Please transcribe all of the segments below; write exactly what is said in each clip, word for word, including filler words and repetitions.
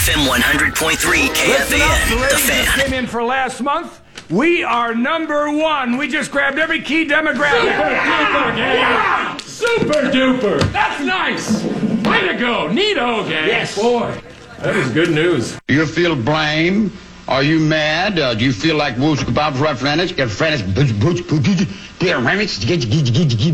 F M one hundred point three K F A N, The Fan. Came in for last month. We are number one. We just grabbed every key demographic. Super duper, gang. Yeah. Super duper. That's nice. Way to go. Neato, gang. Yes. Boy, that is good news. Do you feel blame? Are you mad? Uh, do you feel like Woosh Kebab's right friends? Get friends, booch, booch, booch, beer remix, get, get, get, get,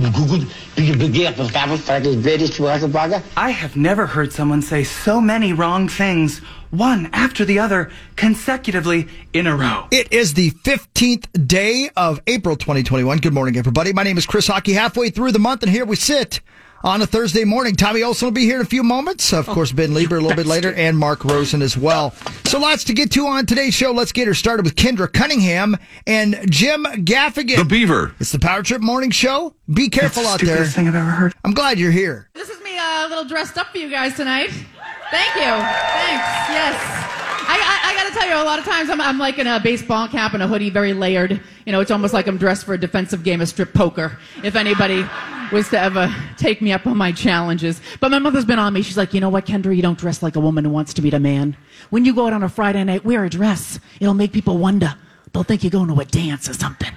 get, I have never heard someone say so many wrong things, one after the other, consecutively in a row. It is the fifteenth day of April twenty twenty-one. Good morning, everybody. My name is Chris Hockey. Halfway through the month, and here we sit on a Thursday morning. Tommy Olson will be here in a few moments. Of course, Ben Lieber a little bit later, and Mark Rosen as well. So lots to get to on today's show. Let's get her started with Kendra Cunningham and Jim Gaffigan. The Beaver. It's the Power Trip Morning Show. Be careful That's out the there. stupidest thing I've ever heard. I'm glad you're here. This is me uh, a little dressed up for you guys tonight. Thank you. Thanks. Yes. I, I, I got to tell you, a lot of times I'm, I'm like in a baseball cap and a hoodie, very layered. You know, it's almost like I'm dressed for a defensive game of strip poker, if anybody was to ever take me up on my challenges. But my mother's been on me. She's like, you know what, Kendra, you don't dress like a woman who wants to meet a man. When you go out on a Friday night, wear a dress. It'll make people wonder. They'll think you're going to a dance or something.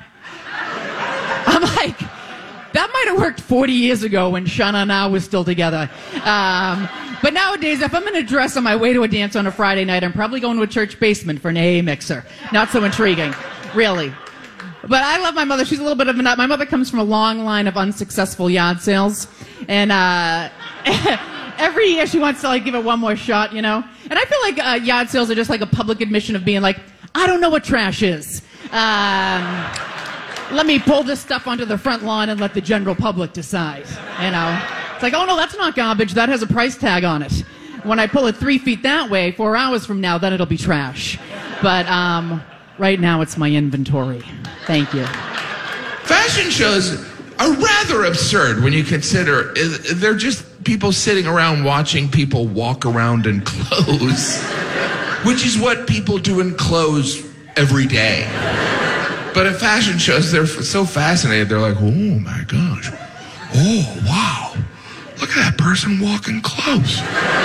I'm like, that might have worked forty years ago when Shana and I was still together. Um, but nowadays, if I'm in a dress on my way to a dance on a Friday night, I'm probably going to a church basement for an A A mixer. Not so intriguing, really. But I love my mother. She's a little bit of a nut. My mother comes from a long line of unsuccessful yard sales. And uh, every year she wants to like give it one more shot, you know? And I feel like uh, yard sales are just like a public admission of being like, I don't know what trash is. Um... Let me pull this stuff onto the front lawn and let the general public decide, you know. It's like, oh, no, that's not garbage. That has a price tag on it. When I pull it three feet that way, four hours from now, then it'll be trash. But um, right now, it's my inventory. Thank you. Fashion shows are rather absurd when you consider they're just people sitting around watching people walk around in clothes, which is what people do in clothes every day. But at fashion shows, they're so fascinated. They're like, oh, my gosh. Oh, wow. Look at that person walking close.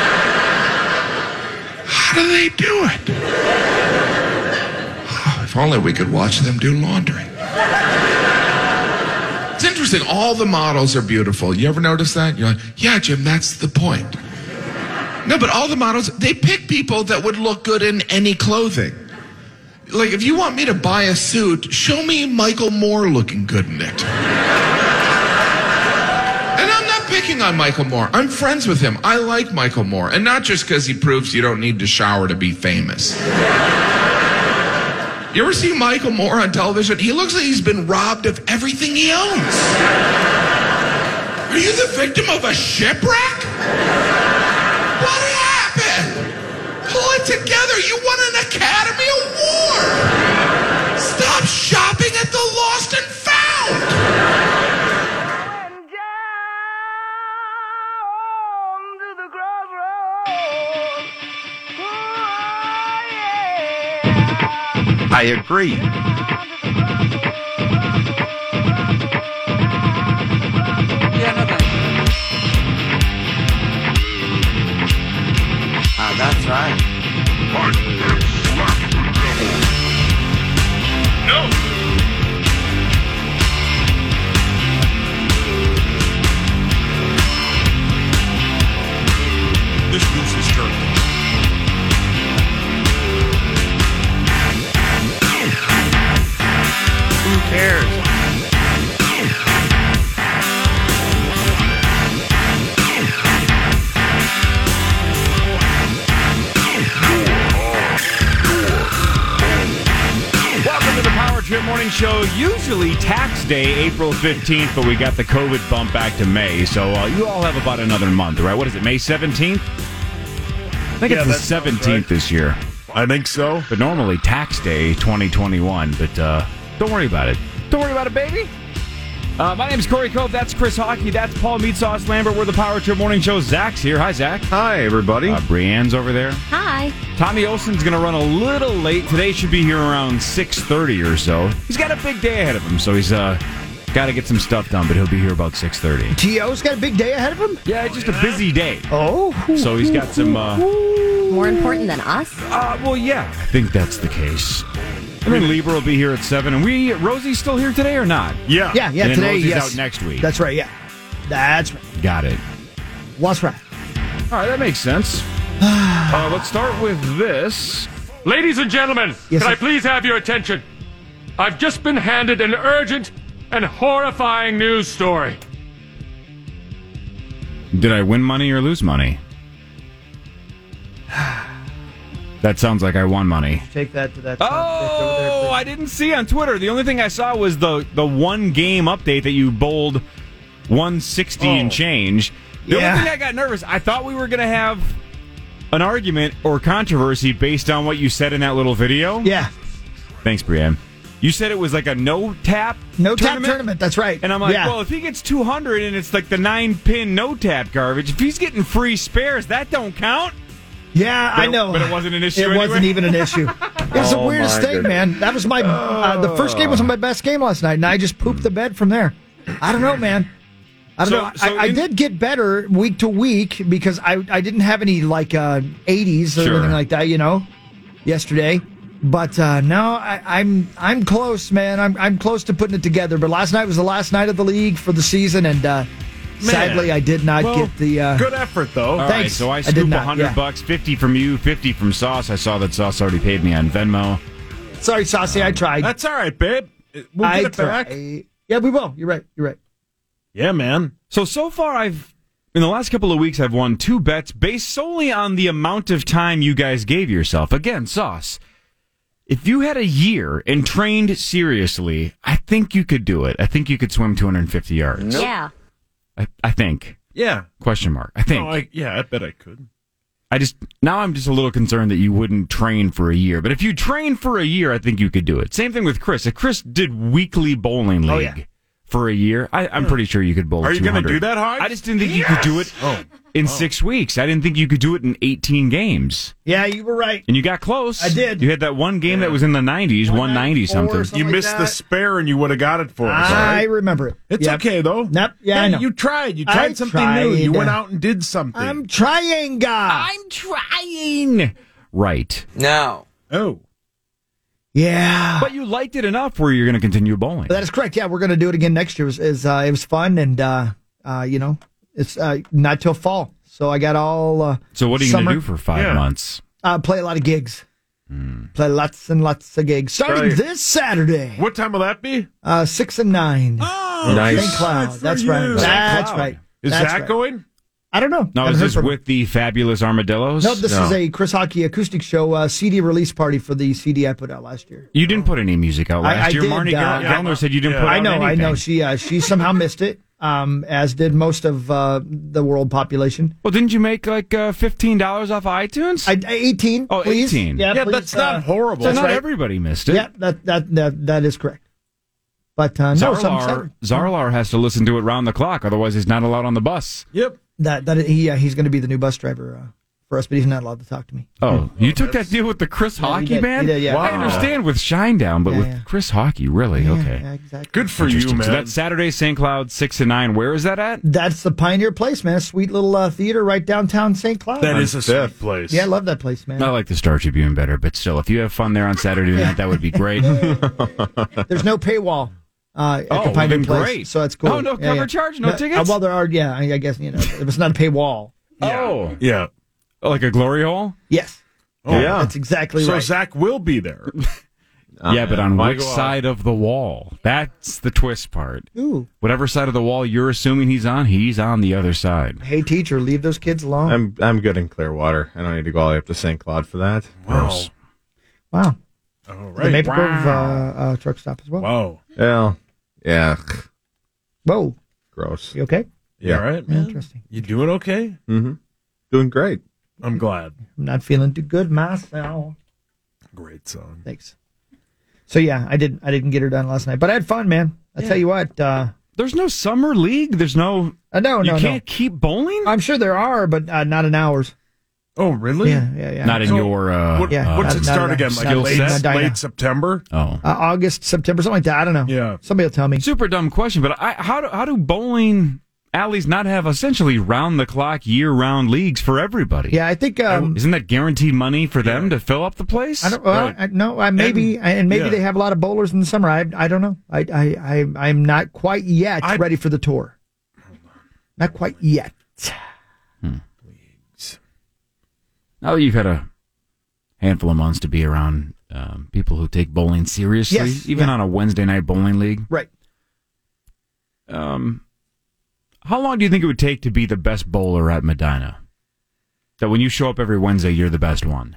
How do they do it? Oh, if only we could watch them do laundry. It's interesting. All the models are beautiful. You ever notice that? You're like, yeah, Jim, that's the point. No, but all the models, they pick people that would look good in any clothing. Like, if you want me to buy a suit, show me Michael Moore looking good in it. And I'm not picking on Michael Moore. I'm friends with him. I like Michael Moore. And not just because he proves you don't need to shower to be famous. You ever see Michael Moore on television? He looks like he's been robbed of everything he owns. Are you the victim of a shipwreck? What happened? Pull it together. You won an Academy Award. Stop shopping at the Lost and Found. I agree. Yeah, no thanks. Ah, that's right. No. This news is true. Who cares? Welcome to the Power Trip Morning Show. Usually tax day, April fifteenth, but we got the COVID bump back to May, so uh, you all have about another month, right? What is it, May seventeenth? I think Yeah, it's the that sounds seventeenth right. this year. I think so. But normally tax day twenty twenty-one, but uh, don't worry about it. Don't worry about it, baby. Uh, my name's Corey Cove. That's Chris Hockey. That's Paul Meat Sauce Lambert. We're the Power Trip Morning Show. Zach's here. Hi, Zach. Hi, everybody. Uh, Brienne's over there. Hi. Tommy Olson's going to run a little late. Today should be here around six thirty or so. He's got a big day ahead of him, so he's uh, got to get some stuff done, but he'll be here about six thirty. T O's got a big day ahead of him? Yeah, just a busy day. Oh. So he's got some uh, more important than us? Uh, well, yeah, I think that's the case. And then Lieber will be here at seven. And we, Rosie's still here today or not? Yeah. Yeah, yeah, and then today, Rosie's yes. out next week. That's right, yeah. That's right. Got it. What's right? All right, that makes sense. uh, let's start with this. Ladies and gentlemen, Yes, can sir. I please have your attention? I've just been handed an urgent and horrifying news story. Did I win money or lose money? That sounds like I won money. Take that to that. Oh, I didn't see on Twitter. The only thing I saw was the, the one game update that you bowled one sixty Oh. and change. The Yeah. only thing I got nervous, I thought we were going to have an argument or controversy based on what you said in that little video. Yeah. Thanks, Brienne. You said it was like a no-tap No tap tournament? tournament. That's right. And I'm like, yeah. well, if he gets two hundred and it's like the nine-pin no-tap garbage, if he's getting free spares, that don't count. Yeah, But I it- know. but it wasn't an issue It anyway? wasn't even an issue. It's Oh, the weirdest my thing, goodness. man. That was my uh, the first game was my best game last night, and I just pooped the bed from there. I don't know, man. I don't So- know. so I, I in- did get better week to week because I I didn't have any like uh, eighties or Sure. anything like that, you know, yesterday. But uh, no, I, I'm I'm close, man. I'm I'm close to putting it together. But last night was the last night of the league for the season, and uh, sadly, I did not Well, get the. Uh, Good effort, though. All right, Thanks. so I I did scoop not, one hundred yeah. bucks, fifty from you, fifty from Sauce. I saw that Sauce already paid me on Venmo. Sorry, Saucy, I tried. That's all right, babe. We'll I get it back. tried. Yeah, we will. You're right. You're right. Yeah, man. So, so far, I've, in the last couple of weeks, I've won two bets based solely on the amount of time you guys gave yourself. Again, Sauce, if you had a year and trained seriously, I think you could do it. I think you could swim two hundred fifty yards. Yeah. I, I think. Yeah. Question mark. I think. No, I, yeah, I bet I could. I just, now I'm just a little concerned that you wouldn't train for a year. But if you train for a year, I think you could do it. Same thing with Chris. If Chris did weekly bowling league Oh, yeah. for a year, I, I'm pretty sure you could bowl Are you going gonna to do that, Hodge? I just didn't think you could do it Oh. in six weeks. I didn't think you could do it in eighteen games. Yeah, you were right. And you got close. I did. You had that one game that was in the nineties, one ninety something. something You like missed the that. spare and you would have got it for us. all I right? remember it. It's Yep. okay, though. Nope. Yeah, I know. You tried. You I tried something new. You tried. went out and did something. I'm trying, God. I'm trying. Right. No. oh. Yeah. But you liked it enough where you're going to continue bowling. That is correct. Yeah, we're going to do it again next year. It was, is, uh, it was fun, and, uh, uh, you know, it's uh, not till fall. So I got all uh, So what are you going summer. to do for five Yeah. months? Uh, play a lot of gigs. Play lots and lots of gigs. Starting Right. this Saturday, What time will that be? uh, six and nine. Oh, Nice. Saint Cloud. good for That's you. right. Saint That's Cloud. right. Is That's Zach right. going? I don't know. No, Haven't is heard this from him. with the Fabulous Armadillos? No, this No. is a Chris Hockey acoustic show uh, C D release party for the C D I put out last year. You didn't put any music out I- last I year. did, Marnie uh, Gel- Gellner said you didn't yeah. put out I know, I anything. know. She uh, she somehow missed it, um, as did most of uh, the world population. Well, didn't you make like uh, fifteen dollars off iTunes? I, eighteen. Oh, please. eighteen. Yeah, Yeah, please, that's not uh, horrible. so that's not right. everybody missed it. Yeah, that that that that is correct. But uh, no, some, Zarlar, some, Zarlar has to listen to it round the clock, otherwise he's not allowed on the bus. Yep. that that he uh, he's going to be the new bus driver uh, for us, but he's not allowed to talk to me. Oh, you took that deal with the Chris Yeah, he Hockey did. band? He did, yeah. I Wow. understand with Shinedown, but Yeah, with yeah. Chris Hockey, really? Yeah, okay. yeah, exactly. Good for you, Interesting. man. So that's Saturday, Saint Cloud, six to nine. Where is that at? That's the Pioneer Place, man. A sweet little uh, theater right downtown Saint Cloud. that is a sweet place. Yeah, I love that place, man. I like the Star Tribune better, but still, if you have fun there on Saturday night, that would be great. There's no paywall uh, at Oh, the Pioneer then Place, great. so that's cool. Oh, no cover charge? No tickets? Uh, well, there are. Yeah, I, I guess you know, it's not a paywall. Oh, Yeah. like a glory hole? Yes, Oh, Yeah. that's exactly So right. Zach will be there. yeah, but on Why which go off? side of the wall? That's the twist part. Ooh, Whatever side of the wall you're assuming he's on, he's on the other side. hey teacher, leave those kids alone. I'm I'm good in Clearwater. I don't need to go all the way up to Saint Cloud for that. Wow. wow, All the right. Maple Grove uh, Wow. uh, truck stop as well. Wow. Well, yeah, Whoa, gross. you okay? You all right, man? Interesting. You doing okay? Mm-hmm. Doing great. I'm glad. I'm not feeling too good myself. Great song. Thanks. So yeah, I didn't. I didn't get her done last night, but I had fun, man. I tell you what. Uh, There's no summer league. There's no. uh, no, you no, can't no. keep bowling. I'm sure there are, but uh, not in ours. Oh, really? Yeah, yeah, yeah. Not in So, your. Uh, What, Yeah. uh, what's it Not- start not- again? not- Like not- late, not Dinah. late September? oh. Uh, August, September, something like that. I don't know. Yeah. Somebody will tell me. Super dumb question, but I, how do how do bowling alleys not have essentially round-the-clock, year-round leagues for everybody? Yeah, I think. Um, Isn't that guaranteed money for them to fill up the place? I don't. Well, Right. I, no, I, maybe, and, and maybe yeah. they have a lot of bowlers in the summer. I, I don't know. I, I, I, I'm not quite yet I- ready for the tour. Not quite yet. Now that you've had a handful of months to be around um, people who take bowling seriously, Yes, even yeah. on a Wednesday night bowling league, Right. um, how long do you think it would take to be the best bowler at Medina? That when you show up every Wednesday, you're the best one.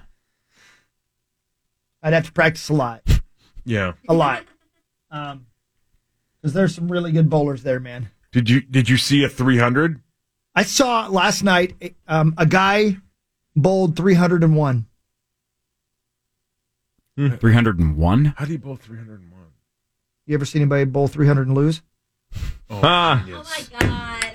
I'd have to practice a lot. Yeah. A lot. Um, because there's some really good bowlers there, man. Did you did you see a three hundred? I saw last night um, a guy bowled three hundred one. three hundred one? How do you bowl three hundred one? You ever seen anybody bowl three hundred and lose? Oh, Ah. genius. Oh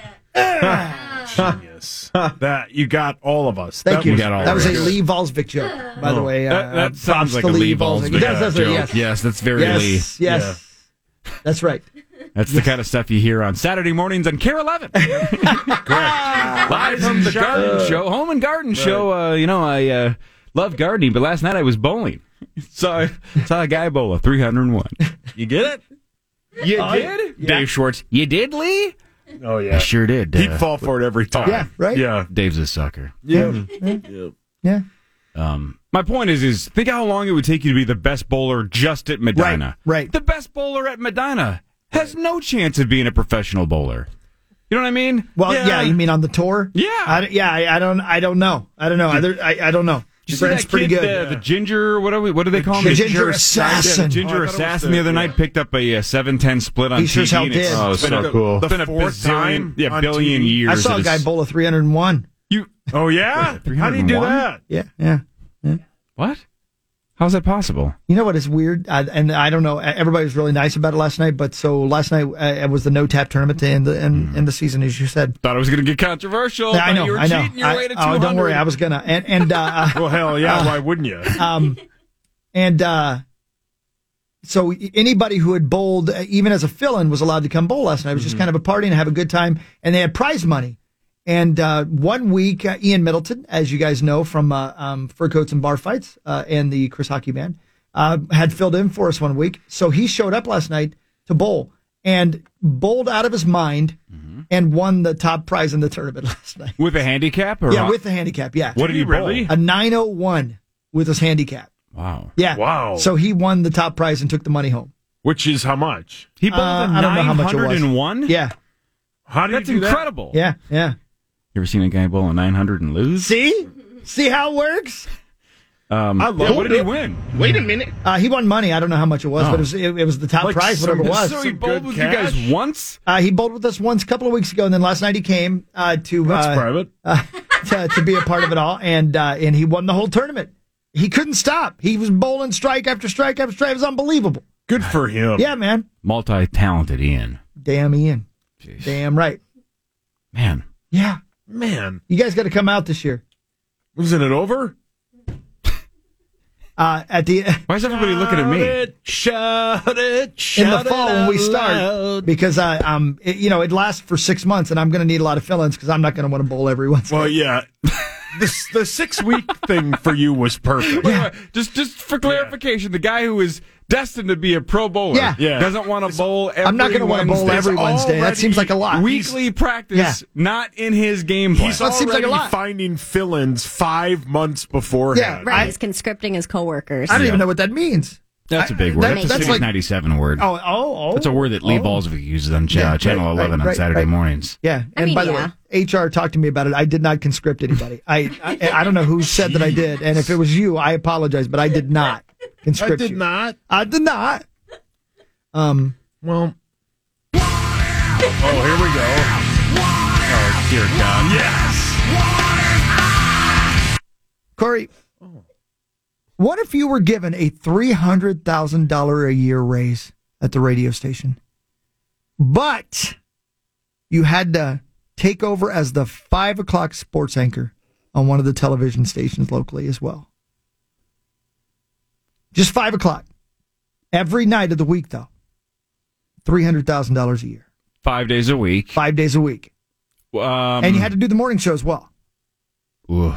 my god. Genius. That you got all of us. Thank that you. got all that was of a us. Lee Valsvik joke, by the Oh. way. Uh, That, that props sounds like to a Lee Valsvik. Valsvik It does, does it? joke. Yes. Yes, that's very Yes, Lee. yes. Yeah. That's right. That's the kind of stuff you hear on Saturday mornings on Care eleven. Correct. Live from the garden show, home and garden show. Uh, you know, I uh, love gardening, but last night I was bowling. Saw, saw a guy bowl a three hundred one. You get it? You Uh, did? yeah. Dave Schwartz, you did, Lee? Oh yeah. I sure did. He'd Uh, fall for it every time. Yeah, right? Yeah. Dave's a sucker. Yeah. Yeah. Um, my point is, is think how long it would take you to be the best bowler just at Medina. Right, right. The best bowler at Medina has no chance of being a professional bowler. You know what I mean? Well, yeah, you mean on the tour? Yeah. I, don't- yeah, I, I don't I don't know. I don't know. I, I, I don't know. Did you see Brent's that pretty kid, good. uh, the ginger, what, are we, what do they call him? The ginger assassin. Yeah, the ginger Oh, I thought it was assassin the- the other yeah. night picked up a, uh seven ten split on He sure T V. as hell and it's- did. Oh, it's been so a, cool. It's been a fourth bazillion, time yeah, on billion T V. years. I saw that a guy it's- bowl a three hundred one. You, Oh yeah? How do you do that? Yeah, yeah. what? How's that possible? You know what is weird? I, and I don't know. Everybody was really nice about it last night. But so last night uh, it was the no tap tournament to end the end, end the season, as you said. Thought it was going to get controversial. Yeah, I but know. You were I know. cheating your I- way to oh, don't worry. two hundred. I was gonna. And and uh, Well, hell yeah. Why wouldn't you? um, and uh, so anybody who had bowled, uh, even as a fill-in, was allowed to come bowl last night. It was just kind of a party and have a good time, and they had prize money. And uh, one week, uh, Ian Middleton, as you guys know from uh, um, Fur Coats and Bar Fights uh, and the Chris Hockey Band, uh, had filled in for us one week. So he showed up last night to bowl and bowled out of his mind and won the top prize in the tournament last night. With a handicap? Or Yeah, not? with the handicap, yeah. What did he bowl? Really? A nine oh one with his handicap. Wow. Yeah. Wow. So he won the top prize and took the money home. Which is how much? He bowled Uh, a I don't know how much it was. nine hundred one? Yeah. How do That's you do incredible. Yeah, yeah. You ever seen a guy bowl a nine hundred and lose? See? See how it works? Um, I love yeah, what it. did he win? Wait a minute. Uh, he won money. I don't know how much it was, Oh. but it was, it, it was the top Like prize, whatever it some- was. So he Some bowled good with you guys cash? once? Uh, he bowled with us once a couple of weeks ago, and then last night he came uh, to, That's uh, private. uh, to to be a part of it all, and uh, and he won the whole tournament. He couldn't stop. He was bowling strike after strike after strike. It was unbelievable. Good for him. Yeah, man. Multi-talented Ian. Damn Ian. Jeez. Damn right. Man. Yeah. Man. You guys got to come out this year. Wasn't it over? Uh, at the Why is everybody looking at me? It, shout it, in shout the fall it when we out start, loud. because uh, um, it, you know, it lasts for six months, and I'm going to need a lot of fill-ins because I'm not going to want to bowl every once. Well, yeah. the, the six week thing for you was perfect. Wait, wait, just just for clarification, the guy who is destined to be a pro bowler Yeah. Yeah. doesn't want to bowl every I'm not going to want to bowl Wednesday. every Wednesday. That already seems like a lot. Weekly practice, Yeah. not in his game plan. He's That seems like a already lot. finding fill-ins five months beforehand. Yeah, Right, I- he's conscripting his coworkers. I don't even know what that means. That's a big I- word. that- That's, a that's Series like- ninety-seven word. Oh, oh, oh. That's a word that Lee oh. Balsvik uses on ch- Yeah, uh, Channel right, eleven right, on right, Saturday right. mornings. Yeah, I and mean, by the yeah. way, H R talked to me about it. I did not conscript anybody. I, I I don't know who said that I did, and if it was you, I apologize, but I did not I conscript did you. not. I did not. Um. Well. Oh, here we go. Oh, dear God. Yes. Corey, what if you were given a three hundred thousand dollars a year raise at the radio station, but you had to take over as the five o'clock sports anchor on one of the television stations locally as well? Just five o'clock. Every night of the week, though. three hundred thousand dollars a year. Five days a week. Five days a week. Um, and you had to do the morning show as well. Oof.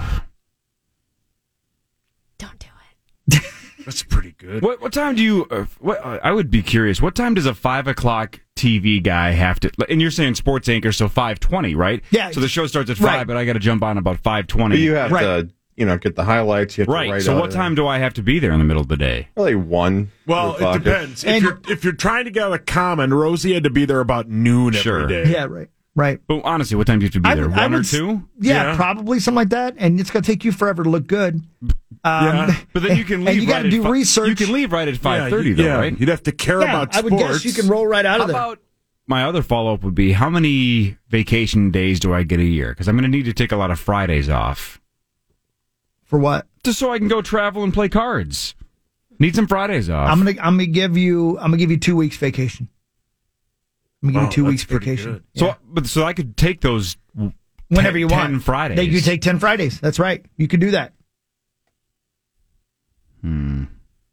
That's pretty good. What what time do you? Uh, what uh, I would be curious. What time does a five o'clock T V guy have to? And you're saying sports anchor, so five twenty, right? Yeah. So the show starts at five, Right. but I got to jump on about five twenty. But you have Right. to, you know, get the highlights. You have to Right. write So out what it. time do I have to be there in the middle of the day? Probably one. Well, two it o'clock. depends. If And- you're if you're trying to get out of Common, Rosie had to be there about noon Sure. every day. Yeah, right. Right. But honestly, what time do you have to be I there? would- I One or would s- two? Yeah, Yeah. probably something like that. And it's going to take you forever to look good. Um, Yeah. But then you can leave. And you got right to at do fi- research. You can leave right at five thirty, yeah, though, yeah. right? You'd have to care Yeah, about I would sports. guess you can roll right out How of there. about my other follow up would be how many vacation days do I get a year? Because I'm going to need to take a lot of Fridays off. For what? Just so I can go travel and play cards. Need some Fridays off. I'm gonna I'm gonna give you I'm gonna give you two weeks vacation. I'm gonna give Oh, you two that's weeks pretty vacation. good. So, but so I could take those w- Whenever ten- you ten want. Fridays. They, you take ten Fridays. That's right. You can do that. Hmm.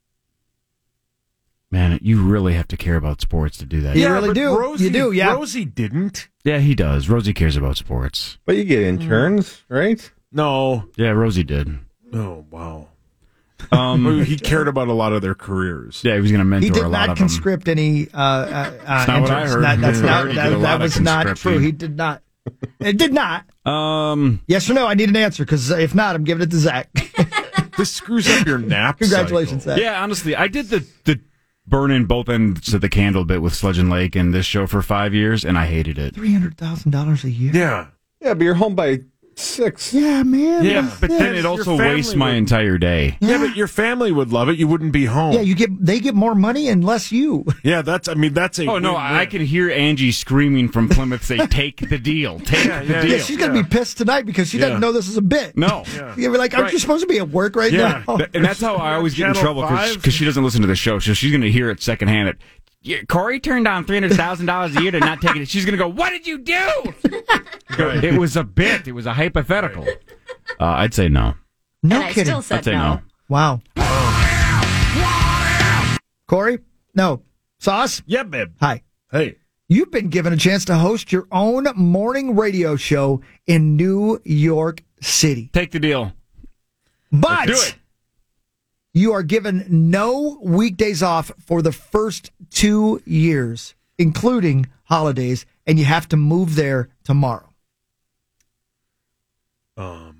Man, you really have to care about sports to do that. You Yeah, really but do. Rosie, You do, yeah. Rosie didn't. Yeah, he does. Rosie cares about sports. But you get interns, right? No. Yeah, Rosie did. Oh, wow. Um, he cared about a lot of their careers. yeah, he was going to mentor He a did lot not of them. conscript any. Uh, uh, uh, That's not what I interns. heard. That, that's I not. heard he That, did a lot that of was not conscripting. true. He did not. It did not. Um, Yes or no? I need an answer because if not, I'm giving it to Zach. This screws up your nap Congratulations, cycle. Zach. yeah, honestly, I did the the burn in both ends of the candle bit with Sludge and Lake and this show for five years, and I hated it. Three hundred thousand dollars a year. Yeah. Yeah, but you're home by six. Yeah, man. Yeah, That's- but then yeah. it also family wastes my would- entire day. Yeah, but your family would love it. You wouldn't be home. Yeah, you get they get more money and less you. Yeah, that's. I mean, that's a. Oh no, win-win. I can hear Angie screaming from Plymouth say, "Take the deal, take Yeah, the yeah, deal." Yeah, she's gonna be pissed tonight because she Yeah. doesn't know this is a bit. No, Yeah. You'll be like, aren't Right. you supposed to be at work right Yeah. now? Th- and that's how I always get in Channel trouble five? because she doesn't listen to the show, so she's going to hear it secondhand. It, yeah, Corey turned down three hundred thousand dollars a year to not take it. She's going to go, "What did you do?" Right. It was a bit. It was a hypothetical. Uh, I'd say no. No and I kidding. still said I'd say no. no. Wow. Corey? No. Sauce? Yeah, babe. Hi. Hey. You've been given a chance to host your own morning radio show in New York City. Take the deal. But Do it. you are given no weekdays off for the first two years, including holidays, and you have to move there tomorrow. Um.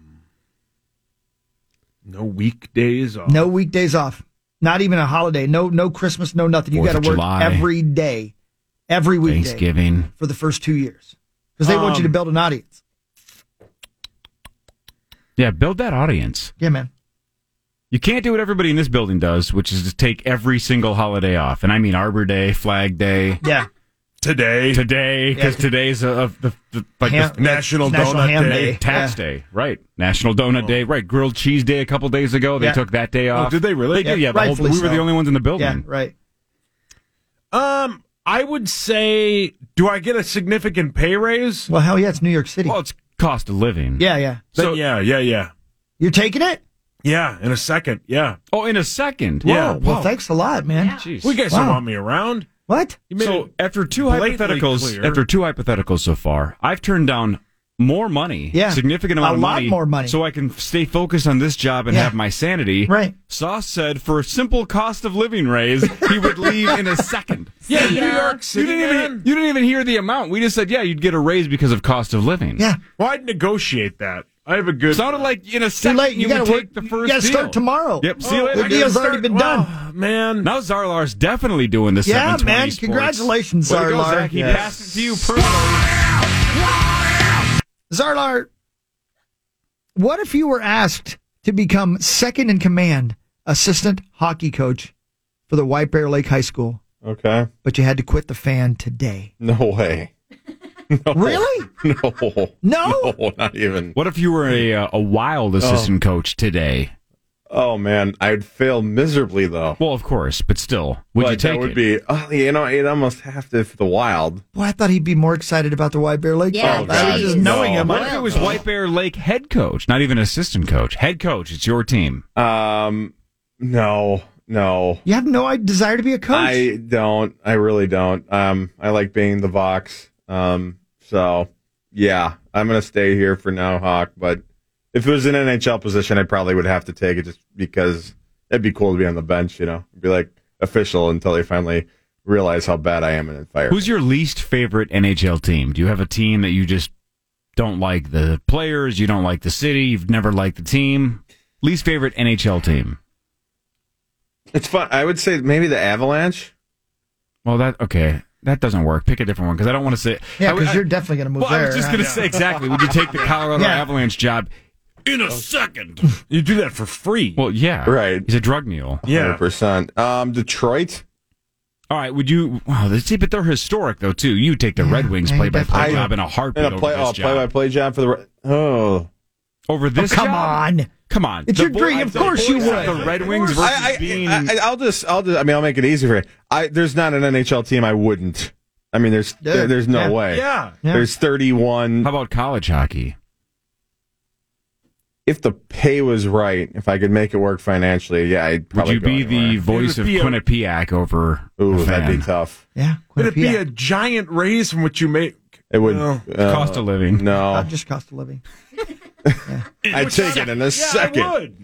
No weekdays off. No weekdays off. Not even a holiday. No no Christmas, no nothing. You Fourth got to of work July. every day. Every weekday. Thanksgiving. For the first two years. Because they want you to Um, build an audience. Yeah, build that audience. Yeah, man. You can't do what everybody in this building does, which is to take every single holiday off. And I mean Arbor Day, Flag Day. Yeah. Today. Today, because Yeah. today's a, a, the, the, like Ham- the National National Donut Ham Day. Day. tax Yeah. day, right? National Donut Day, right? Grilled Cheese Day a couple days ago. They Yeah. took that day off. Oh, did they really? They did, Yeah, yeah. the whole- rightfully we were the so. only ones in the building. Yeah, right. Um, I would say, do I get a significant pay raise? Well, hell yeah, it's New York City. Well, it's cost of living. yeah, yeah. Then So- yeah, yeah, yeah, You're taking it? yeah. In a second, yeah. Oh, in a second. Yeah. Whoa, well, Whoa. thanks a lot, man. Jeez. Well, you guys Wow. don't want me around. What? You made So it after two blatantly hypotheticals, clear. after two hypotheticals so far, I've turned down more money, Yeah. significant amount A of lot money, more money. so I can stay focused on this job and Yeah. have my sanity. Right. Sauce said for a simple cost of living raise, he would leave in a second. yeah, New York You City, didn't man. even you didn't even hear the amount. We just said, yeah, you'd get a raise because of cost of living. Yeah. Well, I'd negotiate that. I have a good. Sounded like in a Too second late. You, you, got would to work. take the You first got to deal. start tomorrow. Yep. See you Oh, later. The I gotta deal's start- already been done. Oh, man. Now Zarlar's definitely doing the Yeah, seven twenty man. sports. Congratulations, Way to go, Zarlar. Zach. He Yes. passed it to you personally. Zarlar, what if you were asked to become second in command assistant hockey coach for the White Bear Lake High School, Okay. but you had to quit the fan today? No way. No. Really? No. No? No, not even. What if you were a uh, a wild assistant coach today? Oh, man. I'd fail miserably, though. Well, of course, but still, would but you take that would it? be, oh, you know, you'd almost have to for the Wild. Boy, I thought he'd be more excited about the White Bear Lake. Yeah, Club. I was just geez. knowing No. him. What if it was White Bear Lake head coach, not even assistant coach? Head coach, it's your team. Um, no, no. You have no desire to be a coach? I don't. I really don't. Um, I like being the Vox. Um, so yeah, I'm going to stay here for now, Hawk. But if it was an N H L position, I probably would have to take it just because it'd be cool to be on the bench, you know, It'd be like official until they finally realize how bad I am and then fire. Who's your least favorite N H L team? Do you have a team that you just don't like the players, you don't like the city, you've never liked the team? Least favorite N H L team? It's fun. I would say maybe the Avalanche. Well, that okay. That doesn't work. Pick a different one because I don't want to say. Yeah, I would- because I- you're definitely going to move Well, there. I was just going to huh? say exactly. Would you take the Colorado Yeah. Avalanche job in a second? You do that for free. Well, yeah. Right. He's a drug mule. one hundred percent. Um, Detroit. All right. Would you? Wow. they- See, but they're historic though too. You take the Red Wings yeah, play-by-play definitely. job in a heartbeat And a play, over oh, this job. play-by-play job for the. Re- Oh. Over this Oh, come job? on. Come on. It's The your Bo- dream. I- Of the course you voice would. of The Red Wings versus I, I, being. I, I'll just, I'll just, I mean, I'll make it easy for you. I, there's not an N H L team I wouldn't. I mean, there's, Yeah. there, there's no Yeah. way. Yeah. Yeah. There's thirty-one. How about college hockey? If the pay was right, if I could make it work financially, yeah, I'd Would probably you go be the anywhere. voice It of would be a- Quinnipiac over Ooh, a that'd fan? be tough. Yeah. Would it be Quinnipiac. a giant raise from what you make? It would. No. uh, Cost of living. No. Uh, just cost of living. I'd take it in a second. I would.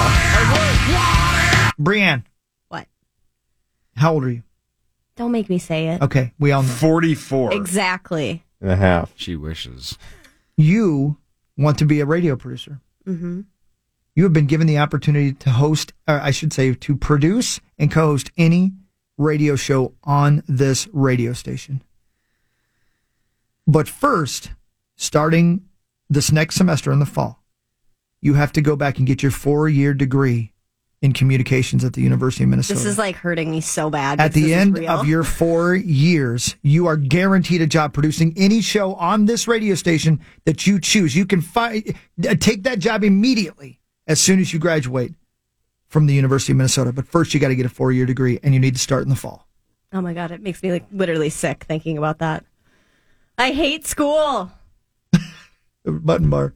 Brianne, What? how old are you? Don't make me say it. Okay, we all know. forty-four. Exactly. And a half. She wishes. You want to be a radio producer. Mm-hmm. You have been given the opportunity to host, or I should say, to produce and co-host any radio show on this radio station. But first, starting this next semester in the fall, you have to go back and get your four-year degree in communications at the University of Minnesota. This is like hurting me so bad. At because the this is end real. of your four years, you are guaranteed a job producing any show on this radio station that you choose. You can fi- take that job immediately as soon as you graduate from the University of Minnesota. But first, you got to get a four-year degree, and you need to start in the fall. Oh my God, it makes me like literally sick thinking about that. I hate school. Button bar.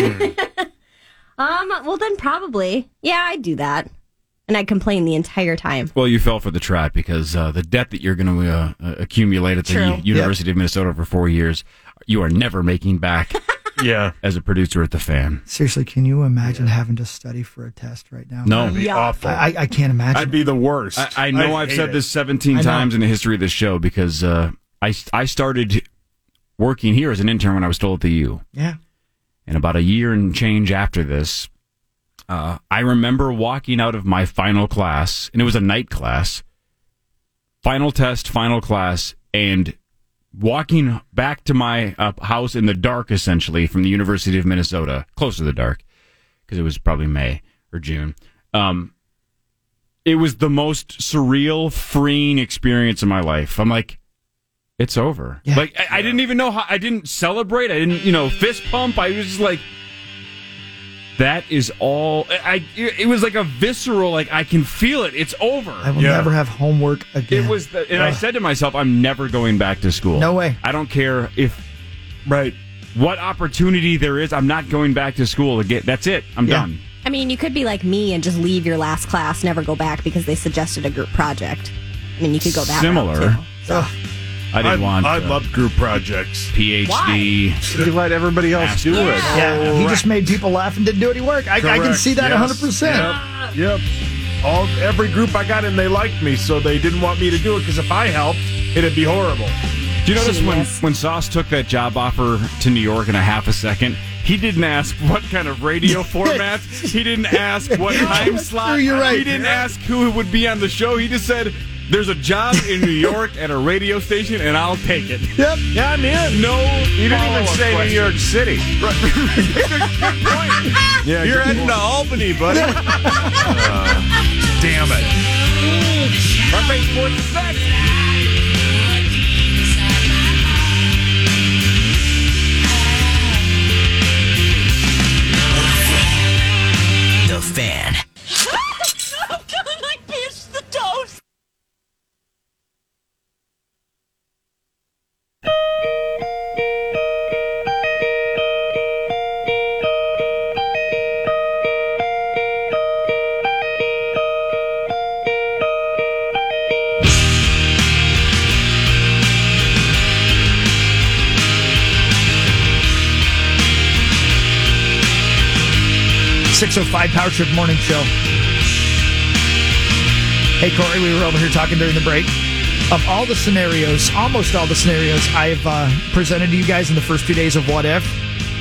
Um, well then probably. Yeah, I'd do that. And I'd complain the entire time. Well, you fell for the trap because uh, the debt that you're going to uh, uh, accumulate at the True. U- University of Minnesota for four years, you are never making back. Yeah. As a producer at the Fan. Seriously, can you imagine having to study for a test right now? No. That'd be Yeah. awful. I, I can't imagine. I'd be the worst. I, I know I'd I've hate said it. this seventeen I know. times in the history of this show because uh, I, I started working here as an intern when I was still at the U. Yeah. And about a year and change after this, uh, I remember walking out of my final class, and it was a night class, final test, final class, and walking back to my uh, house in the dark, essentially, from the University of Minnesota, close to the dark, because it was probably May or June. Um, it was the most surreal, freeing experience of my life. I'm like, it's over. Yeah. Like, I, I didn't even know how, I didn't celebrate. I didn't, you know, fist pump. I was just like, that is all. I. It was like a visceral, like, I can feel it. It's over. I will Yeah. never have homework again. It was, the, and I said to myself, I'm never going back to school. No way. I don't care if, Right. what opportunity there is. I'm not going back to school again. That's it. I'm Yeah. done. I mean, you could be like me and just leave your last class, never go back because they suggested a group project. I mean, you could go that Similar. route, too. So, I didn't I, want. I uh, love group projects. PhD. You let everybody else do it. Yeah, he just made people laugh and didn't do any work. I, I can Correct. see that Yes. one hundred percent. Yep. Yep. All every group I got in, they liked me, so they didn't want me to do it because if I helped, it'd be horrible. Do you notice when, Genius. when Sauce took that job offer to New York in a half a second, he didn't ask what kind of radio formats. He didn't ask what time slot. true, you're right. He didn't ask who would be on the show. He just said, there's a job in New York at a radio station, and I'll take it. Yep. Yeah, I'm in. No, You didn't even follow-up say New questions. York City. Good point. Yeah, You're good heading to Albany, buddy. damn it. Front page sports is next. The Fan. six oh five Power Trip Morning Show. Hey, Corey, we were over here talking during the break. Of all the scenarios, almost all the scenarios I've uh, presented to you guys in the first two days of What If,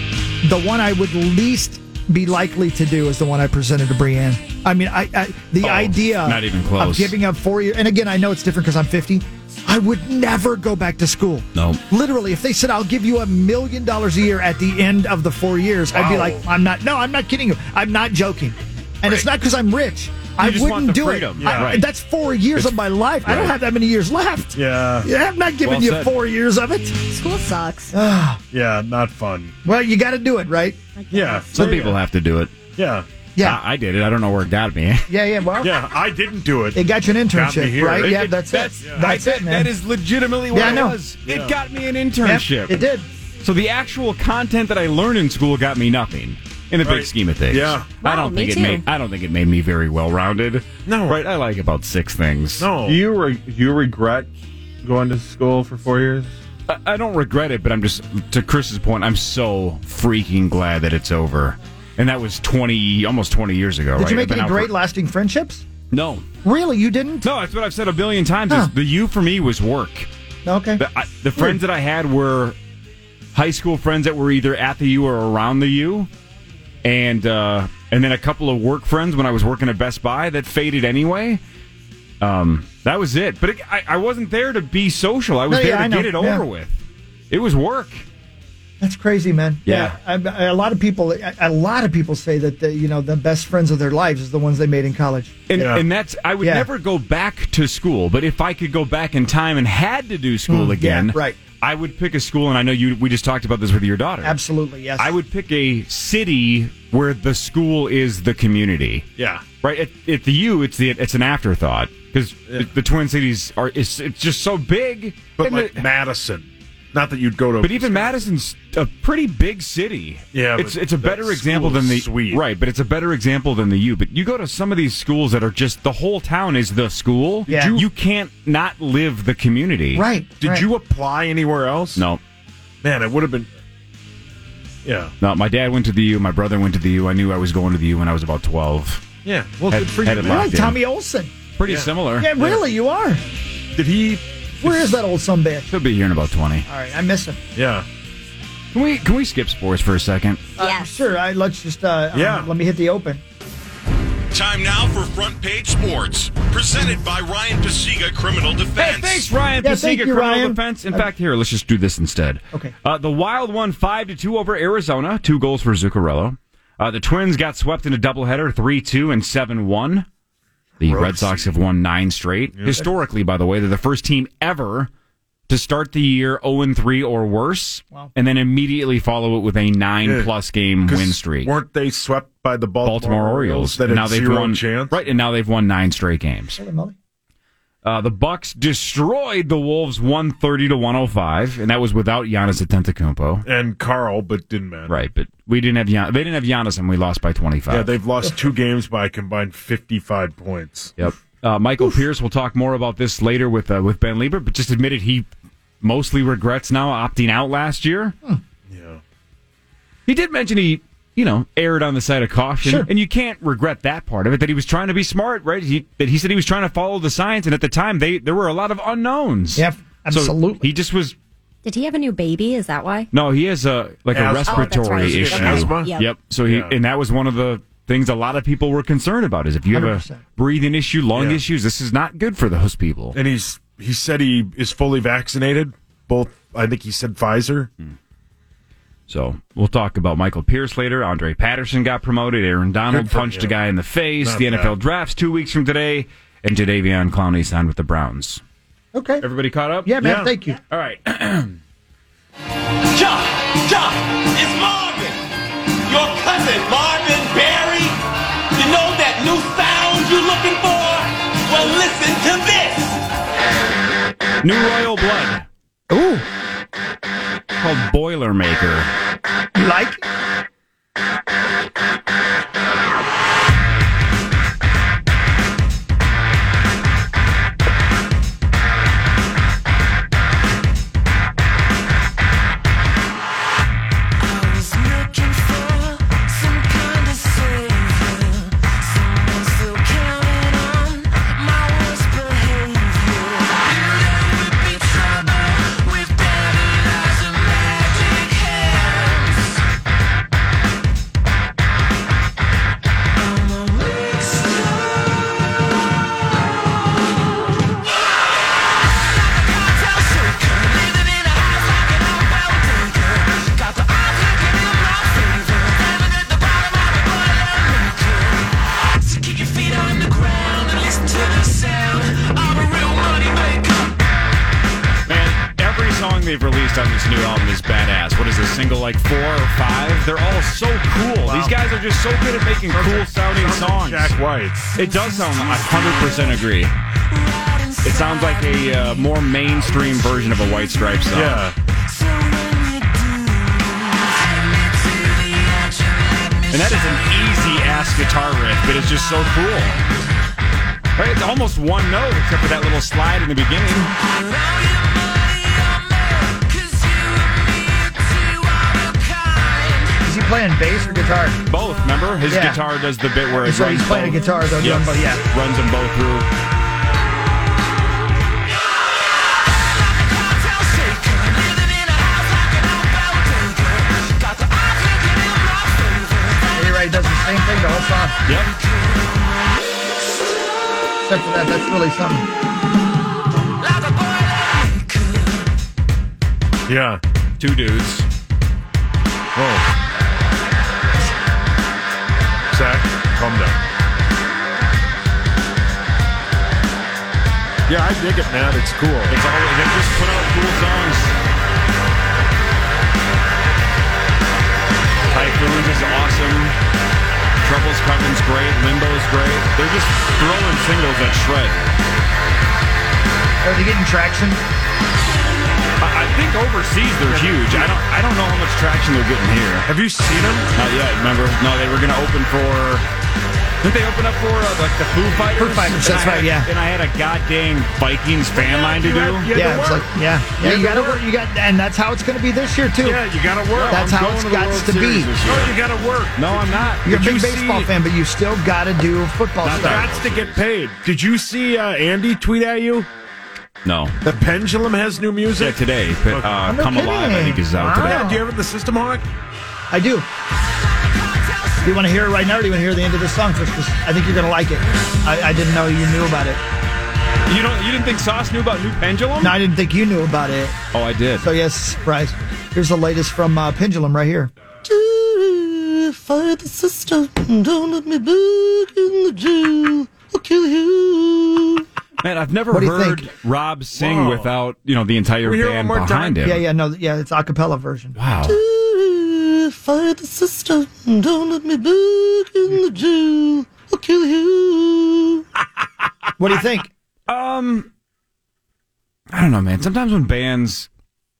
the one I would least be likely to do is the one I presented to Brianne. I mean, I, I the Oh, idea not even close. of giving up four years, and again, I know it's different because I'm fifty. I would never go back to school. No. Literally, if they said, I'll give you a million dollars a year at the end of the four years, I'd be Wow. like, I'm not, no, I'm not kidding you. I'm not joking. And it's not because I'm rich. I just wouldn't want the do freedom. it. Yeah. I- Right. That's four years It's- of my life. I don't right. have that many years left. Yeah. Yeah, I'm not giving Well you said. four years of it. School sucks. Yeah, not fun. Well, you got to do it, right? Yeah. Some people have to do it. Yeah. Yeah. I, I did it. I don't know where it got me. Yeah, yeah. Well, Yeah, I didn't do it. it got you an Got me internship, here. right? It- yeah, it- that's That's it. That's I- it, man. That is legitimately what Yeah, I it know. was. Yeah. It got me an Yep, internship. it did. So the actual content that I learned in school got me nothing in the big Right. scheme of things. Yeah. I Wow, don't me think it too. made. I don't think it made me very well rounded. No. Right. I like about six things. No. Do you re- do you regret going to school for four years? I, I don't regret it, but I'm just to Chris's point. I'm so freaking glad that it's over. And that was twenty, almost twenty years ago. Did right? you I've make been any out great for- lasting friendships? No. Really, you didn't? No, that's what I've said a billion times. Huh. Is the U for me was work. Okay. The, I, the friends that I had were high school friends that were either at the U or around the U, and uh, and then a couple of work friends when I was working at Best Buy that faded anyway. Um, that was it. But it, I, I wasn't there to be social. I was No, there yeah, to I know. get it over Yeah. with. It was work. That's crazy, man. Yeah. I, I, a lot of people, a, a lot of people say that the, you know the best friends of their lives is the ones they made in college. And, Yeah. and that's I would Yeah. never go back to school, but if I could go back in time and had to do school Mm, again, yeah, right. I would pick a school. And I know you. We just talked about this with your daughter. Absolutely, yes. I would pick a city where the school is the community. Yeah. Right at, at the U, it's the it's an afterthought because the Twin Cities are it's, it's just so big. But And like it- Madison. Not that you'd go to. but even Madison's a pretty big city. Yeah, it's but it's a that better example school than is the sweet. right, but it's a better example than the U. But you go to some of these schools that are just the whole town is the school. Yeah. you, you can't not live the community. right. Did right. you apply anywhere else? No, Man, it would have been. Yeah. no. My dad went to the U. My brother went to the U. I knew I was going to the U when I was about twelve. Yeah. Well, Had- good for had you. it You're locked like in. Tommy Olsen. Pretty Yeah. similar. Yeah, really, you are. Did he? Where is that old sumbitch? He'll be here in about twenty. All right, I miss him. Yeah. Can we can we skip sports for a second? Yes. Sure. I, let's just uh, um, Yeah. let me hit the open. Time now for Front Page Sports, presented by Ryan Pasiga Criminal Defense. Hey, thanks, Ryan. Yeah, Pasiga thank you, Criminal Ryan. Defense. In Uh, fact, here, let's just do this instead. Okay. Uh, the Wild won five to two over Arizona. Two goals for Zuccarello. Uh, the Twins got swept in a doubleheader, three two and seven one. The Gross. Red Sox have won nine straight. Historically, by the way, they're the first team ever to start the year oh and three or worse, Wow. and then immediately follow it with a nine-plus game 'Cause win streak. Weren't they swept by the Baltimore, Baltimore Orioles. That And had now they've zero won chance. right, and now they've won nine straight games. Holy moly. Uh, the Bucks destroyed the Wolves one thirty to one oh five, and that was without Giannis Antetokounmpo. And Carl, but didn't matter. Right, but we didn't have Gian- they didn't have Giannis, and we lost by twenty-five. Yeah, they've lost two games by a combined fifty-five points. Yep. Uh, Michael Pierce. We'll talk more about this later with uh, with Ben Lieber, but just admitted he mostly regrets now opting out last year. Yeah. He did mention he, you know, erred on the side of caution, Sure. and you can't regret that part of it. That he was trying to be smart, right? He, that he said he was trying to follow the science, and at the time, they there were a lot of unknowns. Yeah, So absolutely. he just was. Did he have a new baby? Is that why? No, he has a like a Asthma. respiratory Oh, that's right. issue. Okay. Asthma? Yep. Yep. So he Yeah. and that was one of the things a lot of people were concerned about is if you have one hundred a percent. breathing issue, lung Yeah. issues, this is not good for those people. And he's he said he is fully vaccinated. Both, I think he said Pfizer. So we'll talk about Michael Pierce later. Andre Patterson got promoted. Aaron Donald Good for punched a him. guy in the face. Not the N F L bad. draft's two weeks from today, and Jadeveon Clowney signed with the Browns. Okay. Everybody caught up? Yeah, man. Yeah. Thank you. All right. John, John, it's Marvin. Your cousin, Marvin Berry. You know that new sound you're looking for? Well, listen to this. New Royal Blood Ooh, called Boilermaker. you like? I was looking for some kind of savior. listen to the sound of a real money maker. Man, every song they've released on this new album is badass. What is this, single like four or five? They're all so cool. Wow. These guys are just so good at making cool sounding songs. Jack White. It does sound, I one hundred percent agree. It sounds like a uh, more mainstream version of a White Stripes song. Yeah. And that is an easy-ass guitar riff, but it's just so cool. Right? It's almost one note, except for that little slide in the beginning. Is he playing bass or guitar? Both, remember? His Yeah. guitar does the bit where it So runs he's playing a both. guitar, though, doing both, yeah. Runs them both through. You're right, he does the same thing the whole song. Yep. Except for that, that's really something. Yeah. Two dudes. Whoa. Zach, calm down. Yeah, I dig it, man. It's cool. It's all, they just put out cool songs. Typhoons is awesome. Trouble's Coming's great. Limbo's great. They're just throwing singles that shred. Are they getting traction? I, I think overseas they're huge. I don't. I don't know how much traction they're getting here. Have you seen them? Not yet. Remember? No, they were going to open for. Didn't they open up for uh, like the Foo Fighters? Foo Fighters, And that's I right, had- yeah. And I had a goddamn Vikings fan line to you do. had- you had Yeah, to it's work. like, yeah. Yeah, you gotta work. You got, and that's how it's gonna be this year, too. Yeah, you gotta work. That's I'm how going it's to the got World to be. Series this No, year. you gotta work. No, I'm not. You're a Did big you baseball see- fan, but you still gotta do football Not stuff. that. Got to get paid. Did you see uh, Andy tweet at you? No. The Pendulum has new Yeah, music? today. But, uh, no Come Alive, I think, is out Wow. today. Yeah, do you have it the System Hawk? I do. Do you want to hear it right now, or do you want to hear the end of this song first? Because I think you're gonna like it. I, I didn't know you knew about it. You don't. You didn't think Sauce knew about New Pendulum? No, I didn't think you knew about it. Oh, I did. So yes, surprise. Here's the latest from uh, Pendulum right here. Fight the system. Don't let me back in the jail. I'll kill you. Man, I've never What do you heard think? Rob sing Whoa. without, you know, the entire Can we hear it band one more behind time? him. Yeah, yeah, no, yeah, it's a cappella version. Wow. Fight the system. Don't let me back in the jail. I'll kill you. What do you think? Um, I don't know, man. Sometimes when bands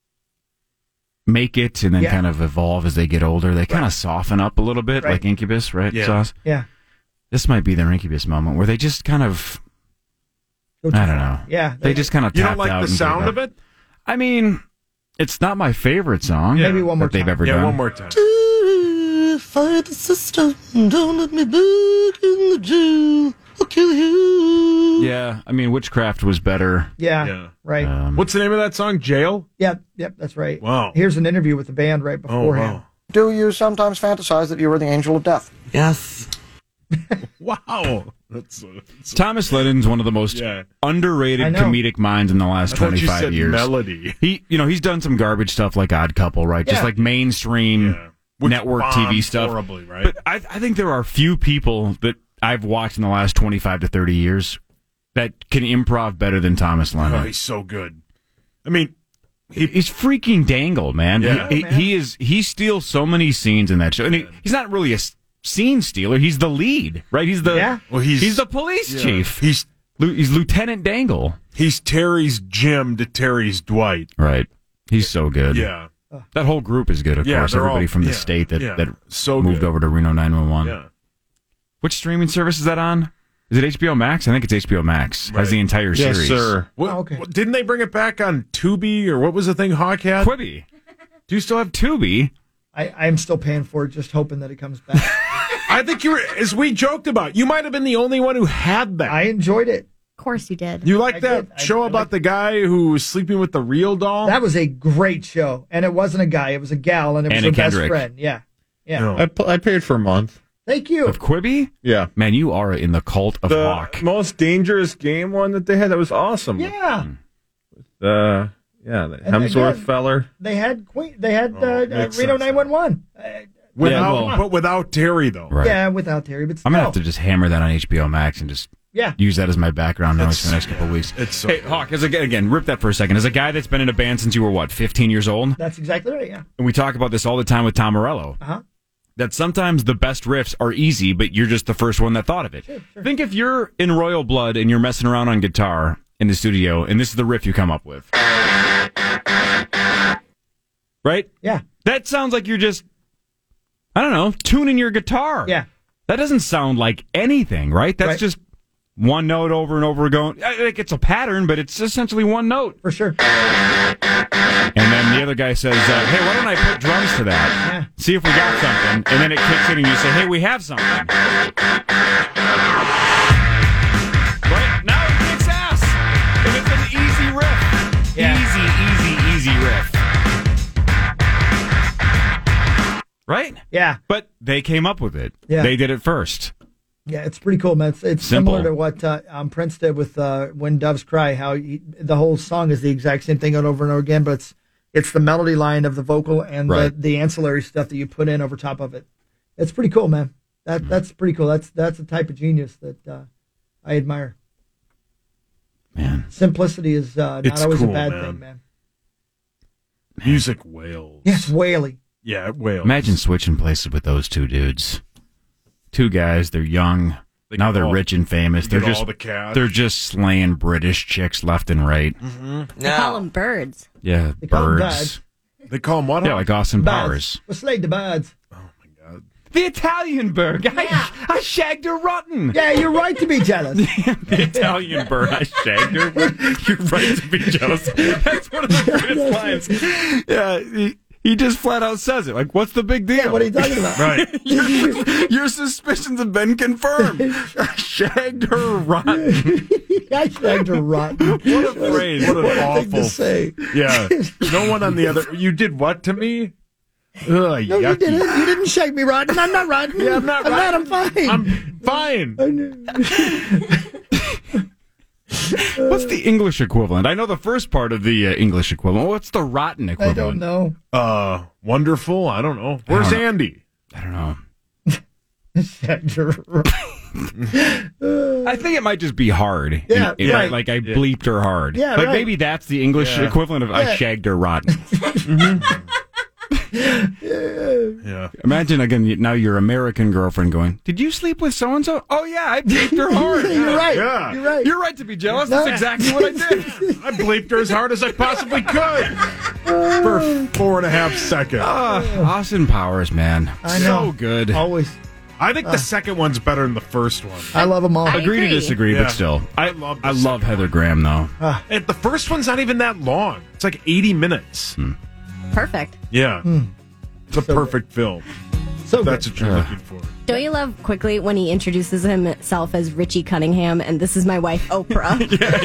make it and then Yeah. kind of evolve as they get older, they kind of soften up a little bit, Right. like Incubus, right, Yeah. Sauce? Yeah. This might be their Incubus moment where they just kind of, Go too I don't far. know. Yeah. They just kind of You tapped don't like out the and sound gave of up. it? I mean, it's not my favorite song. Maybe one more that they've time. ever Yeah, done. one more time. Fight the system. Don't let me back in the jail. I'll kill you. Yeah, I mean, Witchcraft was better. Yeah. Yeah. Right. Um, What's the name of that song? Jail? Yep. Yep. That's right. Wow. Here's an interview with the band right Oh, beforehand. wow. Do you sometimes fantasize that you were the angel of death? Yes. Wow. That's, uh, that's Thomas Lennon's one of the most Yeah. underrated I know. comedic minds in the last I thought you twenty-five said years. melody. He, you know, he's done some garbage stuff like Odd Couple, right? Just Yeah. like mainstream Yeah. Which network T V bombed stuff. horribly, right? But I, I think there are few people that I've watched in the last twenty-five to thirty years that can improv better than Thomas Lennon. Oh, he's so good. I mean, he, he's freaking Dangle, man. Yeah. He, man. he is. He steals so many scenes in that show, and he, he's not really a s- scene stealer. He's the lead, right? He's the. Yeah. well, he's He's the police yeah. chief. He's Lu- He's Lieutenant Dangle. he's Terry's Jim to Terry's Dwight. Right. He's so good. Yeah. That whole group is good, of Yeah, course. they're Everybody all- from the yeah, state that, yeah. that So moved good. over to Reno nine one one. Yeah. Which streaming service is that on? Is it H B O Max? I think it's H B O Max. Right. Has the entire Yes, series. sir. What, Oh, okay. what- didn't they bring it back on Tubi or what was the thing Hawk had? Quibi. Do you still have? Tubi. I, I'm still paying for it, just hoping that it comes back. I think you were, as we joked about, you might have been the only one who had that. I enjoyed it. Of course you did. You like I that did. I- show I about liked the guy who was sleeping with the real doll? That was a great show, and it wasn't a guy; it was a gal, and it was Anna her best Kendrick. friend. Yeah, yeah. No. I, pu- I paid for a month. Thank you. Of Quibi? Yeah. Man, you are in the cult of The Hawk. most dangerous game one that they had, that was awesome. Yeah, Uh, yeah, the And Hemsworth again- feller. they had Queen. They had Oh, uh, uh, makes Reno sense. nine one one. Without, Yeah, well- but without Terry though. Right. Yeah, without Terry, but still. I'm going to have to just hammer that on H B O Max and just Yeah. use that as my background noise It's- for the next couple of weeks. It's so Hey, Hawk, as a, again, rip that for a second. As a guy that's been in a band since you were, what, fifteen years old? That's exactly right, yeah. And we talk about this all the time with Tom Morello. Uh-huh. That sometimes the best riffs are easy, but you're just the first one that thought of it. Sure, sure. Think if you're in Royal Blood and you're messing around on guitar in the studio, and this is the riff you come up with. Right? Yeah. That sounds like you're just, I don't know, tuning your guitar. Yeah. That doesn't sound like anything, right? That's Right. just one note over and over going. Like it's a pattern, but it's essentially one note. For sure. And then the other guy says, uh, hey, why don't I put drums to that? Yeah. See if we got something. And then it kicks in and you say, hey, we have something. Right? Now it kicks ass. And it's an easy riff. Yeah. Easy, easy, easy riff. Right? Yeah. But they came up with it. Yeah. They did it first. Yeah, it's pretty cool, man. It's, it's Simple. similar to what uh, um, Prince did with uh, "When Doves Cry." How he, the whole song is the exact same thing over and over again, but it's it's the melody line of the vocal and Right. the, the ancillary stuff that you put in over top of it. It's pretty cool, man. That that's pretty cool. That's that's the type of genius that uh, I admire. Man, simplicity is uh, not It's always cool, a bad man. thing, man. Music wails. Yes, whaley. Yeah, it wails. Imagine switching places with those two dudes. Two guys, they're young. They now get they're all- rich and famous. they They're get just all the cash. they're just slaying British chicks left and right. They call them birds. Yeah, They call 'em birds. They call them what? Yeah, like Austin Birds. Powers. We're slayed the birds. The Italian bird. I, I shagged her rotten. Yeah, you're right to be jealous. The Italian bird. I shagged her. You're right to be jealous. That's one of the greatest lines. Yeah, he, he just flat out says it. Like, what's the big deal? Yeah, what are you talking about? Right. your, your suspicions have been confirmed. I shagged her rotten. I shagged her rotten. What a phrase. What an What a awful thing to say. Yeah. No one on the other. You did what to me? Ugh, No, you yucky. didn't. You didn't shake me rotten. I'm not rotten. Yeah, I'm not I'm rotten. not. I'm fine. I'm fine. What's the English equivalent? I know the first part of the uh, English equivalent. What's the rotten I equivalent? don't know. Uh, wonderful. I don't know. Where's don't know. Andy? I don't know. Shagged her rotten. I think it might just be hard. Yeah, In- in- right. Like I bleeped her hard. Yeah, like right. maybe that's the English Yeah. equivalent of I Yeah. shagged her rotten. Yeah. Imagine again y- now your American girlfriend going, "Did you sleep with so and so?" Oh yeah, I bleeped her hard. You're right. Yeah. You're right. You're right to be jealous. No. That's exactly what I did. I bleeped her as hard as I possibly could for four and a half seconds. Ah, Austin Powers, man, I know. so good. Always. I think the second one's better than the first one. I love them all. I Agree to agree. disagree, Yeah. but still, I I love the I love Heather Graham though. And the first one's not even that long. It's like eighty minutes. Perfect. Yeah. It's a perfect film. So That's good. what you're Uh. looking for. Don't you love quickly when he introduces himself as Richie Cunningham and this is my wife Oprah?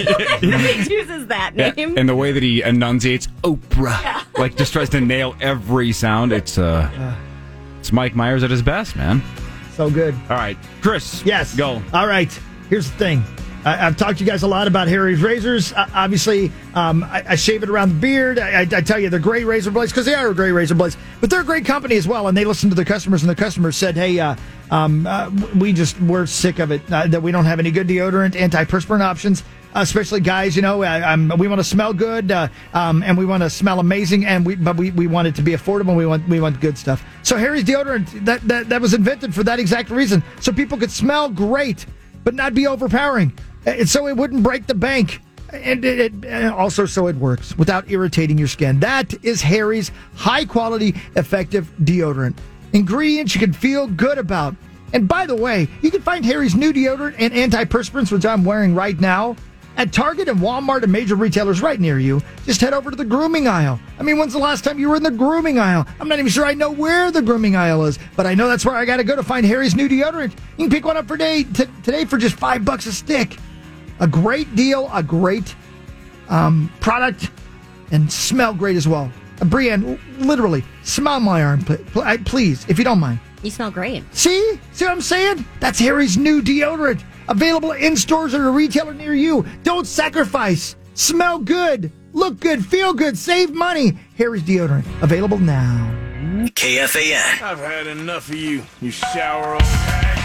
He chooses that Yeah, name. and the way that he enunciates Oprah, like just tries to nail every sound. It's uh, it's Mike Myers at his best, man. So good. All right, Chris. Yes. Go. All right. Here's the thing. I, I've talked to you guys a lot about Harry's razors. Uh, obviously, um, I, I shave it around the beard. I, I, I tell you, they're great razor blades because they are great razor blades. But they're a great company as well, and they listen to their customers. And the customers said, "Hey, uh, um, uh, we just we're sick of it uh, that we don't have any good deodorant, antiperspirant options." Uh, especially guys, you know, uh, um, we want to smell good, uh, um, and we want to smell amazing, and we but we, we want it to be affordable. We want we want good stuff. So Harry's deodorant that, that that was invented for that exact reason, so people could smell great, but not be overpowering, and so it wouldn't break the bank, and it, it and also so it works without irritating your skin. That is Harry's high quality, effective deodorant. Ingredients you can feel good about. And by the way, you can find Harry's new deodorant and antiperspirants, which I'm wearing right now, at Target and Walmart and major retailers right near you. Just head over to the grooming aisle. I mean, when's the last time you were in the grooming aisle? I'm not even sure I know where the grooming aisle is, but I know that's where I got to go to find Harry's new deodorant. You can pick one up for day, t- today for just five bucks a stick. A great deal, a great um, product, and smell great as well. Uh, Brienne, literally, smell my armpit, pl- I- please, if you don't mind. You smell great. See? See what I'm saying? That's Harry's new deodorant. Available in stores or a retailer near you. Don't sacrifice. Smell good. Look good. Feel good. Save money. Harry's deodorant. Available now. K F A N. I've had enough of you, you sour old guy.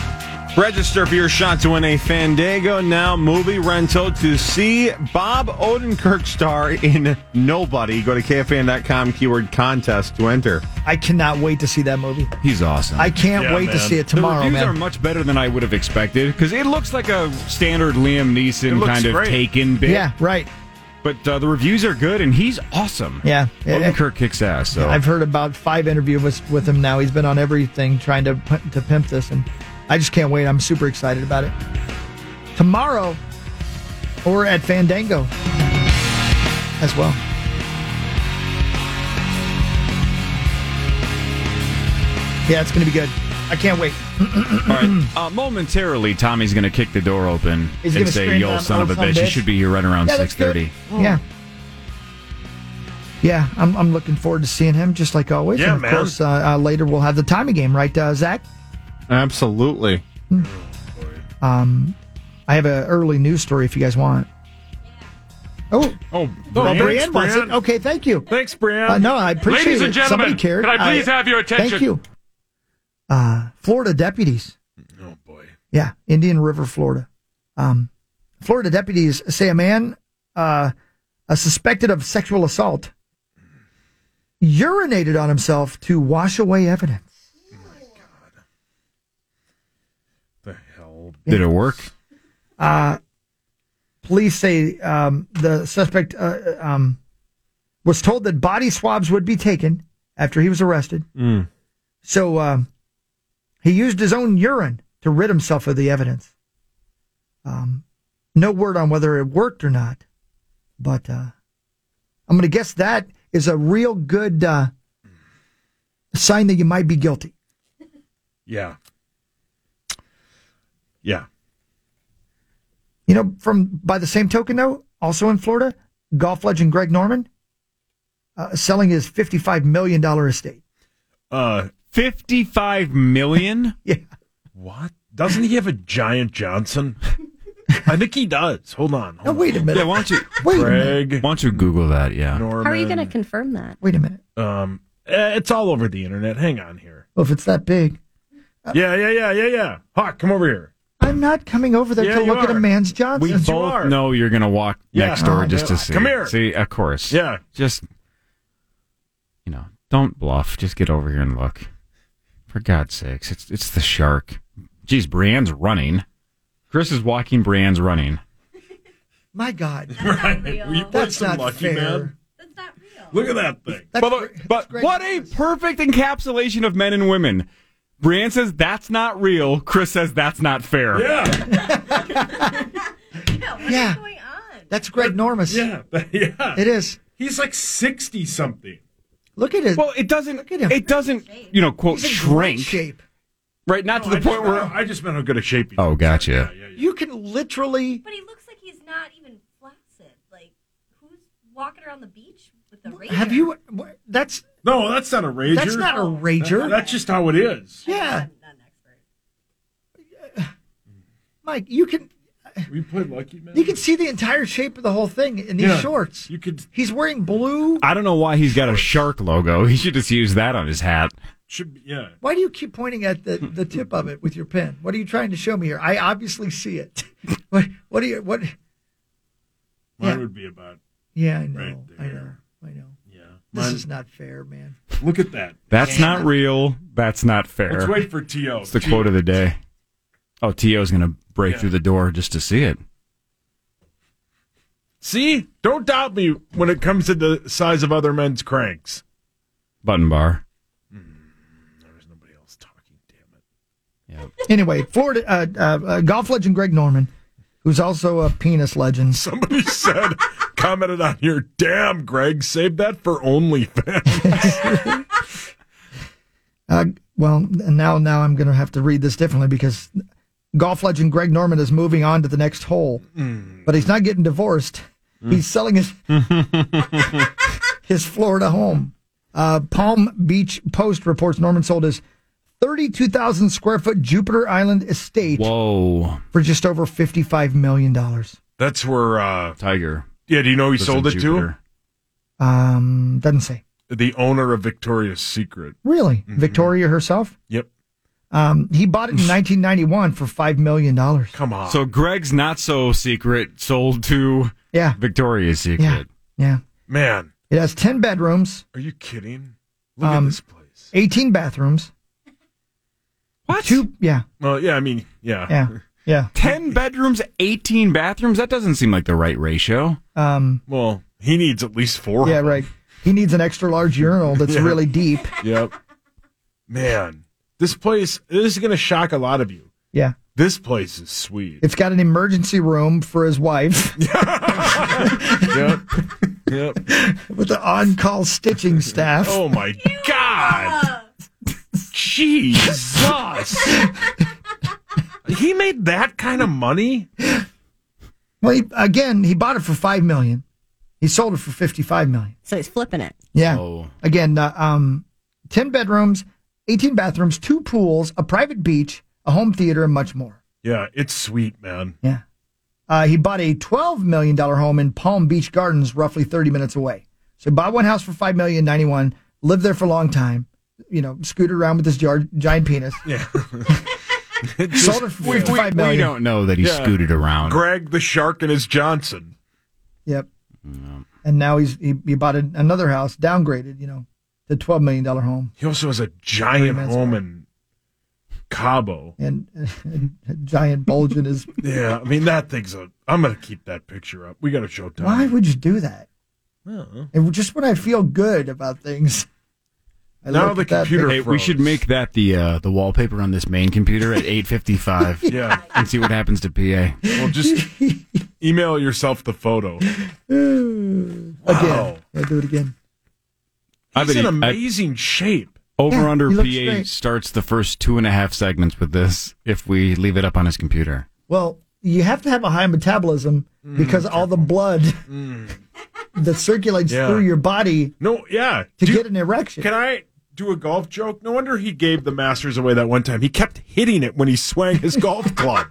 Register for your shot to win a Fandango Now movie rental to see Bob Odenkirk star in Nobody. Go to K F A N dot com, keyword contest to enter. I cannot wait to see that movie. He's awesome. I can't Yeah, wait to man. see it tomorrow, The reviews man. are much better than I would have expected because it looks like a standard Liam It Neeson looks kind of great. Taken bit. Yeah, right. But uh, the reviews are good, and he's awesome. Yeah. Odenkirk kicks ass. So. I've heard about five interviews with, with him now. He's been on everything trying to p- to pimp this, and I just can't wait. I'm super excited about it. Tomorrow, or at Fandango as well. Yeah, it's going to be good. I can't wait. All right. Uh, momentarily, Tommy's going to kick the door open He's and gonna say, scream yo, down, son of "Oh, a son of bitch. a You bitch." should be here right around Yeah, that's six thirty. good. Yeah. Yeah, I'm, I'm looking forward to seeing him, just like always. Yeah, and of man. course, uh, uh, later we'll have the timing game, right, uh, Zach? Absolutely. Um, I have an early news story if you guys want. Oh, oh, well, thanks, Brienne wants it. Brienne. Okay, thank you. Thanks, Brian. Uh, no, I appreciate Ladies it. and gentlemen, Somebody cared. can I please have your attention? Thank you. Uh, Florida deputies. Oh, boy. Yeah, Indian River, Florida. Um, Florida deputies say a man uh, uh, suspected of sexual assault urinated on himself to wash away evidence. The hell? Did it work? Uh, police say um, the suspect uh, um, was told that body swabs would be taken after he was arrested. Mm. So um, he used his own urine to rid himself of the evidence. Um, no word on whether it worked or not, but uh, I'm going to guess that is a real good uh, sign that you might be guilty. Yeah. Yeah. You know, from by the same token, though, also in Florida, golf legend Greg Norman uh, selling his fifty-five million dollars estate. Uh, fifty-five million dollars? Yeah. What? Doesn't he have a Giant Johnson? I think he does. Hold on. Hold Now, wait a minute. Yeah, why don't you, Wait a Greg, minute. why don't you Google that? Yeah. Norman. How are you going to confirm that? Wait a minute. Um, eh, it's all over the internet. Hang on here. Well, if it's that big, Yeah, yeah, yeah, yeah, yeah. Hawk, come over here. I'm not coming over there Yeah, to you look at a are. man's Johnson. We Yes, you both are. know you're going to walk Yeah. next door Oh, just to yeah. see. Come here. See, of course. Yeah. Just, you know, don't bluff. Just get over here and look. For God's sakes, it's it's the shark. Geez, Brienne's running. Chris is walking, Brienne's running. My God. Right. Will you play That's some not Lucky fair. Man? That's not real. Look at that thing. That's But, great- but that's great. what a perfect encapsulation of men and women. Brienne says that's not real. Chris says that's not fair. Yeah. Yeah. That's Greg Normus. Yeah. Yeah. It is. He's like sixty something. Look at it. Well, it doesn't. Look at him. It doesn't. You know, quote He's in great shrink. shape. Right, not to the I point just, where. I just meant how good a shape he Oh, is. gotcha. Yeah, yeah, yeah. You can literally. But he looks like he's not even flaccid. Like, who's walking around the beach with the razor? Have you? That's No, that's not a rager. that's not a rager. That- that's just how it is. Yeah, I'm not an expert. Mike, you can We played Lucky Man. you can see the entire shape of the whole thing in these Yeah. shorts. You could He's wearing blue. I don't know why he's got a shark logo. He should just use that on his hat. should be, yeah. Why do you keep pointing at the, the tip of it with your pen? What are you trying to show me here? I obviously see it. What what do you what? Mine Yeah. would be about Yeah, I know. Right I know. there. I know. yeah. This Mine- is not fair, man. Look at that. That's not real. That's not fair. Let's wait for T O. It's the quote of the day. Oh, T O's going to break Yeah. through the door just to see it. See, don't doubt me when it comes to the size of other men's cranks. Button bar. There's nobody else talking. Damn it. Anyway, Florida uh, uh, uh, golf legend Greg Norman, who's also a penis legend. Somebody said, commented on here, damn, Greg, save that for OnlyFans. Uh, well, and now now I'm going to have to read this differently because golf legend Greg Norman is moving on to the next hole, Mm. but he's not getting divorced. He's selling his his Florida home. Uh, Palm Beach Post reports Norman sold his thirty-two thousand square foot Jupiter Island estate Whoa. for just over fifty-five million dollars. That's where, uh, Tiger. yeah, do you know who he Lives sold in it Jupiter. Um, doesn't say. to? The owner of Victoria's Secret. Really? Victoria herself? Yep. Um, he bought it in nineteen ninety-one for five million dollars. Come on. So Greg's not so secret sold to yeah. Victoria's Secret. Yeah. yeah. Man. It has ten bedrooms. Are you kidding? Look um, at this place. eighteen bathrooms. What? Two, yeah. Well, yeah, I mean, yeah. Yeah. Yeah. ten bedrooms, eighteen bathrooms? That doesn't seem like the right ratio. Um, well, he needs at least four. Yeah, right. He needs an extra large urinal that's Yeah. really deep. Yep. Man, this place, this is going to shock a lot of you. Yeah. This place is sweet. It's got an emergency room for his wife. Yep. Yep. With the on-call stitching staff. Oh, my God. Jesus. He made that kind of money? Well, he, again, he bought it for five million dollars. He sold it for fifty-five million dollars. So he's flipping it. Yeah. Oh. Again, uh, um, ten bedrooms, eighteen bathrooms, two pools, a private beach, a home theater, and much more. Yeah, it's sweet, man. Yeah. Uh, he bought a twelve million dollars home in Palm Beach Gardens, roughly thirty minutes away. So he bought one house for five million dollars in ninety-one, lived there for a long time, you know, scooted around with his jar- giant penis. Yeah. Sold it for We, we, fifty-five million we dollars. don't know that he Yeah. scooted around. Greg the Shark and his Johnson. Yep. And now he's he, he bought a, another house, downgraded, you know, to twelve million dollars home. He also has a giant minutes home away. in Cabo. And, and a giant bulge in his... Yeah, I mean, that thing's a... I'm going to keep that picture up. We got to show Tom. Why would you do that? Well, And just when I feel good about things... I Now look the at that computer picture. Hey, we should make that the uh, the wallpaper on this main computer at eight fifty-five. Yeah. And see what happens to P A. Well, just email yourself the photo. Again. Wow. Yeah, do it again. I He's bet in he- I- amazing shape. Over Yeah, under he looks P A great. starts the first two and a half segments with this if we leave it up on his computer. Well, you have to have a high metabolism because all the blood that circulates Yeah. through your body No, yeah. to Do- get an erection. Can I do a golf joke? No wonder he gave the Masters away that one time. He kept hitting it when he swung his golf club.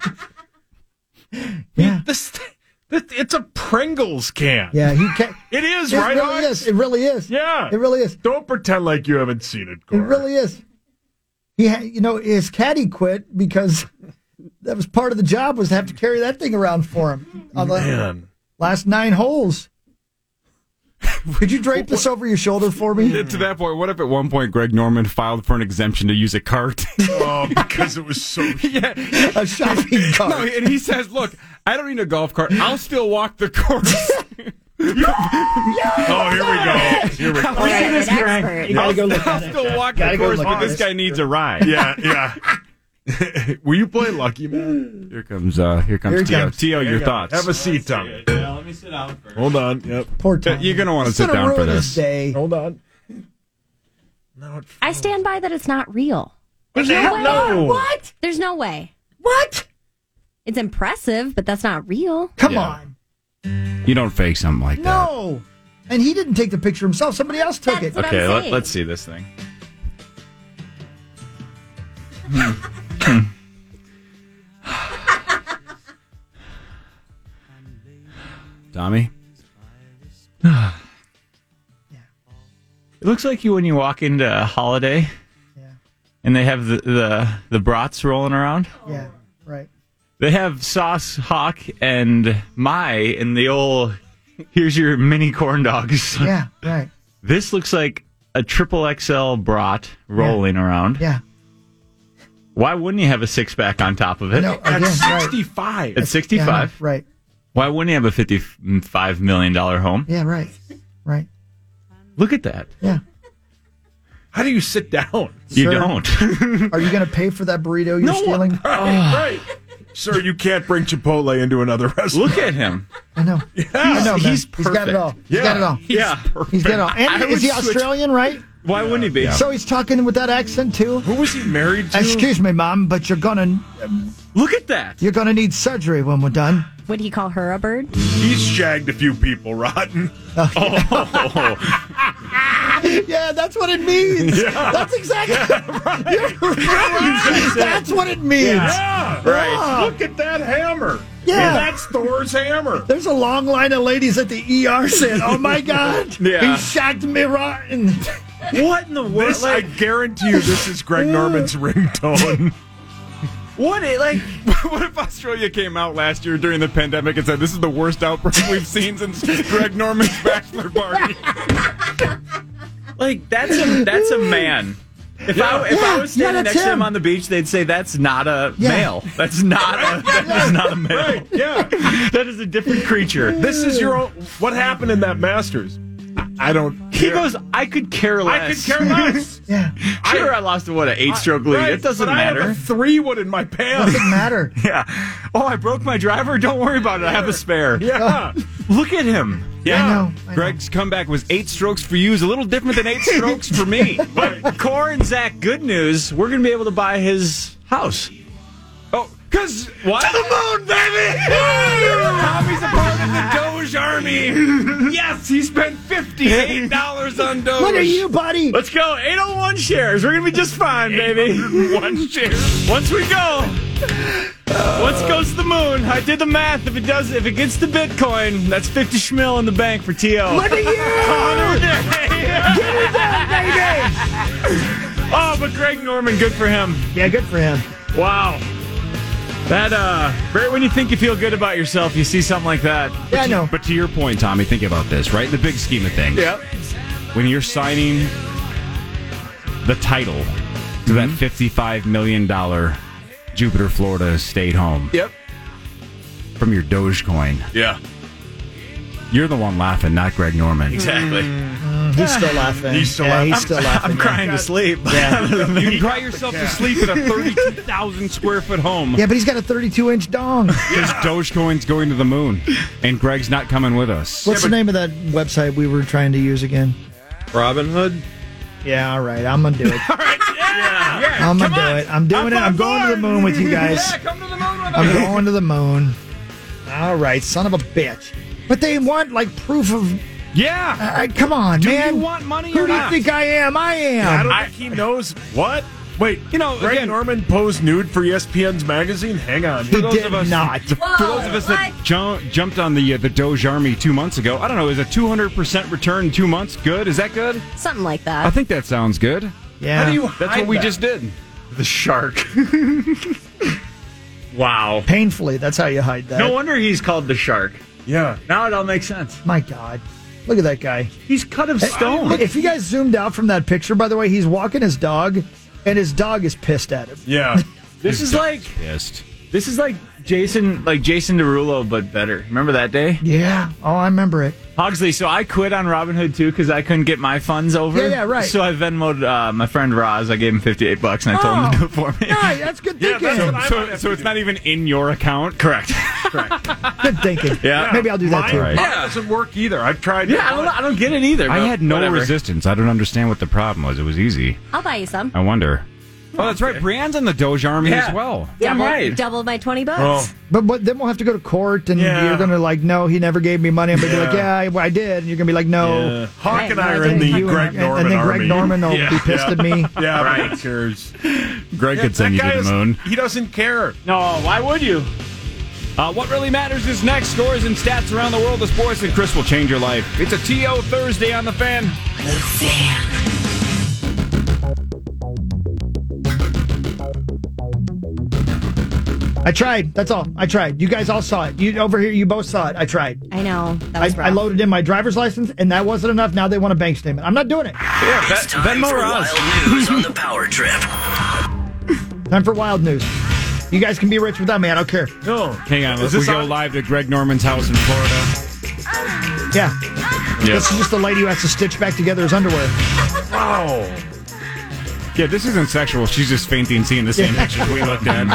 Yeah. This, this, it's a Pringles can. Yeah, he can. It is, It right, really Alex? is. It really is. Yeah. It really is. Don't pretend like you haven't seen it, It Corey. really is. He, ha- you know, his caddy quit because that was part of the job was to have to carry that thing around for him on the Man. last nine holes. Could you drape this over your shoulder for me? To that point, what if at one point Greg Norman filed for an exemption to use a cart? Oh, because it was so... yeah. A shopping cart. No, and he says, look, I don't need a golf cart. I'll still walk the course. Oh, here we go. Here we go. All right, this, an Greg. expert. You gotta go look I'll at it. still walk Gotta the go course, look but at this it. guy needs a ride. Yeah, yeah. Will you play Lucky Man? Here comes, uh, here comes Here he T O. comes. T O, your Hang on. thoughts. Have a seat, Tommy. Yeah, let me sit down first. Hold on. Yep. Poor Tom. You're going to want to He's sit gonna down for ruin his this. day. Hold on. No, it I stand by that it's not real. What There's the no hell? way. No. What? There's no way. What? It's impressive, but that's not real. Come Yeah. on. You don't fake something like that. No. And he didn't take the picture himself. Somebody else took That's it. what Okay, I'm let, saying. let's see this thing. Tommy? It looks like you when you walk into a Holiday, Yeah. and they have the, the the brats rolling around. Yeah. Right. They have Sauce, Hawk, and Mai in the old. Here's your mini corn dogs. Yeah. Right. This looks like a triple X L brat rolling around. Yeah. Why wouldn't you have a six pack on top of it? No. Again. At Right. sixty-five. At sixty-five. Yeah, right. Why wouldn't you have a fifty-five million dollar home? Yeah. Right. Right. Look at that. Yeah. How do you sit down? You Sir, don't. Are you going to pay for that burrito you're No. stealing? Right, right. Sir, you can't bring Chipotle into another restaurant. Look at him. I know. Yeah. I know, man. He's He's got it all. He's Yeah. got it all. Yeah. He's got it all. I And would is he switch- Australian, right? Why wouldn't he be? So he's talking with that accent too. Who was he married to? Excuse me, mom, but you're gonna Look at that. you're gonna need surgery when we're done. Would he call her a bird? He's shagged a few people, Rotten. Oh. Yeah, that's what it means. Yeah. That's exactly. You're right. That's what it means. Yeah, Right. Ah. Look at that hammer. Yeah. That's Thor's hammer. There's a long line of ladies at the E R saying, "Oh my God, Yeah. he shagged me rotten." What in the world? This, I guarantee you, this is Greg Norman's ringtone. What? Like, what if Australia came out last year during the pandemic and said, this is the worst outbreak we've seen since Greg Norman's bachelor party? Like, that's a, that's a man. If, Yeah. I, if Yeah, I was standing yeah, next that's to him him. on the beach, they'd say that's not a Yeah. male. That's not a that is not a male. Right, yeah. That is a different creature. This is your own. What happened in that Masters? I, I don't. He care. goes, I could care I less. could care less. Yeah. Sure, I, lost a, what, an eight-stroke lead. Right, It doesn't but I have matter. a three wood in my pants. Doesn't matter. Yeah. Oh, I broke my driver? Don't worry about it. I have a spare. Yeah. Look at him. Yeah. I know. I know. Greg's comeback was eight strokes for you is a little different than eight strokes for me. But Core and Zach, good news. We're going to be able to buy his house. Oh, because What? to the moon, baby! Tommy's a part of the Doge Army. Yes, he spent fifty-eight dollars on Doge. Look at you, buddy. Let's go. eight oh one shares. We're going to be just fine, baby. One share. Once we go. Once it goes to the moon, I did the math. If it does, if it gets to Bitcoin, that's fifty schmil in the bank for T O. Look at you. Get it done, baby. Oh, but Greg Norman, good for him. Yeah, good for him. Wow. That, uh, right when you think you feel good about yourself, you see something like that. Yeah, I know. But to your point, Tommy, think about this, right? The big scheme of things. Yep. When you're signing the title to that fifty-five million dollars Jupiter, Florida estate home Yep. from your Dogecoin, Yeah. you're the one laughing, not Greg Norman. Exactly. He's still laughing. He's still yeah, laughing. He's still laughing. I'm yeah. crying to sleep. Yeah. You can cry yourself to sleep in a thirty-two thousand square foot home. Yeah, but he's got a thirty-two inch dong. Because Dogecoin's going to the moon, and Greg's not coming with us. What's the name of that website we were trying to use again? Robin Hood? Yeah, all right. I'm going to do it. Yeah. yeah. I'm going to do it. I'm doing it. I'm going to the moon with you guys. Yeah, come to the moon with I'm us. going to the moon. All right, son of a bitch. But they want, like, proof of... Yeah. Uh, come on, Do man. you want money Who or do you not? think I am? I am. I don't think he knows what. Wait, You know, Greg again- Norman posed nude for E S P N's magazine. Hang on. He those did of us- not. For those of us that ju- jumped on the uh, the Doge Army two months ago, I don't know, is a two hundred percent return in two months good? Is that good? Something like I that. think that sounds good. Yeah. How do you That's hide what we that? just did. The shark. Wow. Painfully, that's how you hide that. No wonder he's called the shark. Yeah. Now it all makes sense. My God. Look at that guy. He's cut of stone. If you guys zoomed out from that picture, by the way, he's walking his dog, and his dog is pissed at him. Yeah. This is like Pissed. this is like Jason, like Jason Derulo, but better. Remember that day, Yeah. Oh, I remember it. Hogsley? So I quit on Robinhood too because I couldn't get my funds over. Yeah, yeah, right. So I Venmoed uh, my friend Roz. I gave him fifty-eight bucks, and I told him to do it for me. Yeah, that's good Yeah, thinking. that's what I So, might have so to it's do. not even in your account? Correct. Good thinking. Yeah. Maybe I'll do that Mine, too. mine doesn't work either. I've tried. Yeah, I don't, I don't get it either. I but had no whatever. resistance. I don't understand what the problem was. It was easy. I'll buy you some. I wonder. Oh, that's right. Brianne's on the Doge Army Yeah. as well. Yeah, double, right. double my twenty bucks. Oh. But, but then we'll have to go to court, and Yeah. you're going to like, no, he never gave me money. I'm going to be like, yeah, I, I did. And you're going to be like, no. Yeah. Hawk Right, and I no, are I in the didn't. Greg and, Norman and then army. Greg Norman will Yeah. be pissed at me. Yeah, Right. right. Who cares? Greg Yeah, could send that you guy to the is- moon. He doesn't care. No, why would you? Uh, what really matters is next. Scores and stats around the world of sports, and Chris will change your life. It's a T O Thursday on The Fan. The Fan. I tried. That's all. I tried. You guys all saw it. You over here, you both saw it. I tried. I know. That I, was rough. I loaded in my driver's license, and that wasn't enough. Now they want a bank statement. I'm not doing it. Yeah, It's Ven- time Venmo for Roz. wild news on the Power Trip. Time for wild news. You guys can be rich without me. I don't care. No. Hang on. Let's this we go on? live to Greg Norman's house in Florida. Yeah. Yeah. This is just a lady who has to stitch back together his underwear. Wow. Yeah, this isn't sexual. She's just fainting seeing the same pictures we looked at.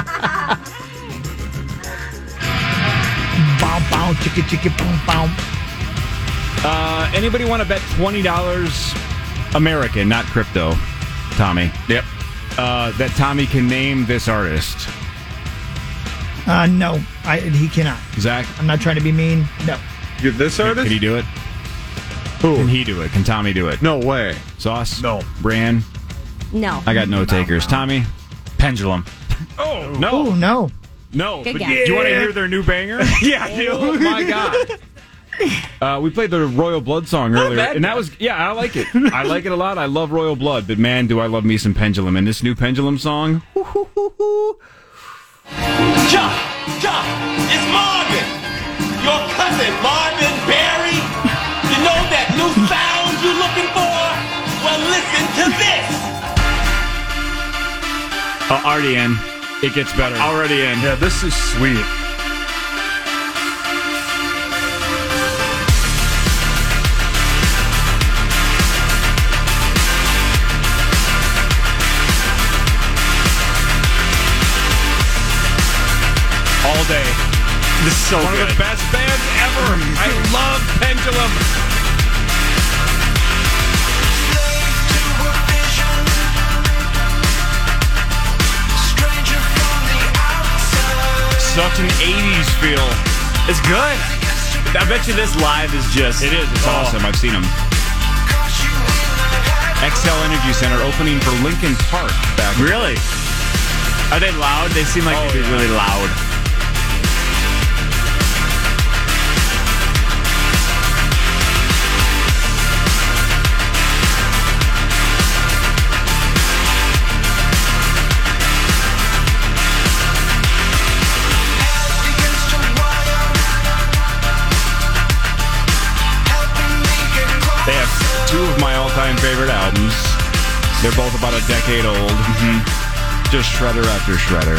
Bow, bow, chicka, chicka, boom, bow. Uh, anybody want to bet twenty dollars American, not crypto, Tommy? Yep. Uh, that Tommy can name this artist. Uh, no, I, he cannot. Zach? I'm not trying to be mean. No. You're this Can, artist? can he do it? Who? Can he do it? Can Tommy do it? No way. Sauce? No. Bran? No. I got no takers. Tommy? Pendulum. Oh, Oh, no. no. No. Good But guess. do you want to hear their new banger? Yeah, I do. Oh, my God. Uh, we played the Royal Blood song earlier, and that was yeah, I like it. I like it a lot. I love Royal Blood, but man, do I love me some Pendulum. And this new Pendulum song. Chuck, Chuck, it's Marvin, your cousin Marvin Barry. You know that new sound you're looking for? Well, listen to this. Uh, already in. It gets better. Already in. Yeah, this is sweet. All day. This is so One good. of the best bands ever. I love Pendulum. Such an eighties feel. It's good. I bet you this live is just... It is. It's oh. awesome. I've seen them. X L Energy Center opening for Linkin Park. Back really? Are they loud? They seem like oh, they'd be yeah. really loud. They have two of my all-time favorite albums. They're both about a decade old. Mm-hmm. Just shredder after shredder.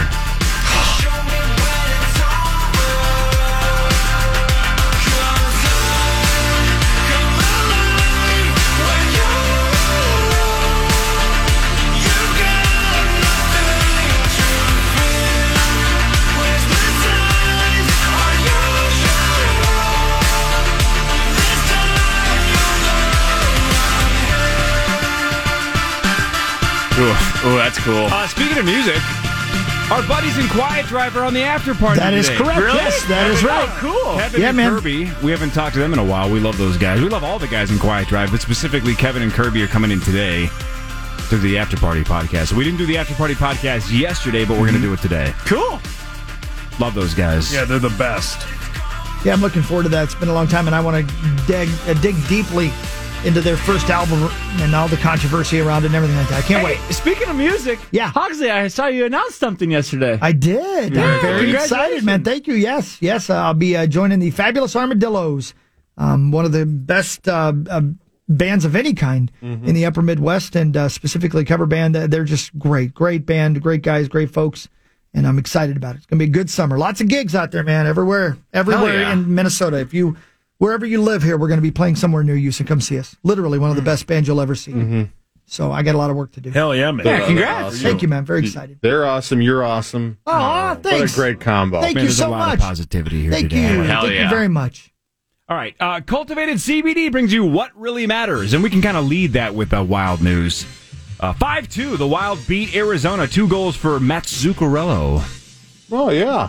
Ooh, ooh, that's cool. Uh, speaking of music, our buddies in Quiet Driver on the after party That is today. correct. Really? Yes, that is right. Oh, cool. Kevin yeah, and man. Kirby, we haven't talked to them in a while. We love those guys. We love all the guys in Quiet Drive, but specifically Kevin and Kirby are coming in today to the after party podcast. We didn't do the after party podcast yesterday, but we're going to do it today. Cool. Love those guys. Yeah, they're the best. Yeah, I'm looking forward to that. It's been a long time, and I want to dig, uh, dig deeply into their first album and all the controversy around it and everything like that. I can't hey, wait. Speaking of music, yeah, Hogsley, I saw you announce something yesterday. I did. Yeah, I'm very excited, man. Thank you. Yes, yes. Uh, I'll be uh, joining the Fabulous Armadillos, um, one of the best uh, uh, bands of any kind mm-hmm. in the Upper Midwest, and uh, specifically cover band. Uh, they're just great, great band, great guys, great folks, and I'm excited about it. It's going to be a good summer. Lots of gigs out there, man. Everywhere, everywhere yeah. in Minnesota. If you Wherever you live here, we're going to be playing somewhere near you, so come see us. Literally one of the best bands you'll ever see. Mm-hmm. So I got a lot of work to do. Hell yeah, man. Yeah, congrats. Awesome. Thank you, man. Very excited. They're awesome. You're awesome. Oh, oh thanks. What a great combo. Thank man, you there's so a lot much. of positivity here Thank today. you. Hell Thank yeah. you very much. All right. Uh, Cultivated C B D brings you what really matters, and we can kind of lead that with uh, wild news. Uh, five two, the Wild beat Arizona. Two goals for Matt Zuccarello. Oh, yeah.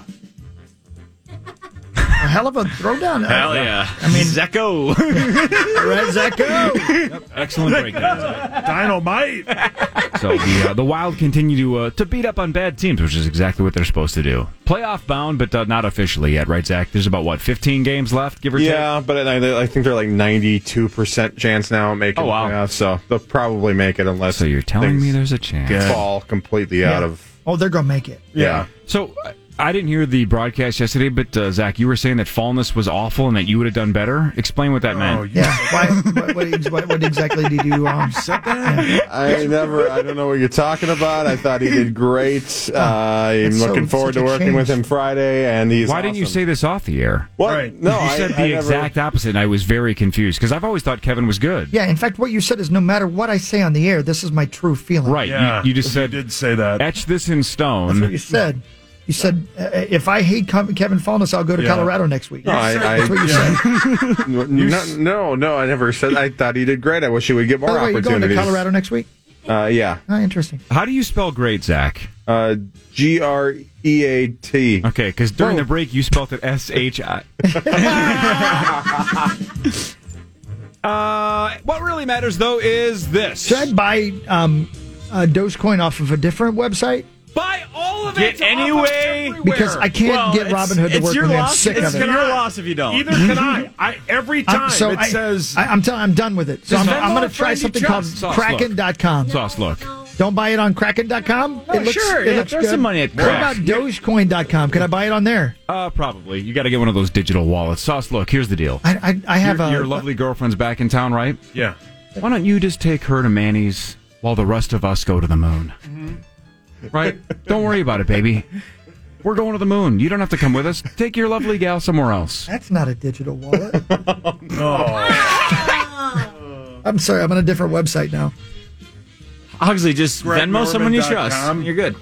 A hell of a throwdown. Hell yeah. I mean, Zecco. Red Zecco. Yep, excellent breakdown. Dynamite. So the uh, the Wild continue to uh, to beat up on bad teams, which is exactly what they're supposed to do. Playoff bound, but uh, not officially yet, right, Zach? There's about, what, fifteen games left, give or take? Yeah, but I, I think they're like ninety-two percent chance now of making oh, wow. playoffs, so they'll probably make it unless So you're telling me there's a chance. fall completely yeah. out of... Oh, they're going to make it. Yeah. So... Uh, I didn't hear the broadcast yesterday, but uh, Zach, you were saying that fallness was awful and that you would have done better. Explain what that meant. Oh, yeah. Why, what, what, what, what exactly did you um, say? Yeah. I never, I don't know what you're talking about. I thought he did great. Uh, I'm That's looking so- forward such to a working change. with him Friday, and he's Why didn't you awesome. say this off the air? What? Right. No, You I said I the never- exact opposite, and I was very confused because I've always thought Kevin was good. Yeah, in fact, what you said is no matter what I say on the air, this is my true feeling. Right. Yeah, You, you just said, you did say that. etch this in stone. That's what you said. You said, uh, if I hate Com- Kevin Fallness, I'll go to Yeah. Colorado next week. No, I, I, That's what you said. no, no, no, I never said. I thought he did great. I wish he would get more By the way, you're going to opportunities. Colorado next week? Uh, yeah. Oh, interesting. How do you spell great, Zach? Uh, G R E A T. Okay, because during Whoa. the break you spelled it S H I. Uh, what really matters, though, is this. Should I buy um, a Dogecoin off of a different website? Buy all of Get it anyway. Because I can't Well, get it's- Robinhood to it's work your with me. I'm loss. sick It's of it. your loss if you don't. Either can I. I every time I'm, so it I, says. I, I'm telling. I'm done with it. So I'm, Just I'm Venmo going a to try friend you something called trust. Sauce, Kraken dot com. Sauce, look. Don't buy it on Kraken dot com. Oh, it looks, sure, it yeah, looks throw good. some money at What Crack. about Dogecoin dot com? Can I buy it on there? Uh, probably. You got to get one of those digital wallets. Sauce, look, here's the deal. I I, I have your, a your lovely girlfriend's back in town, right? Yeah. Why don't you just take her to Manny's while the rest of us go to the moon? Right? Don't worry about it, baby. We're going to the moon. You don't have to come with us. Take your lovely gal somewhere else. That's not a digital wallet. No. I'm sorry. I'm on a different website now. Huxley, just Greg Venmo someone you Norman dot trust. com. You're good.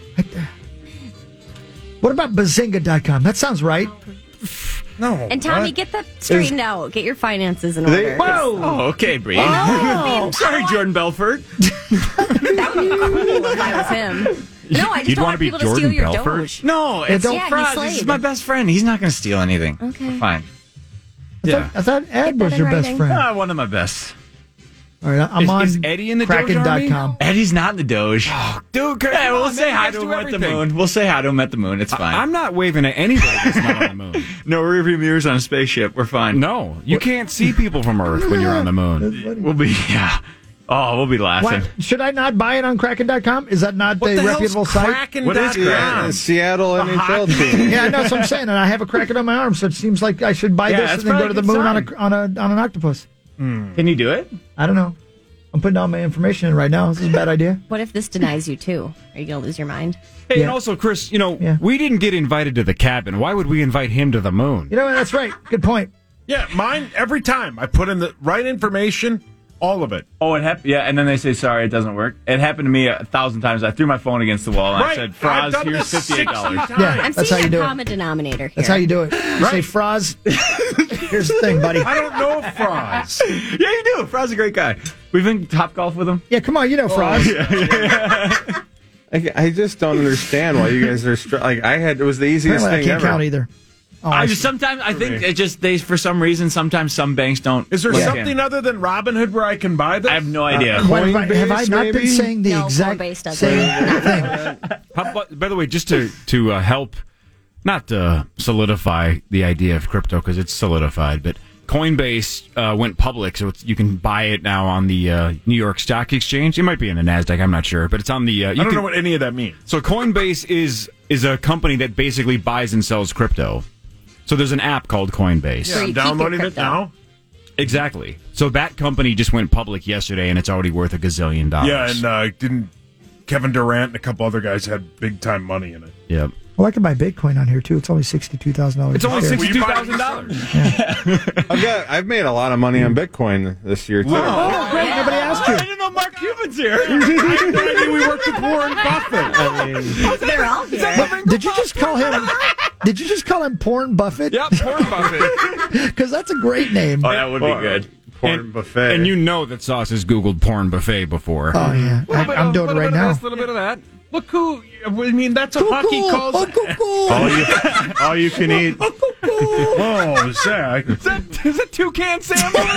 What about Bazinga dot com? That sounds right. No. And Tommy, what? get that straightened out. Get your finances in They- order. Whoa! Oh, okay, Bree. Oh. Sorry, Jordan Belfort. That would be cool if I was him. No, I just You'd don't wanna want be people to Jordan steal your Belfort? Doge. No, it's don't- Yeah, Fraz. he's This is Slade. my best friend. He's not going to steal anything. Okay. We're fine. I Yeah. thought, I thought Ed that was in your best writing. friend. Ah, one of my best. All right, I'm Is- on is Eddie in the Doge Kraken dot army? com. Eddie's not in the Doge. Dude, Yeah, we'll say hi to him at the moon. We'll say hi to him at the moon. It's fine. I'm not waving at anybody that's not on the moon. no rearview mirrors on a spaceship. We're fine. No, you can't see people from Earth when you're on the moon. We'll be, yeah. Oh, we'll be laughing. Why, should I not buy it on Kraken dot com? Is that not What a the reputable hell's site? Kraken What is dot com? Yeah, the Seattle N H L team. Yeah, no, that's what I'm saying. And I have a Kraken on my arm, so it seems like I should buy Yeah, this that's and then go to probably the a moon good on a, on a on an octopus. Can you do it? I don't know. I'm putting all my information in right now. This is a bad idea. What if this denies you too? Are you going to lose your mind? Hey, Yeah. and also, Chris, you know, Yeah. we didn't get invited to the cabin. Why would we invite him to the moon? You know what? That's right. Good point. Yeah, mine every time. I put in the right information, all of it. Oh, it happened. Yeah, and then they say, sorry, it doesn't work. It happened to me a thousand times. I threw my phone against the wall and Right. I said, I've Fraz, done here's this fifty-eight dollars. sixty times. Yeah, I'm that's how seeing you a do it. common denominator here. That's how you do it. You say, Fraz, here's the thing, buddy. I don't know Fraz. Yeah, you do. Fraz is a great guy. We've been top golf with him. Yeah, come on. You know, Fraz. I, I just don't understand why you guys are str- like. I had it was the easiest Apparently I thing can't ever. count either. Oh, I I just see. sometimes I think it just they for some reason sometimes some banks don't. Is there look something in. other than Robinhood where I can buy this? I have no idea. Uh, What, have, I, have I Coinbase, not been maybe? saying the No, exact Coinbase doesn't. same thing? How about, by the way, just to to uh, help, not to solidify the idea of crypto because it's solidified, but Coinbase uh, went public, so it's, you can buy it now on the uh, New York Stock Exchange. It might be in the Nasdaq, I'm not sure, but it's on the. Uh, you I don't can- know what any of that means. So Coinbase is is a company that basically buys and sells crypto. So there's an app called Coinbase. Yeah, I'm you keep your downloading it crypto. now. Exactly. So that company just went public yesterday, and it's already worth a gazillion dollars. Yeah, and uh, didn't Kevin Durant and a couple other guys had big time money in it. Yep. Well, I can buy Bitcoin on here too. It's only sixty-two thousand dollars. It's only Will you sixty-two buy thousand dollars. I've got. I've made a lot of money on Bitcoin this year too. Oh, great! Nobody asked you. I didn't know Mark Cuban's here. I knew we worked with Warren Buffett. I mean, They're all here. Did you just call him? Did you just call him Porn Buffett? Yep, Porn Buffett. Because that's a great name. Oh, that would be good. porn and, buffet. And you know that Sauce has Googled porn buffet before. Oh yeah, I, I'm doing it right now. A little bit of that. Look who. I mean, that's what hockey calls. Oh, cool, cool. all you, all you can eat. Oh, Zach. Is that, is that Toucan Sam over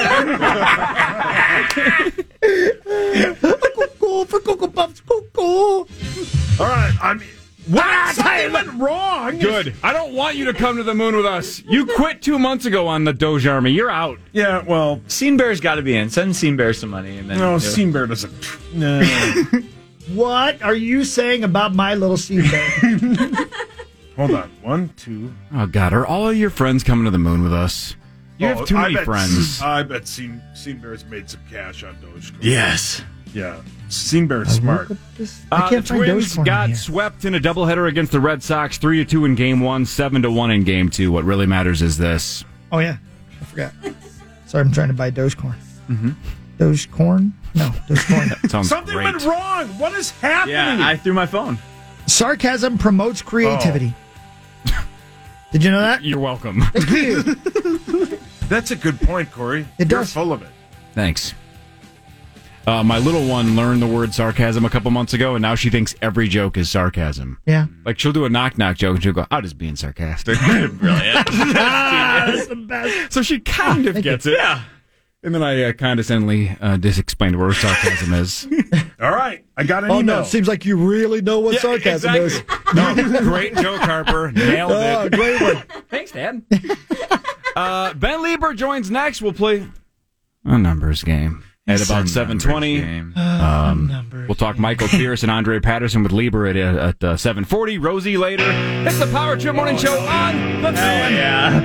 there? Cool for Cocoa Puffs. Cool, cool. All right. I mean, what? Something went wrong. Good. I don't want you to come to the moon with us. You quit two months ago on the Doge Army. You're out. Yeah. Well, Scene Bear's got to be in. Send Scene Bear some money, and then no. do it. Scene Bear doesn't. No. What are you saying about my little sea bear? Hold on. One, two. Oh, God. Are all of your friends coming to the moon with us? You Oh, have too I many bet, friends. I bet Scene, Scene Bear's made some cash on Dogecoin. Yes. Yeah. Scene Bear's smart. I Uh, can't the find Twins Dogecoin got here. swept in a doubleheader against the Red Sox, three to two in Game One, seven to one in Game Two. What really matters is this. Oh yeah, I forgot. Sorry, I'm trying to buy Dogecoin. Mm-hmm. Dogecoin? No, Dogecoin. Sounds Something great. went wrong. What is happening? Yeah, I threw my phone. Sarcasm promotes creativity. Did you know that? You're welcome. Thank you. That's a good point, Corey. It You're does. full of it. Thanks. Uh, my little one learned the word sarcasm a couple months ago, and now she thinks every joke is sarcasm. Yeah. Like, she'll do a knock-knock joke, and she'll go, I'm just being sarcastic. Brilliant. That's the best. So she kind of Thank gets you. it. Yeah. And then I uh, condescendingly uh, just explained where sarcasm is. All right, I got an Oh, email. no, it seems like you really know what Yeah, sarcasm exactly. is. No, great joke, Harper. Nailed Oh, it. great one. Thanks, Dad. Uh, Ben Lieber joins next. We'll play a numbers game at It's about a seven numbers twenty. game. Um, we'll talk Michael Pierce and Andre Patterson with Lieber at, uh, at uh, seven forty. Rosie later. It's the Power Trip Morning Show on the Fan. Yeah.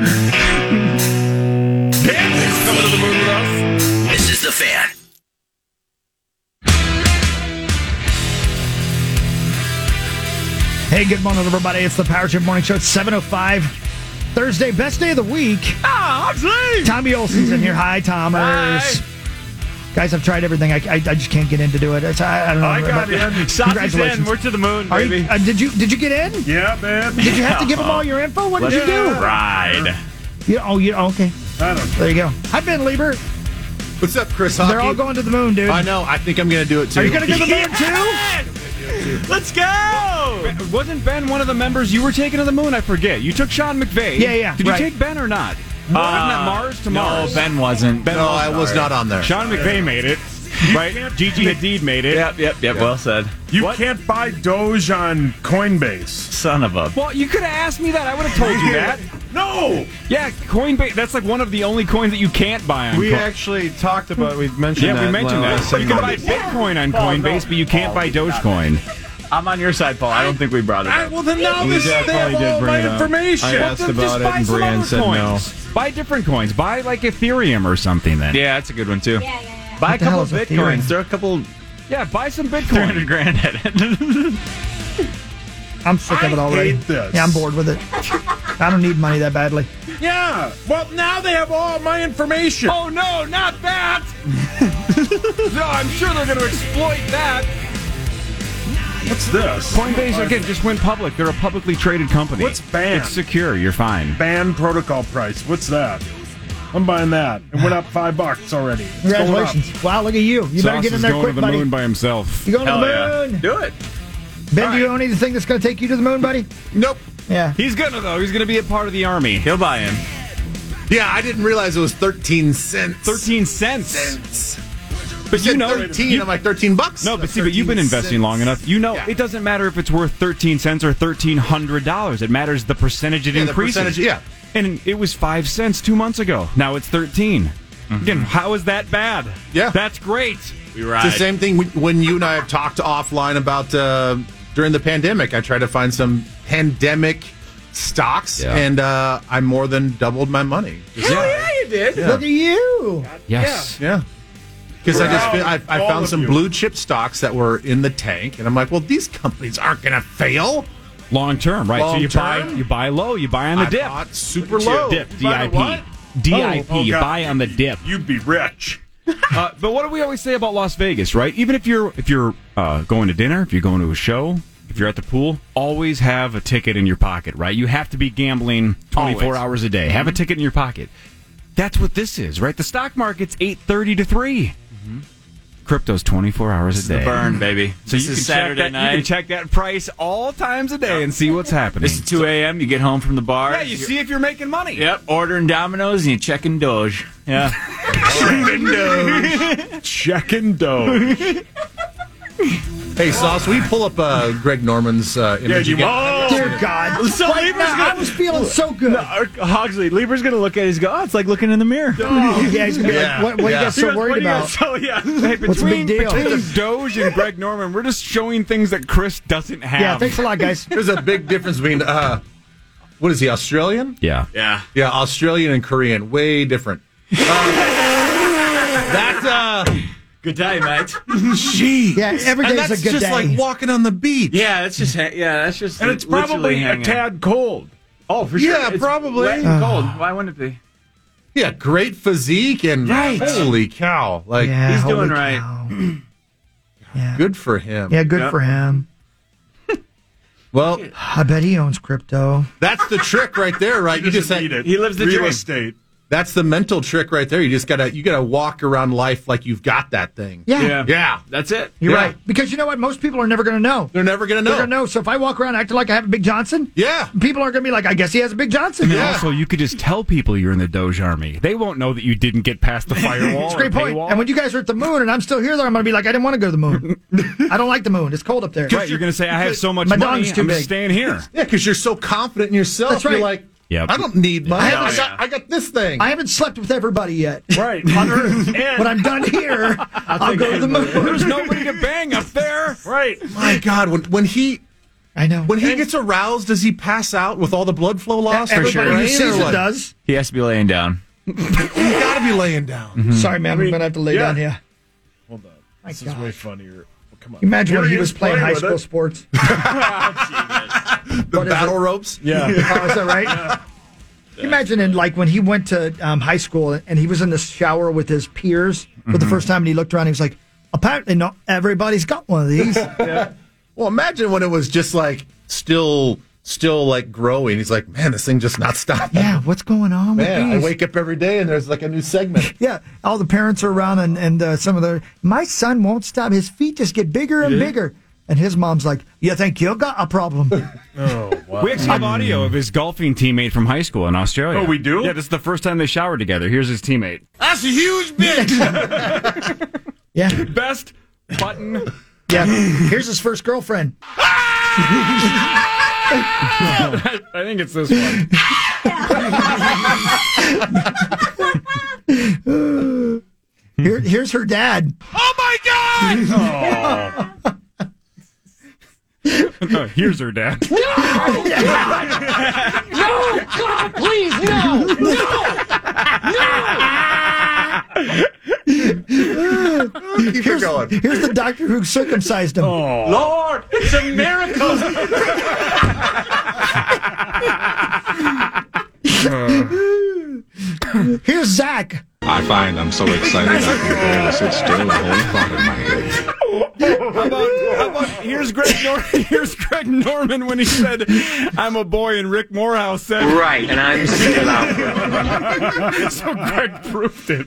Kansas coming to the moon with us. This is The Fan. Hey, good morning, everybody. It's the Power Trip Morning Show. It's seven oh five. Thursday, best day of the week. Ah, oh, Tommy Olson's in here. Hi, Thomas. Hi. Guys, I've tried everything. I, I, I just can't get in to do it. It's, I, I don't know. I got but- in. Saucy's Congratulations. in. We're to the moon, Are baby. you, uh, did you did you get in? Yeah, man. Did you have to give them all your info? What did Let's you do? ride. You, oh, you okay? I don't know. There you go. Hi, Ben Lieber. What's up, Chris Hockey? They're all going to the moon, dude. I know. I think I'm going to do it too. Are you going to go to the moon too? Let's go. Wasn't Ben one of the members you were taking to the moon? I forget. You took Sean McVay. Yeah, yeah, Did right. you take Ben or not? Wasn't that Mars to No, Mars? Ben wasn't. Ben No, I was not on there. Sean McVay made it. Right? Gigi Hadid made it. Yep, yep, yep. Well said. You What? can't buy Doge on Coinbase. Son of a. Well, you could have asked me that. I would have told you that. No! Yeah, Coinbase. That's like one of the only coins that you can't buy on. We Coin- actually talked about. We mentioned yeah, that. we mentioned last that. You can buy segment. Bitcoin on Coinbase, but you can't buy Dogecoin. I'm on your side, Paul. I don't think we brought it I, up. well, then now We this they definitely have did all bring my it up. information. I asked Well, then about just it, buy and some Brian other said coins. Buy different coins. Buy like Ethereum or something then. Yeah, that's a good one too. Yeah, yeah, yeah. Buy a What the hell couple is of Ethereum? bitcoins. There are a couple Yeah, buy some three Bitcoin. hundred grand at it. I'm sick of it I already. hate this. Yeah, I'm bored with it. I don't need money that badly. Yeah. Well, now they have all my information. Oh no, not that! No, I'm sure they're going to exploit that. What's this? Coinbase again just went public. They're a publicly traded company. What's BAN? It's secure. You're fine. Ban protocol price. What's that? I'm buying that. It went up five bucks already. It's going up. Congratulations. Wow, look at you. You better Sauce get in is there going quick, to the buddy. moon by himself. You going to Hell the yeah. moon? Do it. Ben, All do you right. own anything that's going to take you to the moon, buddy? Nope. Yeah. He's gonna though. He's gonna be a part of the army. He'll buy in. Yeah, I didn't realize it was thirteen cents. Thirteen cents. cents. But You you know, thirteen. you- I'm like thirteen bucks. No, but see, but you've been investing cents. long enough. You know, Yeah. it doesn't matter if it's worth thirteen cents or thirteen hundred dollars. It matters the percentage it Yeah, the increases. percentage, yeah. And it was five cents two months ago. Now it's thirteen. Again, how is that bad? Yeah. That's great. We It's ride. the same thing when you and I have talked offline about uh, during the pandemic. I tried to find some pandemic stocks, Yeah. and uh, I more than doubled my money. Just- Hell yeah, you did. Yeah. Look at you. Yes. Yeah. Because I just Wow. feel, I, I All found of some you. blue chip stocks that were in the tank, and I'm like, well, these companies aren't going to fail. Long term, right? so Long you buy term? you buy low, you buy on the I dip. bought super low. Dip, You D buy I the what? P. D I P, Oh, oh, you God. buy on the dip. You'd be rich. Uh, but what do we always say about Las Vegas, right? Even if you're if you're uh, going to dinner, if you're going to a show, if you're at the pool, always have a ticket in your pocket, right? You have to be gambling twenty-four Always. hours a day. Have a ticket in your pocket. That's what this is, right? The stock market's eight thirty to three. Crypto's twenty-four hours This a is day. the burn, baby. So this you is can Saturday check that, night. You can check that price all times a day and see what's happening. This is two a.m. You get home from the bar. Yeah, you see if you're making money. Yep, ordering Domino's and you checking Doge. Yeah. Checking Doge. Checking Doge. Hey, Sauce, we pull up uh, Greg Norman's uh, image you again. want- Dear God. So Right Lieber's now, gonna- I was feeling so good. Hogsley, Lieber's going to look at it and go, oh, it's like looking in the mirror. Yeah, he's going to be Yeah, like, what, what yeah. are you guys so worried about? So, yeah. Hey, What's the big between, deal? between Doge and Greg Norman, we're just showing things that Chris doesn't have. Yeah, thanks a lot, guys. There's a big difference between, uh, what is he, Australian? Yeah. Yeah. Yeah, Australian and Korean. Way different. Uh, that's, uh, Good day, mate. gee. Yeah, every And day's that's a good just day. like walking on the beach. Yeah, that's just, ha- yeah, that's just And it's literally probably a hanging. tad cold. Oh, for sure. Yeah, It's probably. wet and cold. Why wouldn't it be? Yeah, great physique and Right. holy cow. Like, yeah, he's holy doing right. cow. Yeah. good for him. Yeah, good Yep. for him. Well, I bet he owns crypto. that's the trick right there, right? You just Doesn't need said, it. He lives the Real dream. estate. That's the mental trick right there. You just gotta you gotta walk around life like you've got that thing. Yeah. Yeah. Yeah. That's it. You're Yeah. right. Because you know what? Most people are never going to know. They're never gonna know. They're going to know. So if I walk around acting like I have a Big Johnson, Yeah. people are going to be like, I guess he has a Big Johnson. And also, you could just tell people you're in the Doge Army. They won't know that you didn't get past the firewall. It's a great or point. paywall. And when you guys are at the moon and I'm still here, though, I'm going to be like, I didn't want to go to the moon. I don't like the moon. It's cold up there. Right, you're going to say, I have so much My money, dong's too I'm just big. staying here. Yeah, because you're so confident in yourself. That's right. You're like, Yep. I don't need money. I I, haven't- got, I got this thing. I haven't slept with everybody yet. Right. On Earth. And- When I'm done here, I'll go to the moon. There's nobody to bang up there. Right. My God, when when he I know. when he gets aroused, does he pass out with all the blood flow lost? Everybody Or who brain, sees or it what? does. He has to be laying down. You got to be laying down. Sorry, man. I'm going to have to lay yeah. down here. Hold on. My This God. is way funnier. Well, come on. Imagine Here when he is was playing high with school it. sports. The battle ropes. Yeah. Oh, is that right? Imagine in like when he went to um, high school and he was in the shower with his peers for the first time and he looked around and he was like, apparently not everybody's got one of these. Yeah. Well, imagine when it was just like still, still like growing. He's like, man, this thing just not stopping. Yeah, what's going on Man, with I these? wake up every day and there's like a new segment. Yeah, all the parents are around and, and uh, some of the, my son won't stop. His feet just get bigger and bigger. And his mom's like, you think you got a problem? Oh, wow. We actually have audio of his golfing teammate from high school in Australia. Oh, we do? Yeah, this is the first time they showered together. Here's his teammate. That's a huge bitch. Yeah. Best button. Yeah. Here's his first girlfriend. I think it's this one. Here, here's her dad. Oh my God! Oh, here's her dad. No, God, please, no, no, no. Keep Here's, it going. here's the doctor who circumcised him. Lord, it's a miracle. Here's Zach. I find I'm so excited I can barely sit still. A whole thought in my head. How about, how about here's Greg Nor- here's Greg Norman when he said, "I'm a boy," and Rick Morehouse said, Right, and I'm still out. So Greg proved it.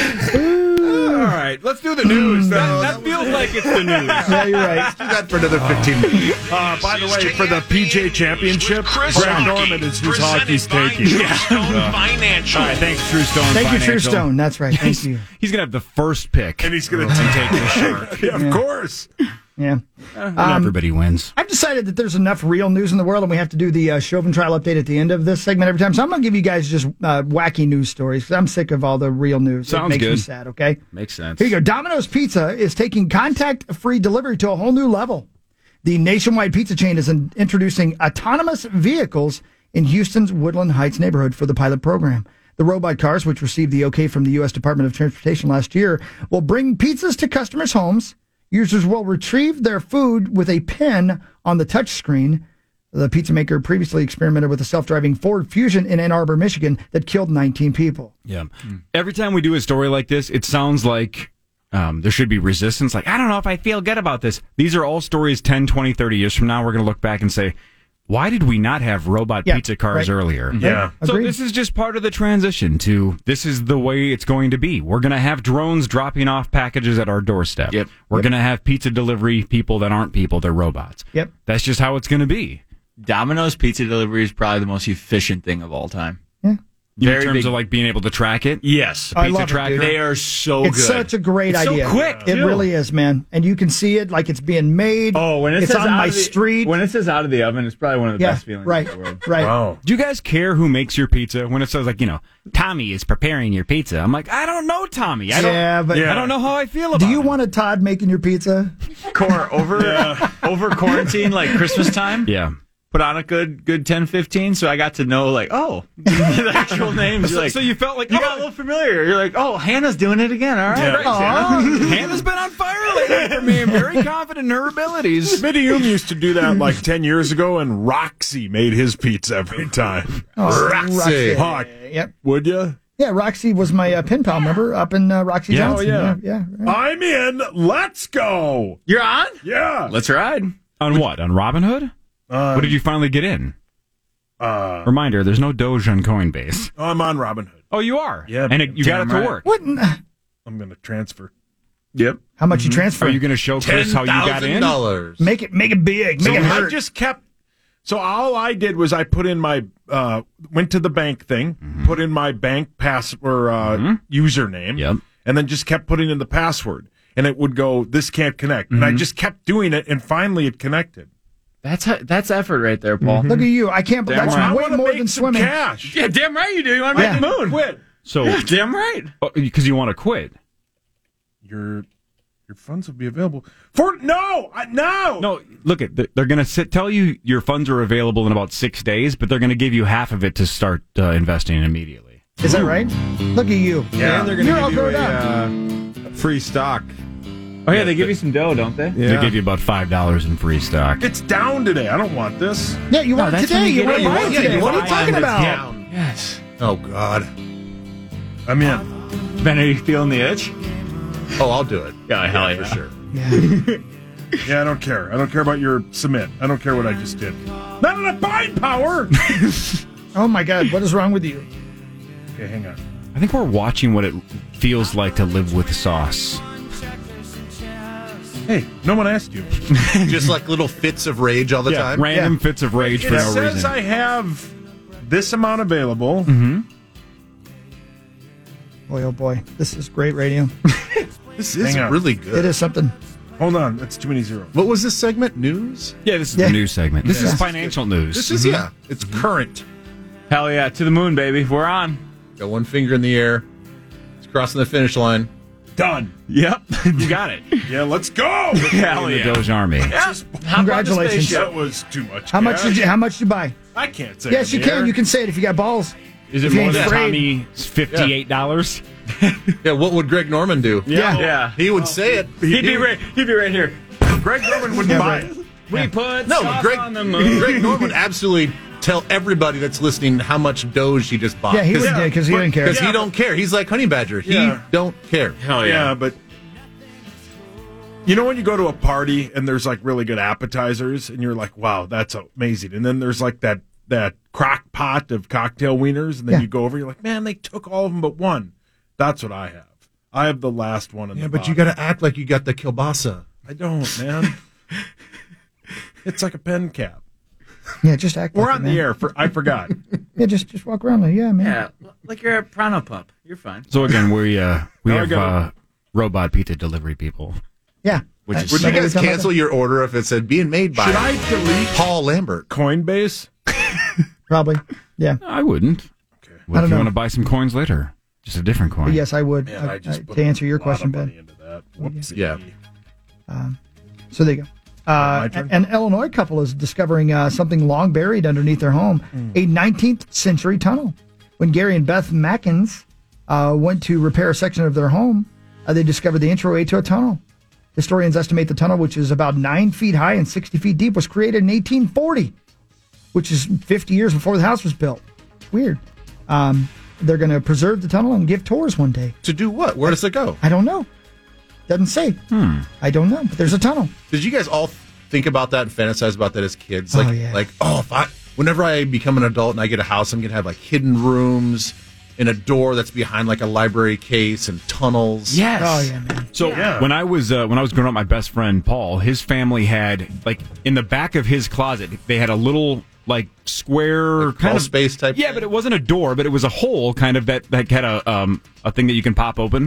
All right, let's do the news. That, that feels like it's the news. Yeah, you're right. Do that for another fifteen minutes. Uh, by the way, for the P J Championship, Greg Norman is whose hockey's taking. Financial. All right, thanks, True Stone. Thank you, True Financial. Stone. That's right. Thank He's, you. he's gonna have the first pick, And he's going to to take the shark. Yeah, of course. Yeah. And everybody wins. I've decided that there's enough real news in the world, and we have to do the uh, Chauvin trial update at the end of this segment every time. So I'm going to give you guys just uh, wacky news stories because I'm sick of all the real news. Sounds it makes me good. sad, okay? Makes sense. Here you go. Domino's Pizza is taking contact-free delivery to a whole new level. The nationwide pizza chain is in- introducing autonomous vehicles in Houston's Woodland Heights neighborhood for the pilot program. The robot cars, which received the okay from the U S Department of Transportation last year, will bring pizzas to customers' homes. Users will retrieve their food with a pin on the touch screen. The pizza maker previously experimented with a self-driving Ford Fusion in Ann Arbor, Michigan, that killed nineteen people. Yeah. Every time we do a story like this, it sounds like um, there should be resistance. Like, I don't know if I feel good about this. These are all stories ten, twenty, thirty years from now. We're going to look back and say, why did we not have robot Yeah, pizza cars right. earlier? Yeah. So Agreed. this is just part of the transition to this is the way it's going to be. We're going to have drones dropping off packages at our doorstep. Yep. We're Yep. going to have pizza delivery people that aren't people, they're robots. Yep. That's just how it's going to be. Domino's pizza delivery is probably the most efficient thing of all time. Yeah. In Very terms big- of like being able to track it. Yes. I Pizza love it, tracker. dude. They are so It's good. such a great It's so idea. quick, It too. really is, man. And you can see it like it's being made. Oh, when it it's says on out my of the, street. When it says out of the oven, it's probably one of the yeah, best feelings right, in the world. right. Wow. Do you guys care who makes your pizza when it says like, you know, Tommy is preparing your pizza? I'm like, I don't know Tommy. I don't, Yeah, but- I don't know how I feel about Do you it. want a Todd making your pizza? Core over over quarantine, like Christmas time. Yeah. Put on a good good ten, fifteen, so I got to know like, oh, the actual names. So, You're like, so you felt like, you oh, got a little familiar. You're like, oh, Hannah's doing it again. All right, Yeah. thanks, Hannah. Hannah's been on fire lately for me. I'm very confident in her abilities. Smitty Hume used to do that like ten years ago, and Roxy made his pizza every time. Oh, Roxy. Hawk, Yep. would you? Yeah, Roxy was my uh, pen pal, remember? Up in uh, Roxy Yeah. Johnson. Oh, yeah. yeah. yeah, right. I'm in. Let's go. You're on. Yeah. Let's ride. On what? On Robinhood? Uh, What did you finally get in? Uh, Reminder: there's no Doge on Coinbase. oh, I'm on Robinhood. Oh, you are. Yeah, and it, you got it damn to right. work. What? in- I'm going to transfer. Yep. How much you Are transfer? you going to show Chris how you got in? dollars. Make it make it big. Make So it I hurt. just kept. So all I did was I put in my uh, went to the bank thing, Mm-hmm. put in my bank pass or uh, username, Yep. and then just kept putting in the password, and it would go, "This can't connect," and I Mm-hmm. just kept doing it, and finally it connected. That's that's effort right there, Paul. Look at you. I can't believe Damn that's right. I way wanna more make than some swimming. cash. Yeah, damn right you do. You want to Yeah. make the moon? Quit. So, Yeah, damn right. because you want to quit. Your your funds will be available for no, I, no, No, look at they're going to sit, tell you your funds are available in about six days, but they're going to give you half of it to start uh, investing immediately. Is that right? Look at you. Yeah, and they're going You're to all give you grown a up. uh, free stock. Oh yeah, they give you some dough, don't they? They give you about five dollars in free stock. It's down today. I don't want this. Yeah, you want it that's when today. you You get want it. to buy Yeah, it you today. want What are you it talking down. about? Down. Yes. Oh, God. I'm in. Ben, are you feeling the itch? Oh, I'll do it. Yeah, hell yeah. For sure. Yeah. Yeah, I don't care. I don't care about your submit. I don't care what I just did. Not enough buying power. Oh my God, what is wrong with you? Okay, hang on. I think we're watching what it feels like to live with sauce. Hey, no one asked you. Just like little fits of rage all the Yeah, time. random fits of rage It for no says reason. I have this amount available. Mm-hmm. Boy, oh boy, this is great radio. This is Hang on. really good. It is something. Hold on, that's too many zeros. What was this segment? News? Yeah, this is Yeah. the news segment. This Yeah. is financial news. This is, yeah, it's current. Hell yeah, to the moon, baby. We're on. Got one finger in the air. It's crossing the finish line. Done. Yep, you got it. Yeah, let's go. Hell in the yeah. Doge Army. Yeah. Congratulations. That was too much. How much did you? How much did you buy? I can't say. Yes, on you the can. air. You can say it if you got balls. Is it If you more ain't than afraid. Tommy's fifty-eight dollars? Yeah, what would Greg Norman do? Yeah. Yeah. He would say it. He'd be right. He'd be right here. Greg Norman wouldn't Yeah, buy right. it. We put No, sauce Greg, on the moon. Greg Norman would absolutely tell everybody that's listening how much Doge he just bought. Yeah, he would Yeah, because he but- didn't care. Because Yeah, he don't care. He's like Honey Badger. He Yeah. don't care. Hell Yeah. yeah. but you know when you go to a party and there's like really good appetizers and you're like, wow, that's amazing. And then there's like that that crock pot of cocktail wieners, and then Yeah. you go over, you're like, man, they took all of them but one. That's what I have. I have the last one in Yeah, the but you box. got to act like you got the kielbasa. I don't, man. It's like a pen cap. Yeah, just act. We're like on it, the man. air. For I forgot. Yeah, just just walk around like, yeah, man. Yeah, like you're a Prano pup. You're fine. So again, we uh, we Now I have gotta- uh, robot pizza delivery people. Yeah. Which Uh, is Would you like guys every time I cancel go- your order if it said being made by Should I delete Paul Lambert? Coinbase? Probably. Yeah. I wouldn't. Okay. What I don't if you know. want to buy some coins later? Just a different coin. But yes, I would. Man, I- I just I- put to answer your a lot question, of money Ben. into that. Whoopsie. Yeah. Um, so there you go. Uh, my turn? an Illinois couple is discovering uh, something long buried underneath their home, Hmm. a nineteenth century tunnel. When Gary and Beth Mackins uh, went to repair a section of their home, uh, they discovered the entryway to a tunnel. Historians estimate the tunnel, which is about nine feet high and sixty feet deep, was created in eighteen forty, which is fifty years before the house was built. Weird. Um, they're going to preserve the tunnel and give tours one day. To do what? Where does it go? I don't know. Doesn't say. Hmm. I don't know, but there's a tunnel. Did you guys all think about that and fantasize about that as kids? Like, Oh, yeah. like, oh, if I, whenever I become an adult and I get a house, I'm gonna have like hidden rooms and a door that's behind like a library case and tunnels. Yes. Oh, yeah, man. So Yeah. when I was uh, when I was growing up, my best friend Paul, his family had like in the back of his closet, they had a little like square Like kind crawl of space type Yeah, thing? but it wasn't a door, but it was a hole kind of that that had a um a thing that you can pop open.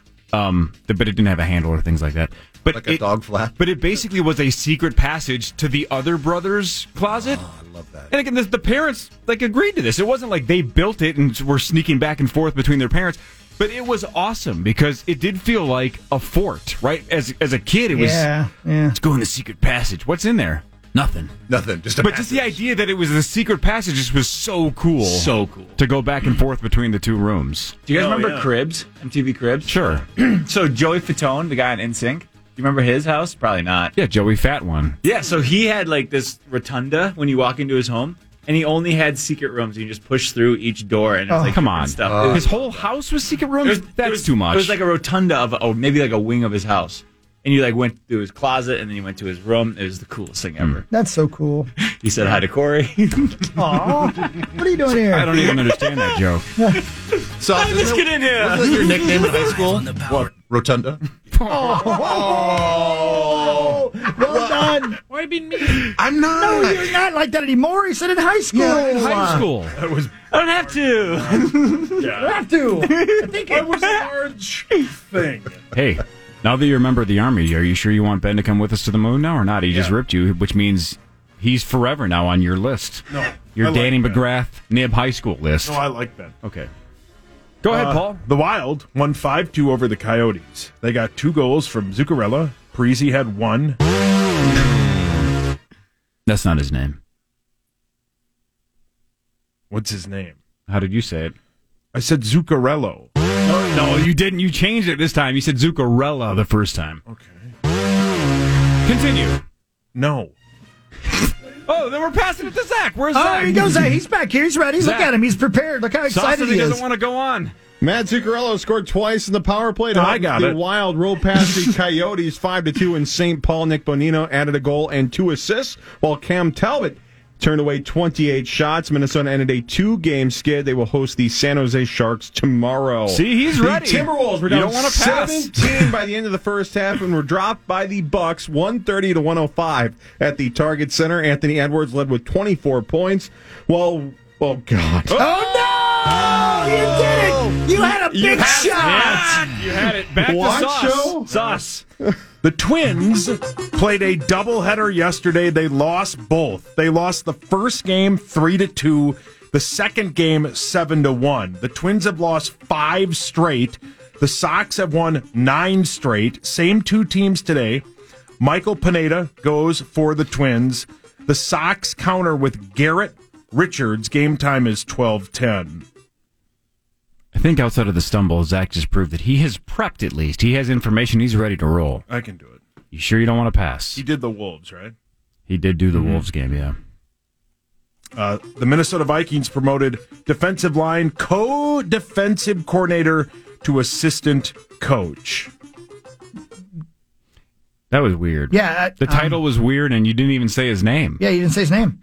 Um, but it didn't have a handle or things like that. But Like a it, dog flap? But it basically was a secret passage to the other brother's closet. Oh, I love that. And again, the, the parents like agreed to this. It wasn't like they built it and were sneaking back and forth between their parents. But it was awesome because it did feel like a fort, right? As as a kid, it was Yeah, yeah. let's go in the secret passage. What's in there? Nothing. Nothing. Just a But just the idea that it was the secret passage just was so cool. So cool. To go back and forth between the two rooms. Do you guys Oh, remember yeah. Cribs? M T V Cribs? Sure. So Joey Fatone, the guy in N Sync, do you remember his house? Probably not. Yeah, Joey Fat One. Yeah, so he had like this rotunda when you walk into his home, and he only had secret rooms. You just push through each door, and it's Oh, like come different on. stuff. Uh, It was- His whole house was secret it rooms? was- That's it was- too much. It was like a rotunda of, oh, maybe like a wing of his house. and you like went through his closet, and then you went to his room. It was the coolest thing ever. That's so cool. He said hi to Corey. Aw, what are you doing here? I don't even understand that joke. So, Hey, let's isn't get that- in here. Wasn't that your nickname in high school? What? Rotunda? Oh, well done. Why are you being mean? I'm not. No, you're not like that anymore. He said in high school. Yeah, in high school. That was. I don't have to. You have to. I think That was a large thing. Hey, now that you're a member of the Army, are you sure you want Ben to come with us to the moon now or not? He just Yeah. ripped you, which means he's forever now on your list. No. Your I like Danny Ben. McGrath Nib High School list. No, I like Ben. Okay. Go ahead, Uh, Paul. The Wild won five two over the Coyotes. They got two goals from Zuccarello. Parisi had one. That's not his name. What's his name? How did you say it? I said Zuccarello. No, no, you didn't. You changed it this time. You said Zuccarella the first time. Okay. Continue. No. Oh, then we're passing it to Zach. Where's Oh, Zach? here he goes. Zach. He's back here. He's ready. Zach. Look at him. He's prepared. Look how excited Sauce, he he is. doesn't want to go on. Matt Zuccarello scored twice in the power play to Oh, I help got the it. Wild roll past the Coyotes five to two in Saint Paul. Nick Bonino added a goal and two assists, while Cam Talbot turned away twenty-eight shots. Minnesota ended a two-game skid. They will host the San Jose Sharks tomorrow. See, he's the ready. Timberwolves were You down don't wanna pass. seventeen by the end of the first half and were dropped by the Bucks one thirty to one oh five at the Target Center. Anthony Edwards led with twenty-four points, while, oh, God. Oh, no! You did it! You had a big You had- shot! Yeah, you had it. Back What to Sauce. show? Sauce. The Twins played a doubleheader yesterday. They lost both. They lost the first game three to two, the second game seven to one. The Twins have lost five straight. The Sox have won nine straight. Same two teams today. Michael Pineda goes for the Twins. The Sox counter with Garrett Richards. Game time is twelve ten. I think outside of the stumble, Zach just proved that he has prepped at least. He has information. He's ready to roll. I can do it. You sure you don't want to pass? He did the Wolves, right? He did do the Mm-hmm. Wolves game, yeah. Uh, the Minnesota Vikings promoted defensive line co-defensive coordinator to assistant coach. That was weird. Yeah. The title um, was weird, and you didn't even say his name. Yeah, you didn't say his name.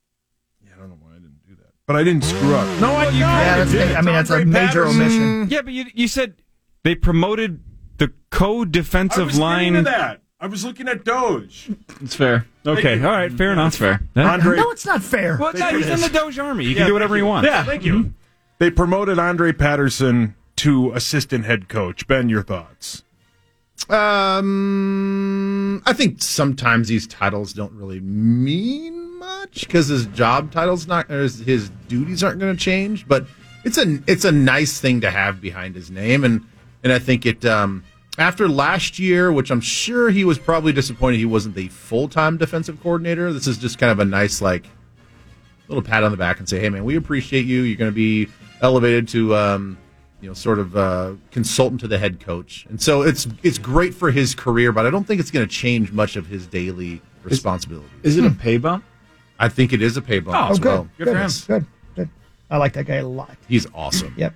But I didn't screw up. No, I, you Yeah, kinda that's, did. I mean, that's a Andre major Patterson. omission. Yeah, but you, you said they promoted the I co-defensive was line. getting to that. I was looking at Doge. It's fair. Okay, you. all right, fair enough. That's fair. Andre, No, it's not fair. Well, no, he's in the Doge Army. You can Yeah, do whatever thank he wants. Yeah, thank you. They promoted Andre Patterson to assistant head coach. Ben, your thoughts? Um, I think sometimes these titles don't really mean much because his job title's not, or his, his duties aren't going to change. But it's a it's a nice thing to have behind his name, and and I think it. Um, after last year, which I'm sure he was probably disappointed he wasn't the full time defensive coordinator. This is just kind of a nice like little pat on the back and say, hey man, we appreciate you. You're going to be elevated to. Um, you know, sort of uh, consultant to the head coach. And so it's it's great for his career, but I don't think it's going to change much of his daily responsibilities. Is it a pay bump? I think it is a pay bump Oh, as good. well. Good, good, good, good. I like that guy a lot. He's awesome. Yep.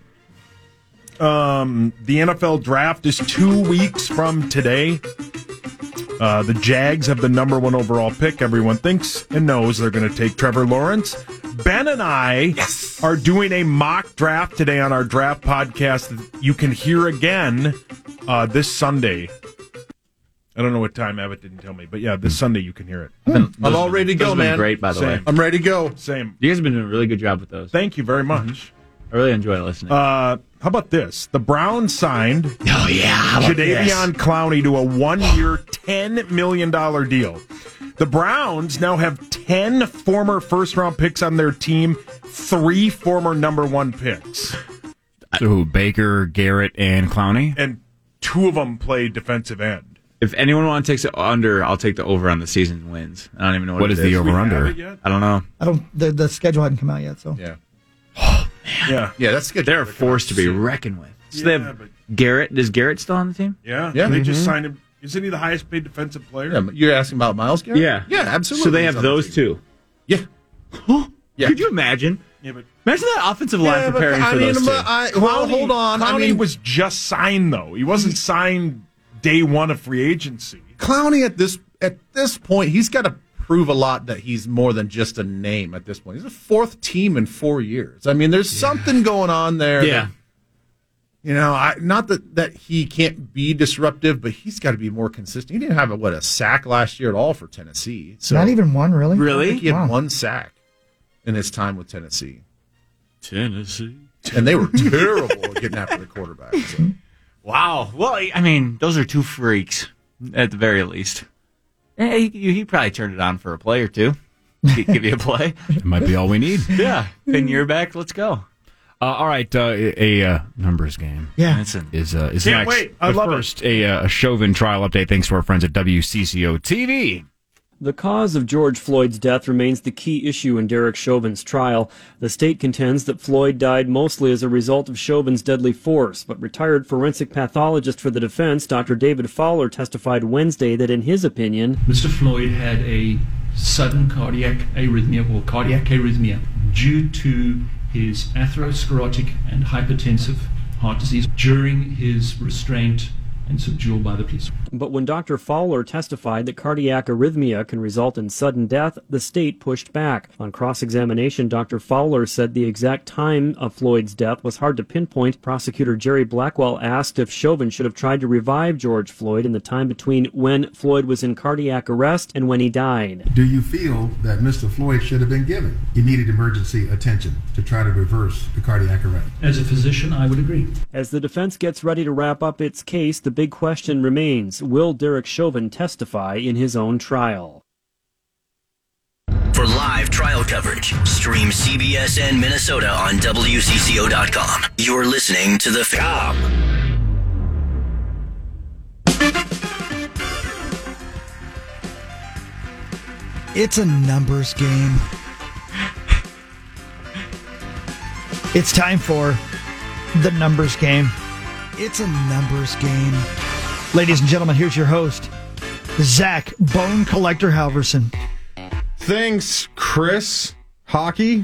Um, the N F L draft is two weeks from today. Uh, the Jags have the number one overall pick. Everyone thinks and knows they're going to take Trevor Lawrence. Ben and I yes. are doing a mock draft today on our draft podcast that you can hear again uh, this Sunday. I don't know what time. Abbott didn't tell me, but yeah, this Sunday you can hear it. I'm all ready to go, Those have been man. great, by the Same. way. I'm ready to go. Same. You guys have been doing a really good job with those. Thank you very much. I really enjoy listening. Uh, how about this? The Browns signed oh, yeah. How about Jadeveon this? Clowney to a one-year, ten million dollars deal. The Browns now have ten former first-round picks on their team, three former number one picks. So who, Baker, Garrett, and Clowney? And two of them play defensive end. If anyone wants to take the under, I'll take the over on the season wins. I don't even know what, What it is the Do we over-under? have it yet? I don't know. I don't. The, the schedule hadn't come out yet, so Yeah. Yeah. Yeah, that's good. They're a force to be reckoned with. So they Yeah, have but- Garrett. Is Garrett still on the team? Yeah. Yeah. They just Mhm. signed him. Isn't he the highest paid defensive player? Yeah, you're asking about Miles Garrett? Yeah. Yeah, absolutely. So they He's have on the those team. two. Yeah. Yeah. Could you imagine? Yeah, but Imagine that offensive line Yeah, but, preparing I for mean, those two. I, well, Clowney- hold on. Clowney I mean, was just signed, though. He wasn't signed day one of free agency. Clowney at this at this point, he's got to prove a lot that he's more than just a name at this point. He's a fourth team in four years. I mean, there's yeah. something going on there. Yeah. That, you know, I, not that, that he can't be disruptive, but he's got to be more consistent. He didn't have, a, what, a sack last year at all for Tennessee. So Not even one, really? I think he had Wow. one sack in his time with Tennessee. Tennessee. And they were terrible at getting after the quarterback. So. Wow. Well, I mean, those are two freaks, at the very least. Hey, he, he probably turned it on for a play or two. Give you a play. It might be all we need. Yeah. Pin your back. Let's go. Uh, all right, uh, a, a uh, numbers game. Yeah, That's an, is uh, is Can't next. wait. I but love first, it. a, uh, a Chauvin trial update. Thanks to our friends at W C C O T V. The cause of George Floyd's death remains the key issue in Derek Chauvin's trial. The state contends that Floyd died mostly as a result of Chauvin's deadly force, but retired forensic pathologist for the defense, Doctor David Fowler, testified Wednesday that in his opinion, Mister Floyd had a sudden cardiac arrhythmia or cardiac arrhythmia due to his atherosclerotic and hypertensive heart disease during his restraint and subdual by the police. But when Doctor Fowler testified that cardiac arrhythmia can result in sudden death, the state pushed back. On cross-examination, Doctor Fowler said the exact time of Floyd's death was hard to pinpoint. Prosecutor Jerry Blackwell asked if Chauvin should have tried to revive George Floyd in the time between when Floyd was in cardiac arrest and when he died. Do you feel that Mister Floyd should have been given immediate emergency attention to try to reverse the cardiac arrest? As a physician, I would agree. As the defense gets ready to wrap up its case, the big question remains, will Derek Chauvin testify in his own trial? For live trial coverage, stream C B S N Minnesota on W C C O dot com. You're listening to The Fan. It's a numbers game. It's time for the numbers game. It's a numbers game. Ladies and gentlemen, here's your host, Zach Bone Collector Halverson. Thanks, Chris. Hockey?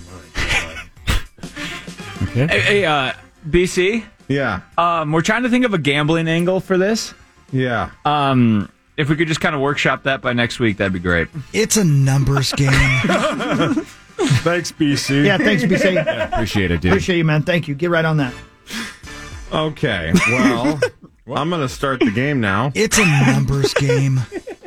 Okay. Hey, hey uh, B C? Yeah. Um, we're trying to think of a gambling angle for this. Yeah. Um, if we could just kind of workshop that by next week, that'd be great. It's a numbers game. Thanks, B C. Yeah, thanks, B C. Yeah, appreciate it, dude. Appreciate you, man. Thank you. Get right on that. Okay, well, I'm going to start the game now. It's a numbers game.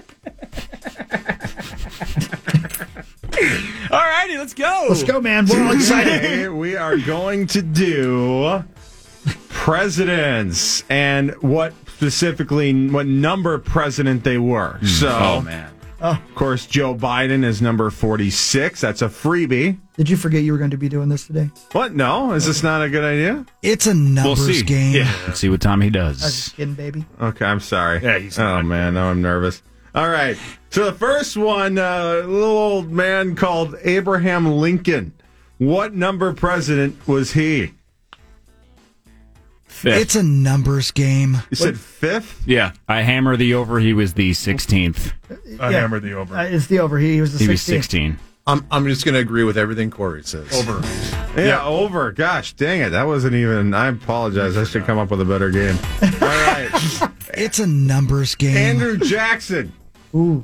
All righty, let's go. Let's go, man. We're all excited. Today, we are going to do presidents and what specifically, what number president they were. Mm. So, oh, man. Oh. Of course, Joe Biden is number forty-six. That's a freebie. Did you forget you were going to be doing this today? What? No? Is this not a good idea? It's a numbers We'll see. game. Yeah. Let's see what Tommy does. I was just kidding, baby. Okay, I'm sorry. Yeah, he's Oh, not. man, now I'm nervous. All right. So the first one, uh, a little old man called Abraham Lincoln. What number president was he? Fifth. It's a numbers game. You said fifth? Yeah. I hammer the over. He was the sixteenth. I Yeah. hammered the over. Uh, it's the over. He, he was the He was sixteenth. sixteen. I'm I'm just going to agree with everything Corey says. Over. Yeah, Yeah. over. Gosh, dang it. That wasn't even. I apologize. I should come up with a better game. All right. It's a numbers game. Andrew Jackson. Ooh.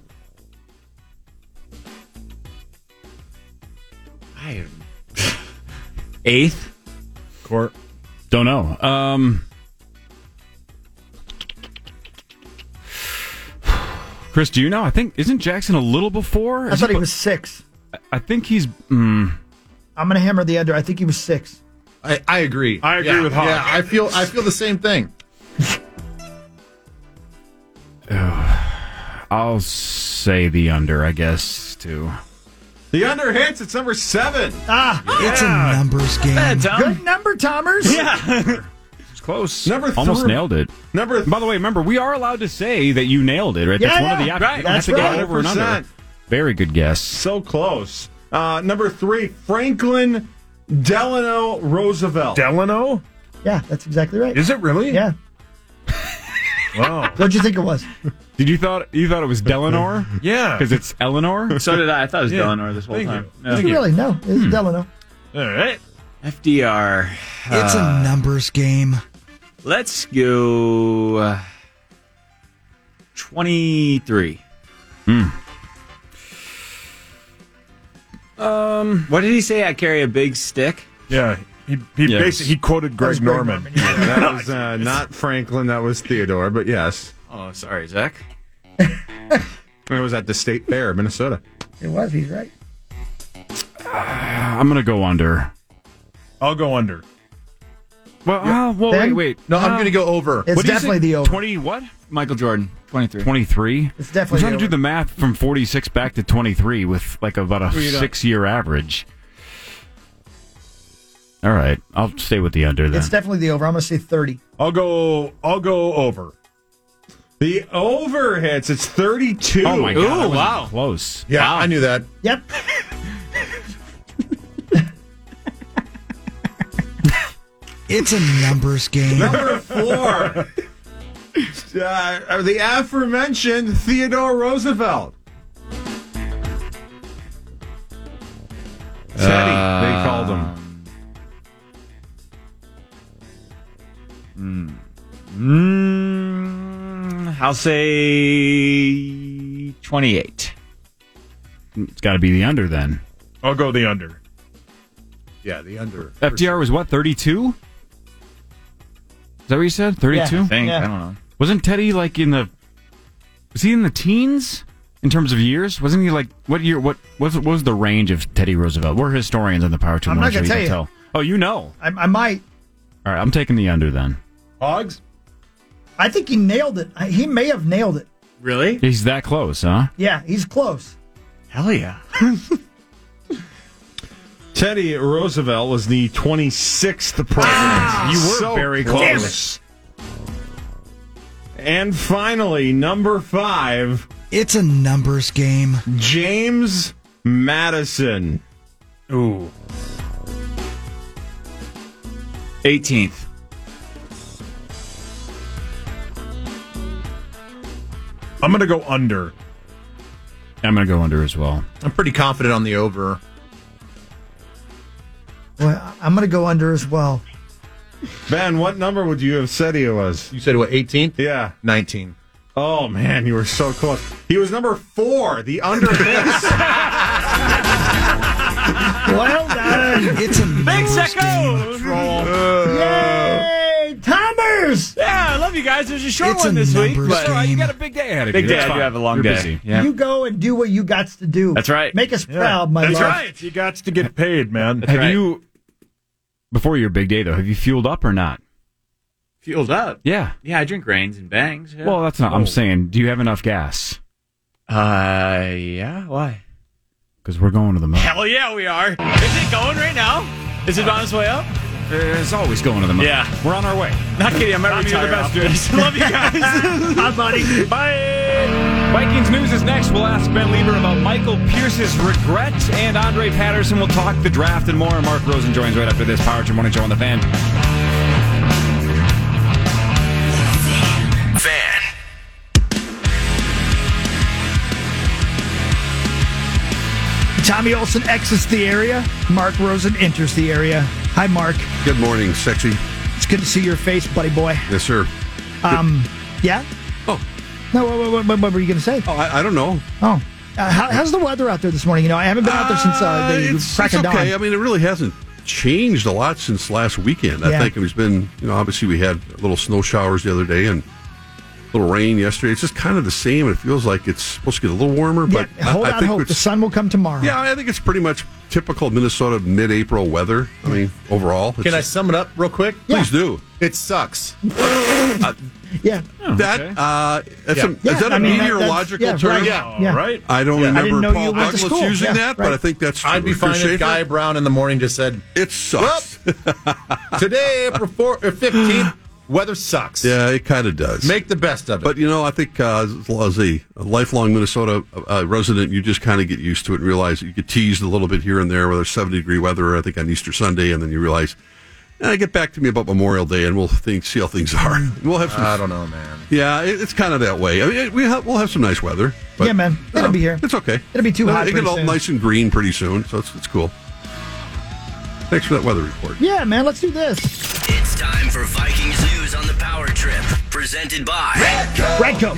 I Eighth? Court. Don't know. Um, Chris, do you know? I think, isn't Jackson a little before? I Is thought he be- was six. I think he's. Mm, I'm going to hammer the under. I think he was six. I, I agree. I agree yeah, with Hawk. Yeah, I feel I feel the same thing. I'll say the under, I guess, too. The under hits. It's number seven. Ah, it's a numbers game. Bad, Tom. Good number, Tomers. Yeah. It's close. Number three. Almost nailed it. Number. By the way, remember, we are allowed to say that you nailed it, right? Yeah, That's one of the yeah. options. Right. You don't That's have to right. go over and under. one hundred percent. Very good guess. So close. Uh, number three, Franklin Delano Roosevelt. Delano? Yeah, that's exactly right. Is it really? Yeah. Wow. What'd you think it was? Did you thought you thought it was Delanor? Yeah. Because it's Eleanor? So did I. I thought it was Yeah. Delano this whole Thank time. you. No. Did you really? No, it's Delano. All right. F D R. It's Uh, a numbers game. Let's go. Uh, twenty-three. Hmm. Um, what did he say? I carry a big stick. Yeah, he he Yes. basically he quoted Greg, Norman. That was uh, not Franklin. That was Theodore. But yes. Oh, sorry, Zach. It was at the State Fair, Minnesota. It was. He's right. I'm gonna go under. I'll go under. Well, uh, well Ben? wait, wait. No, I'm Uh, going to go over. It's what do you definitely say? the over. Twenty what? Michael Jordan, twenty-three. Twenty-three. It's definitely I'm trying the to do over. the math from forty-six back to twenty-three with like about a Well, you don't- six-year average. All right, I'll stay with the under then. It's definitely the over. I'm going to say thirty. I'll go. I'll go over. The over hits. It's thirty-two. Oh my god! Ooh, that was wow. close. Yeah, I knew that. Yep. It's a numbers game. Number four. uh, the aforementioned Theodore Roosevelt. Teddy, they called him. Mm, I'll say twenty-eight. It's got to be the under then. I'll go the under. Yeah, the under. F D R was what? thirty-two. Is that what you said? thirty-two. I think. Yeah. I don't know. Wasn't Teddy like in the? Was he in the teens in terms of years? Wasn't he like what year? What was what was the range of Teddy Roosevelt? We're historians on the Power Two I'm Morning not Show. gonna You tell can you. tell. Oh, you know. I, I might. All right, I'm taking the under then. Hogs. I think he nailed it. I- He may have nailed it. Really? He's that close, huh? Yeah, he's close. Hell yeah. Teddy Roosevelt was the twenty-sixth president. You were So very close. And finally, number five, It's a numbers game. James Madison. Ooh. eighteenth. I'm gonna go under. I'm gonna go under as well. I'm pretty confident on the over. Well, I'm going to go under as well. Ben, what number would you have said he was? You said what, eighteenth? Yeah. nineteen. Oh, man, you were so close. He was number four, the under hits. Well done. It's a Big numbers game. Secco! Yay! Timers! Yeah, I love you guys. There's a short It's one a this week. numbers But All right, you game. got a big day ahead of big you. day. That's I do fine. have a long You're day. busy. Yeah. You go and do what you got to do. That's right. Make us proud, my That's love. right. You got to get paid, man. Have right. you, before your big day though, have you fueled up or not? Fueled up. Yeah. Yeah, I drink Reigns and Bangs. Yeah. Well, that's not. Oh. I'm saying, do you have enough gas? Uh, yeah. Why? Because we're going to the moon. Hell yeah, we are. Is it going right now? Is it on its way up? It's always going to the moon. Yeah. We're on our way. Not kidding. I'm not You're the the best, best. dude. Love you guys. Bye, buddy. Bye. Vikings news is next. We'll ask Ben Lieber about Michael Pierce's regret, and Andre Patterson will talk the draft and more. And Mark Rosen joins right after this Power Trip Morning Show on the Fan. Fan. Tommy Olson exits the area. Mark Rosen enters the area. Hi, Mark. Good morning, sexy. It's good to see your face, buddy boy. Yes, sir. Um, yeah? Oh. No, what, what, what, what were you going to say? Oh, I, I don't know. Oh. Uh, how, how's the weather out there this morning? You know, I haven't been out there since uh, the it's, crack it's of dawn. okay. I mean, it really hasn't changed a lot since last weekend. I Yeah. think it's been, you know, obviously we had little snow showers the other day and a little rain yesterday. It's just kind of the same. It feels like it's supposed to get a little warmer, but yeah, hold I, I out think hope. it's, The sun will come tomorrow. yeah, I think it's pretty much typical Minnesota mid-April weather. I mean, overall. Can I sum it up real quick? Please do. It sucks. Yeah. That uh, that's Yeah. a, Yeah, is that a I mean, that- meteorological that's- term? yeah, right, yeah. Right? I don't Yeah. I remember didn't know Paul you went to Douglas school. using Yeah, that, but right. I think that's true. I'd be Chris fine if Schaefer? Guy Brown in the morning just said, It sucks. today, April fourth, or fifteenth, weather sucks. Yeah, it kind of does. Make the best of it. But, you know, I think uh, as a, a lifelong Minnesota uh, resident, you just kind of get used to it and realize that you get teased a little bit here and there, whether it's seventy-degree weather, I think, on Easter Sunday, and then you realize, eh, get back to me about Memorial Day, and we'll think, see how things are. We'll have some, I don't know, man. Yeah, it, it's kind of that way. I mean, we have, we'll have some nice weather. But, Yeah, man. It'll uh, be here. It's okay. It'll be too hot It'll get pretty all soon. nice and green pretty soon, so it's, it's cool. Thanks for that weather report. Yeah, man. Let's do this. It's time for Vikings news on the Power Trip, presented presented by Redco.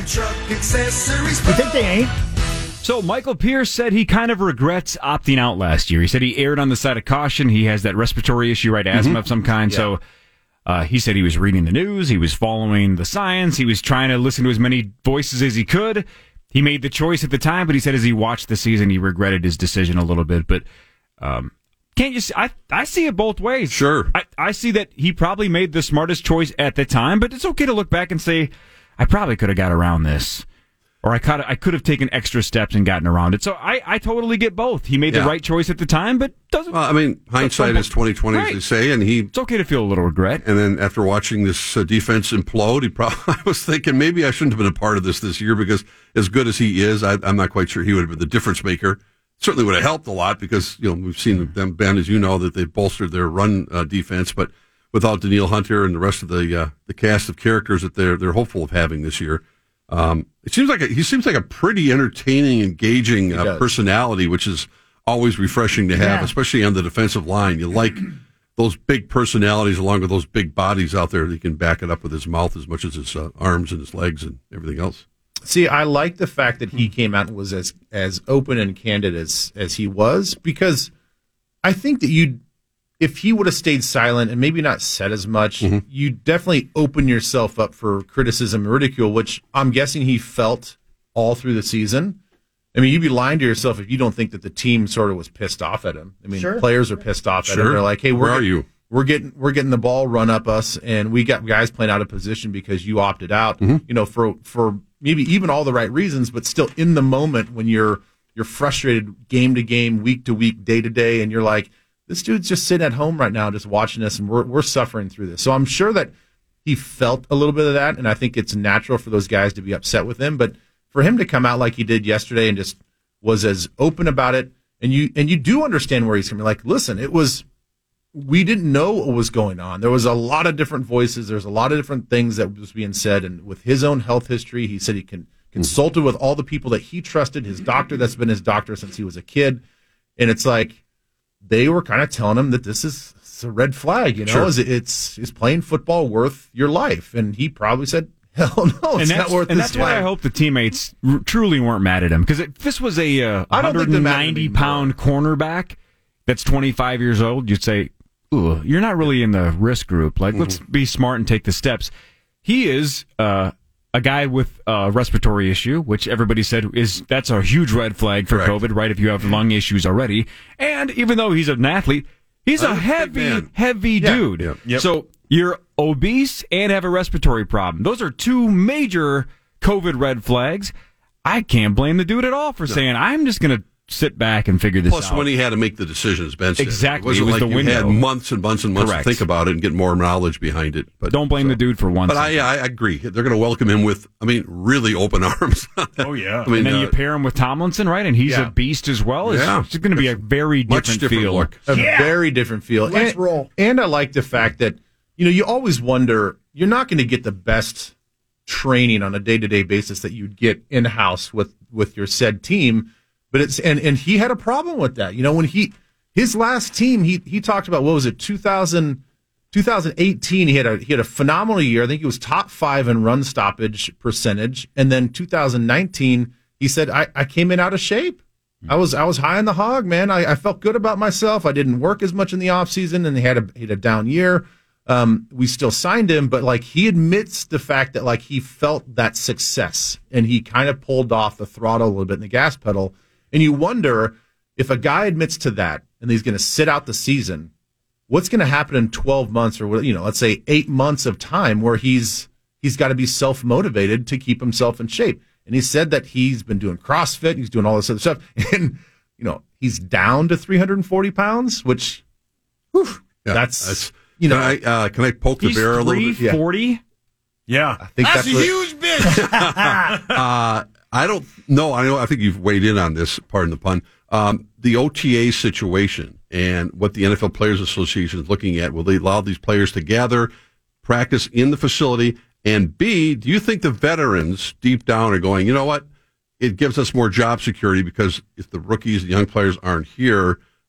You think they ain't? So Michael Pierce said he kind of regrets opting out last year. He said he erred on the side of caution. He has that respiratory issue, right? Asthma Mm-hmm. of some kind. Yeah. So uh, he said he was reading the news. He was following the science. He was trying to listen to as many voices as he could. He made the choice at the time, but he said as he watched the season, he regretted his decision a little bit. But um, can't you see? I, I see it both ways. Sure. I, I see that he probably made the smartest choice at the time, but it's okay to look back and say, I probably could have got around this. Or I could I could have taken extra steps and gotten around it. So I, I totally get both. He made Yeah. the right choice at the time, but doesn't. Well, I mean, hindsight is twenty twenty, Right. as they say, and he. It's okay to feel a little regret. And then after watching this uh, defense implode, he probably I was thinking maybe I shouldn't have been a part of this this year because as good as he is, I, I'm not quite sure he would have been the difference maker. Certainly would have helped a lot because you know we've seen them, Ben, as you know, that they've bolstered their run uh, defense, but without Daniil Hunter and the rest of the uh, the cast of characters that they're they're hopeful of having this year. Um, it seems like a, he seems like a pretty entertaining, engaging uh, personality, which is always refreshing to have, Yeah. especially on the defensive line. You like those big personalities along with those big bodies out there that he can back it up with his mouth as much as his uh, arms and his legs and everything else. See, I like the fact that he came out and was as as open and candid as as he was, because I think that you, if he would have stayed silent and maybe not said as much, Mm-hmm. you definitely open yourself up for criticism and ridicule, which I'm guessing he felt all through the season. I mean, you'd be lying to yourself if you don't think that the team sort of was pissed off at him. I mean, Sure. players are pissed off at him. Sure. They're like, "Hey, we're Where are get- you? We're getting we're getting the ball run up us, and we got guys playing out of position because you opted out." Mm-hmm. You know, for for maybe even all the right reasons, but still in the moment when you're you're frustrated game to game, week to week, day to day, and you're like, this dude's just sitting at home right now, just watching us, and we're we're suffering through this. So I'm sure that he felt a little bit of that, and I think it's natural for those guys to be upset with him. But for him to come out like he did yesterday and just was as open about it, and you and you do understand where he's coming. Like, listen, it was. We didn't know what was going on. There was a lot of different voices. There's a lot of different things that was being said. And with his own health history, he said he can, consulted with all the people that he trusted, his doctor that's been his doctor since he was a kid. And it's like they were kind of telling him that this is it's a red flag, you know, Sure. is it's is playing football worth your life? And he probably said, hell no, and it's that's, not worth and this that's why I flag. hope the teammates r- truly weren't mad at him. Because if this was a uh, I don't think they're mad at him ninety pound cornerback that's twenty-five years old, you'd say, ooh, you're not really in the risk group. Like, let's be smart and take the steps. He is uh, a guy with a respiratory issue, which everybody said is that's a huge red flag for Correct. COVID, right? If you have lung issues already. And even though he's an athlete, he's Uh, a big heavy, man. heavy Yeah. dude. Yeah. Yep. So you're obese and have a respiratory problem. Those are two major COVID red flags. I can't blame the dude at all for saying, I'm just going to sit back and figure this Plus, out. when he had to make the decision, as Ben said, Exactly. it wasn't It was like the you window. had months and months and months Correct. to think about it and get more knowledge behind it. But don't blame the dude for one But second. I, I agree. They're going to welcome him with, I mean, really open arms. Oh, yeah. I mean, and then uh, you pair him with Tomlinson, right? And he's Yeah. a beast as well. It's, Yeah. it's going to be a very much different, different feel. look. A very different feel. Let's and, roll. And I like the fact that, you know, you always wonder, you're not going to get the best training on a day-to-day basis that you'd get in-house with, with your said team. But it's, and, and he had a problem with that. You know, when he, his last team, he, he talked about, what was it, two thousand, twenty eighteen, he had a, he had a phenomenal year. I think he was top five in run stoppage percentage. And then two thousand nineteen, he said, I, I came in out of shape. I was I was high on the hog, man. I, I felt good about myself. I didn't work as much in the offseason, and he had a he had a down year. Um, we still signed him, but like he admits the fact that like he felt that success, and he kind of pulled off the throttle a little bit in the gas pedal. And you wonder if a guy admits to that, and he's going to sit out the season, what's going to happen in twelve months, or you know, let's say eight months of time, where he's he's got to be self motivated to keep himself in shape. And he said that he's been doing CrossFit, he's doing all this other stuff, and you know he's down to three hundred forty pounds, which whew, Yeah, that's, that's- you know, Can I, uh, can I poke the He's bear a little bit? three forty? Yeah. I think That's, that's, a what- huge bitch. Uh, I don't know. I know. I think you've weighed in on this. Pardon the pun. Um, the O T A situation and what the N F L Players Association is looking at. Will they allow these players to gather, practice in the facility? And B, do you think the veterans deep down are going, you know what? It gives us more job security because if the rookies, the young players aren't here,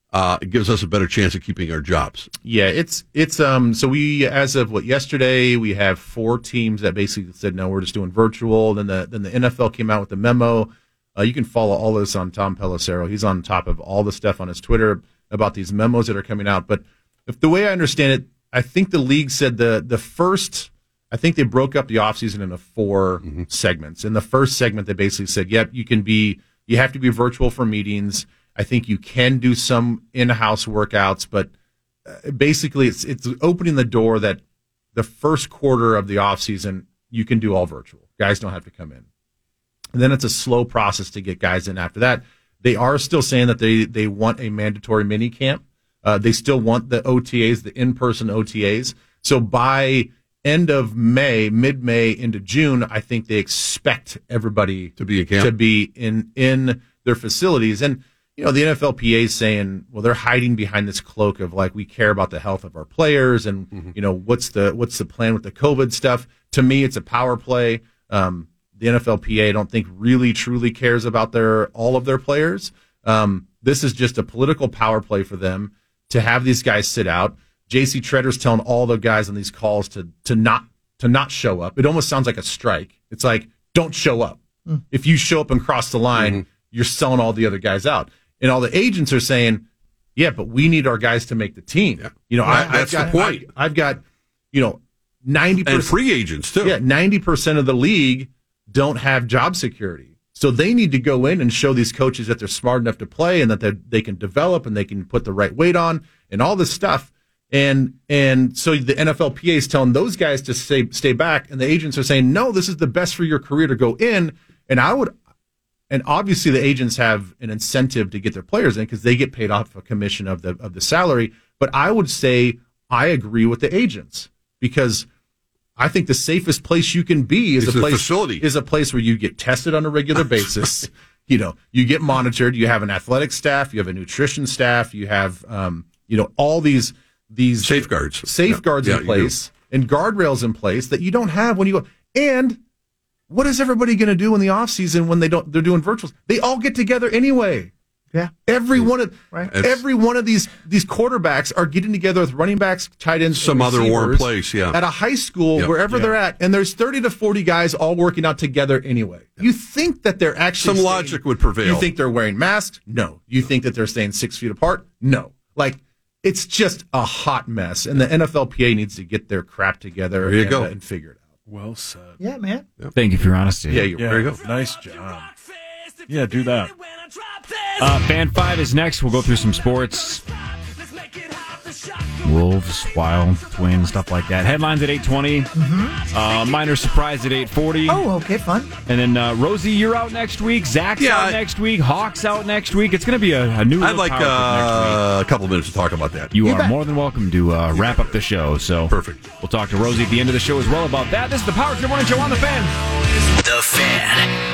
uh, it gives us a better chance of keeping our jobs. Yeah, it's it's um. So we, as of what yesterday, we have four teams that basically said no, we're just doing virtual. Then the then the N F L came out with the memo. Uh, you can follow all this on Tom Pelissero. He's on top of all the stuff on his Twitter about these memos that are coming out. But if the way I understand it, I think the league said the the first. I think they broke up the offseason into four mm-hmm. segments. In the first segment, they basically said, "Yep, you can be. You have to be virtual for meetings. I think you can do some in-house workouts, but uh, basically it's it's opening the door that the first quarter of the offseason, you can do all virtual. Guys don't have to come in. And then it's a slow process to get guys in after that. They are still saying that they, they want a mandatory mini camp. Uh, they still want the O T As, the in-person O T As. So by end of May, mid-May into June, I think they expect everybody to be in camp, to be in, in their facilities. And you know, the N F L P A is saying, well, they're hiding behind this cloak of like, we care about the health of our players and, mm-hmm. you know, what's the, what's the plan with the COVID stuff? To me, it's a power play. Um, the N F L P A, I don't think really truly cares about their, all of their players. Um, this is just a political power play for them to have these guys sit out. J C Tretter's telling all the guys on these calls to, to not, to not show up. It almost sounds like a strike. It's like, don't show up. Mm. If you show up and cross the line, mm-hmm. you're selling all the other guys out. And all the agents are saying, yeah, but we need our guys to make the team. Yeah. You know, right, I, that's I've got, the point. I, I've got, you know, ninety percent. And free agents, too. Yeah, ninety percent of the league don't have job security. So they need to go in and show these coaches that they're smart enough to play and that they can develop and they can put the right weight on and all this stuff. And and so the N F L P A is telling those guys to stay, stay back, and the agents are saying, no, this is the best for your career to go in. And I would... And obviously, the agents have an incentive to get their players in because they get paid off a commission of the of the salary. But I would say I agree with the agents because I think the safest place you can be is it's a place a facility. is a place where you get tested on a regular basis. You know, you get monitored. You have an athletic staff. You have a nutrition staff. You have um, you know, all these these safeguards, safeguards yeah. in Yeah, place and guardrails in place that you don't have when you go and. What is everybody going to do in the off season when they don't? They're doing virtuals. They all get together anyway. Yeah, every one of right. every one of these these quarterbacks are getting together with running backs, tight ends, some and other warm place. Yeah, at a high school, yep. wherever yep. they're at, and there's thirty to forty guys all working out together anyway. Yep. You think that they're actually some staying, logic would prevail? You think they're wearing masks? No. You think that they're staying six feet apart? No. Like it's just a hot mess, and the N F L P A needs to get their crap together. There you and, go. uh, and figure it out. Well said. Yeah, man. Yep. Thank you for your honesty. Yeah, you're yeah, very good. Nice job. Yeah, do that. Uh, Fan five is next. We'll go through some sports. Wolves, Wild, Twins, stuff like that. Headlines at eight twenty. Mm-hmm. Uh, minor surprise at eight forty. Oh, okay, fun. And then, uh, Rosie, you're out next week. Zach's yeah, out I, next week. Hawk's out next week. It's going to be a, a new I'd like uh, a couple of minutes to talk about that. You, you are bet. more than welcome to uh, wrap up the show. So perfect. We'll talk to Rosie at the end of the show as well about that. This is the Power Trip Morning Show on The Fan. The Fan.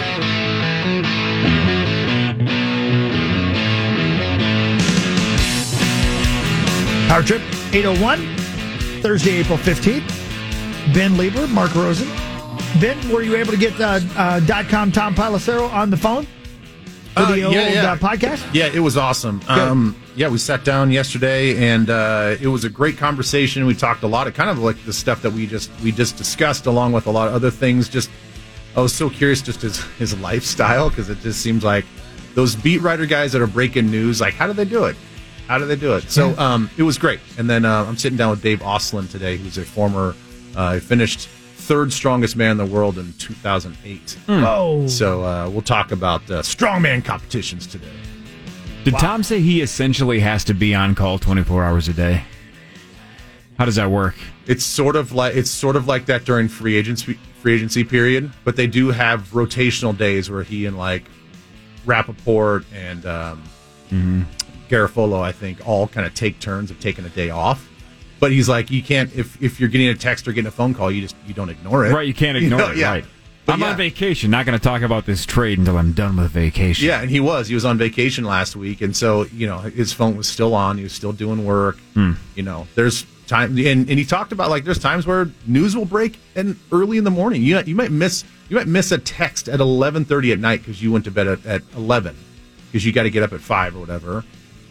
Power Trip eight oh one, Thursday, April fifteenth. Ben Lieber, Mark Rosen. Ben, were you able to get uh, uh, dot com Tom Pelissero on the phone for Uh, the yeah, old yeah. Uh, podcast? Yeah, it was awesome. Um, yeah, we sat down yesterday, and uh, it was a great conversation. We talked a lot of kind of like the stuff that we just we just discussed, along with a lot of other things. Just I was so curious, just his his lifestyle, because it just seems like those beat writer guys that are breaking news. Like, how do they do it? How do they do it? So um, it was great. And then uh, I'm sitting down with Dave Oslin today, who's a former uh, finished third strongest man in the world in two thousand eight. Mm. Oh. So uh, we'll talk about uh, strongman competitions today. Did wow. Tom say he essentially has to be on call twenty-four hours a day? How does that work? It's sort of like it's sort of like that during free agency free agency period, but they do have rotational days where he and like Rappaport and um, mm-hmm. Garofalo, I think, all kind of take turns of taking a day off. But he's like, you can't if if you're getting a text or getting a phone call, you just you don't ignore it. Right, you can't ignore you know? it. Yeah. Right. But I'm yeah. on vacation. Not going to talk about this trade until I'm done with vacation. Yeah, and he was. He was on vacation last week, and so you know his phone was still on. He was still doing work. Hmm. You know, there's time, and, and he talked about like there's times where news will break and early in the morning. You you might miss you might miss a text at eleven thirty at night because you went to bed at, at eleven because you got to get up at five or whatever.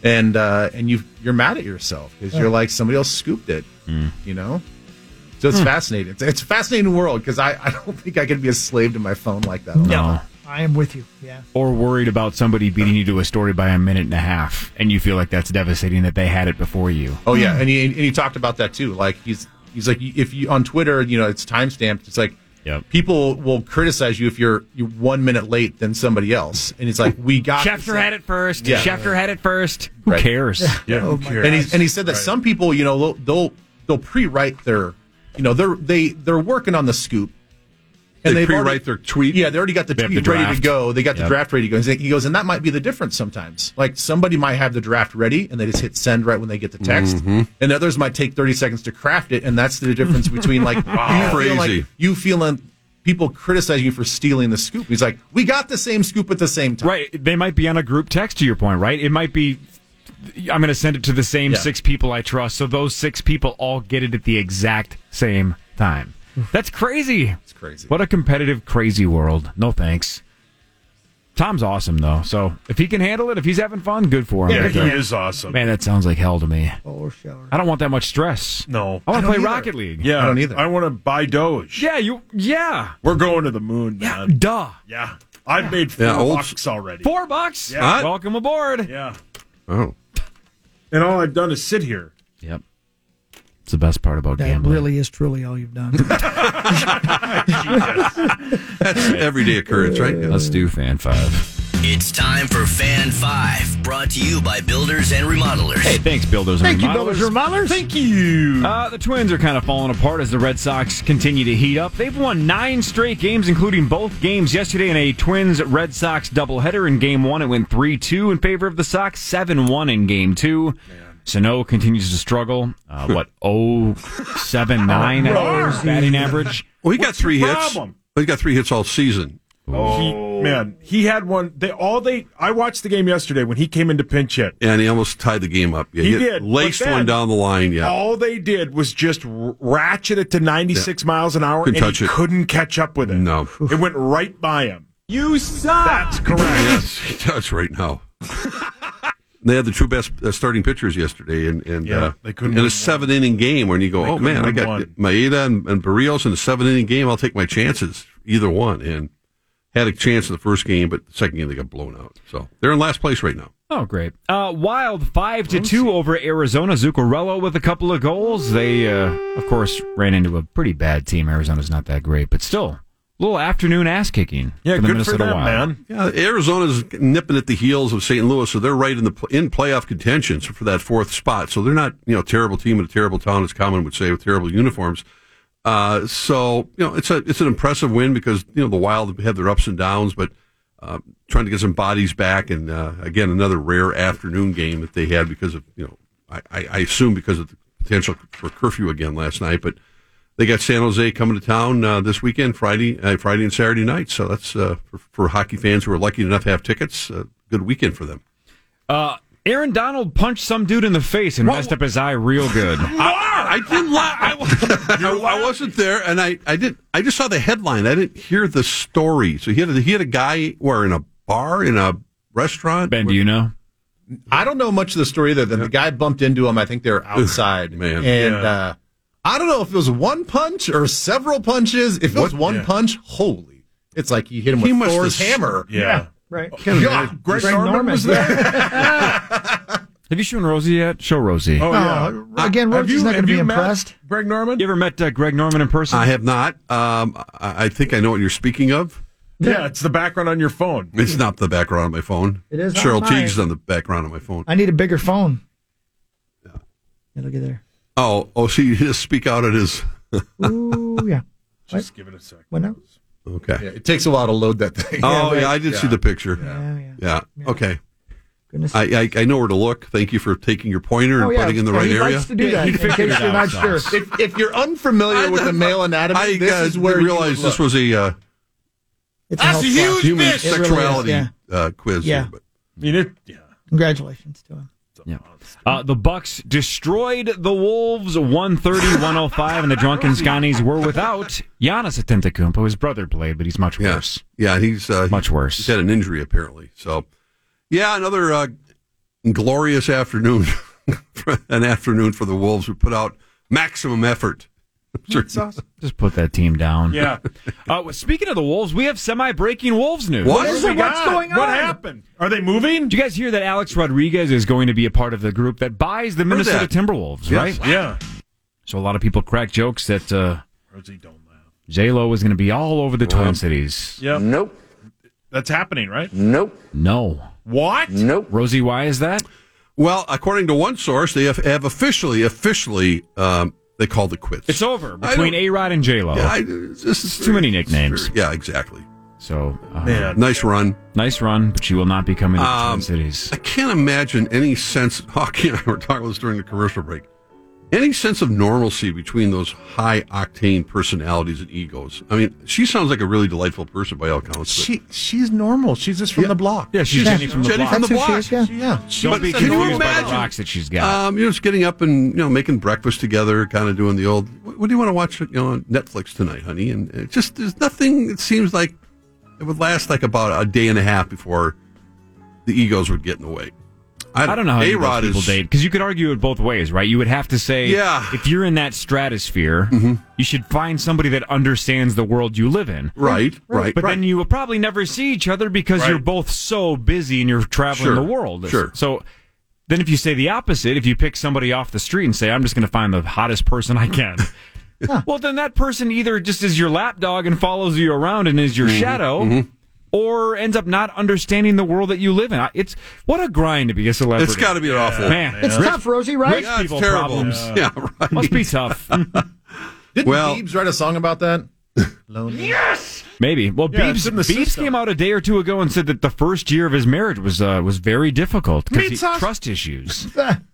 and uh, and you you're mad at yourself because you're Yeah. like somebody else scooped it, you know. So it's Hmm. fascinating. It's, it's a fascinating world because I, I don't think I could be a slave to my phone like that. No. I am with you. Yeah. Or worried about somebody beating you to a story by a minute and a half, and you feel like that's devastating that they had it before you. Oh yeah, and he and he talked about that too. Like he's he's like if you on Twitter, you know, it's time stamped. It's like Yep. people will criticize you if you're you're one minute late than somebody else, and it's like we got Schefter had it first. Yeah. Schefter had it first. Who Right. cares? Yeah, who cares? And he and he said that some people, you know, they'll they'll, they'll pre-write their, you know, they're they they're working on the scoop. They they've pre-write already- their tweet? Yeah, they already got the They have tweet the ready to draft. go. They got the Yep. draft ready to go. And he goes, and that might be the difference sometimes. Like somebody might have the draft ready and they just hit send right when they get the text, Mhm. and others might take thirty seconds to craft it, and that's the difference between like Wow. you feel like Crazy. you feeling people criticizing you for stealing the scoop. He's like, we got the same scoop at the same time. Right. They might be on a group text, to your point, right? It might be, I'm going to send it to the same Yeah. six people I trust, so those six people all get it at the exact same time. That's crazy. It's crazy. What a competitive, crazy world. No thanks. Tom's awesome, though. So if he can handle it, if he's having fun, good for him. Yeah, But, he uh, is awesome. Man, that sounds like hell to me. Oh, sure. I don't want that much stress. No. I want I to don't play either. Rocket League. Yeah, I don't either. I want to buy Doge. Yeah, you. Yeah. We're going to the moon, Yeah, man. duh. Yeah. I've made four Yeah, old- bucks already. Four bucks? Yeah. What? Welcome aboard. Yeah. Oh. And all I've done is sit here. Yep. It's the best part about That gambling. really is truly all you've done. That's an everyday occurrence, right? Yeah. Let's do fan five. It's time for Fan five, brought to you by Builders and Remodelers. Hey, thanks, Builders and Thank you, Remodelers. Builders Remodelers. Thank you. Uh, the Twins are kind of falling apart as the Red Sox continue to heat up. They've won nine straight games, including both games yesterday in a Twins-Red Sox doubleheader. In Game one, it went three two in favor of the Sox, seven one in Game two. Sano continues to struggle. Uh, what, oh seven nine batting average? Well, he got What's three your hits. problem? Well, he got three hits all season. He, man, he had one. They all they. I watched the game yesterday when he came into pinch hit. And he almost tied the game up. Yeah, He hit- did, Laced but then- one down the line, yeah. All they did was just r- ratchet it to ninety-six miles an hour, Couldn't and touch he it. couldn't catch up with it. No. It went right by him. You suck. That's correct. Yes, he does right now. They had the two best uh, starting pitchers yesterday, and, and Yeah, uh, they couldn't in a win seven inning game when you go, They oh couldn't man, I win got one. Maeda and, and Barrios in a seven inning game. I'll take my chances, either one. And had a chance in the first game, but the second game they got blown out. So they're in last place right now. Oh, great. Uh, Wild five to two over Arizona. Zuccarello with a couple of goals. They, uh, of course, ran into a pretty bad team. Arizona's not that great, but still, a little afternoon ass kicking. Yeah, for the good Minnesota for them, Wild. man. Yeah, Arizona's nipping at the heels of Saint Louis, so they're right in the pl- in playoff contention for that fourth spot. So they're not, you know, a terrible team in a terrible town, as Common would say, with terrible uniforms. Uh, so you know, it's a it's an impressive win because you know the Wild have their ups and downs, but uh, trying to get some bodies back, and uh, again another rare afternoon game that they had because of you know I, I, I assume because of the potential for curfew again last night, but. They got San Jose coming to town uh, this weekend, Friday, uh, Friday and Saturday night. So that's uh, for, for hockey fans who are lucky enough to have tickets. A good weekend for them. Uh, Aaron Donald punched some dude in the face and messed up his eye real good. I, I didn't. La- I, I wasn't there, and I, I did. I just saw the headline. I didn't hear the story. So he had a, he had a guy where in a bar in a restaurant. Ben, do you know? I don't know much of the story either. The, the guy bumped into him. I think they were outside, Man. and Yeah. uh, I don't know if it was one punch or several punches. If it was What- one yeah. punch, holy, it's like you hit him He with must Thor's have- hammer. Yeah. Right. Yeah. Greg, Greg Norman, Norman, was there. Have you shown Rosie yet? Show Rosie. Oh, yeah. Uh, again, Have Rosie's you- not going have to be you met impressed. Greg Norman? You ever met uh, Greg Norman in person? I have not. Um, I, I think I know what you're speaking of. Yeah, it's the background on your phone. It's not the background on my phone. It is on Cheryl mine. Teague's on the background on my phone. I need a bigger phone. Yeah. Look at there. Oh, oh, so you just speak out at his. Ooh, yeah. Just give it a sec. What now? Okay. Yeah, it takes a while to load that thing. Oh, yeah, I did see the picture. Yeah, yeah. Yeah. Okay. Goodness. I, I I know where to look. Thank you for taking your pointer and Oh, yeah. putting it in the Yeah, right he area. likes to do that. He'd In figured case it you're out, not sure. Sauce. If, if you're unfamiliar with the male anatomy, I this uh, is where didn't you realize would this look. was a uh, It's a health class. human It really is, sexuality yeah. uh, quiz. Yeah. Here, but I mean, it, yeah. Congratulations to him. Yeah. Uh, the Bucks destroyed the Wolves one thirty to one oh five, and the Drunken Scotties were without Giannis Antetokounmpo. His brother played, but he's much yeah, worse. yeah, he's uh, Much worse. He's had an injury apparently. So, yeah, another uh, glorious afternoon, an afternoon for the Wolves who put out maximum effort. Just put that team down. Yeah. Uh, speaking of the Wolves, we have semi-breaking Wolves news. What is it? What's going on? What happened? Are they moving? Did you guys hear that Alex Rodriguez is going to be a part of the group that buys the Minnesota that. Timberwolves, Yes. right? Yeah. So a lot of people crack jokes that uh, Rosie, don't laugh. J-Lo was going to be all over the Twin Cities. Yep. Nope. That's happening, right? Nope. No. What? Nope. Rosie, why is that? Well, according to one source, they have, have officially, officially, um, they called it quits. It's over between A-Rod and J-Lo. Yeah, I, this is Too many nicknames. Yeah, exactly. So, uh, Man. Nice run. nice run, but she will not be coming to the Um, Twin Cities. I can't imagine any sense. Hockey and I were talking about this during the commercial break. Any sense of normalcy between those high octane personalities and egos. I mean, she sounds like a really delightful person by all accounts. She she's normal. She's just from the block. Yeah, she's Jenny from the Jenny block. from the That's who block. she is, yeah. Yeah. Don't be Can you confused by the imagine? rocks that she's got. Um, you know, just getting up and you know making breakfast together, kind of doing the old. What, what do you want to watch? You know, on Netflix tonight, honey. And it just there's nothing. It seems like it would last like about a day and a half before the egos would get in the way. I don't know how you A-Rod people is- date, because you could argue it both ways, right? You would have to say, Yeah. if you're in that stratosphere, Mm-hmm. you should find somebody that understands the world you live in. Right, right, But right. then you will probably never see each other because Right. you're both so busy and you're traveling Sure, the world. sure. So then if you say the opposite, if you pick somebody off the street and say, I'm just going to find the hottest person I can. Well, then that person either just is your lapdog and follows you around and is your Mm-hmm. shadow, or ends up not understanding the world that you live in. I- It's what a grind to be a celebrity. It's got to be an awful. Man, It's rich, tough, Rosie, right? rich Yeah, it's people terrible. problems. Yeah, right. Must be tough. Didn't Well- Biebs write a song about that? Lonely. Yes. Maybe. Well, Yeah, Biebs, it's in the Biebs system. came out a day or two ago and said that the first year of his marriage was uh, was very difficult because Meat he sauce. trust issues.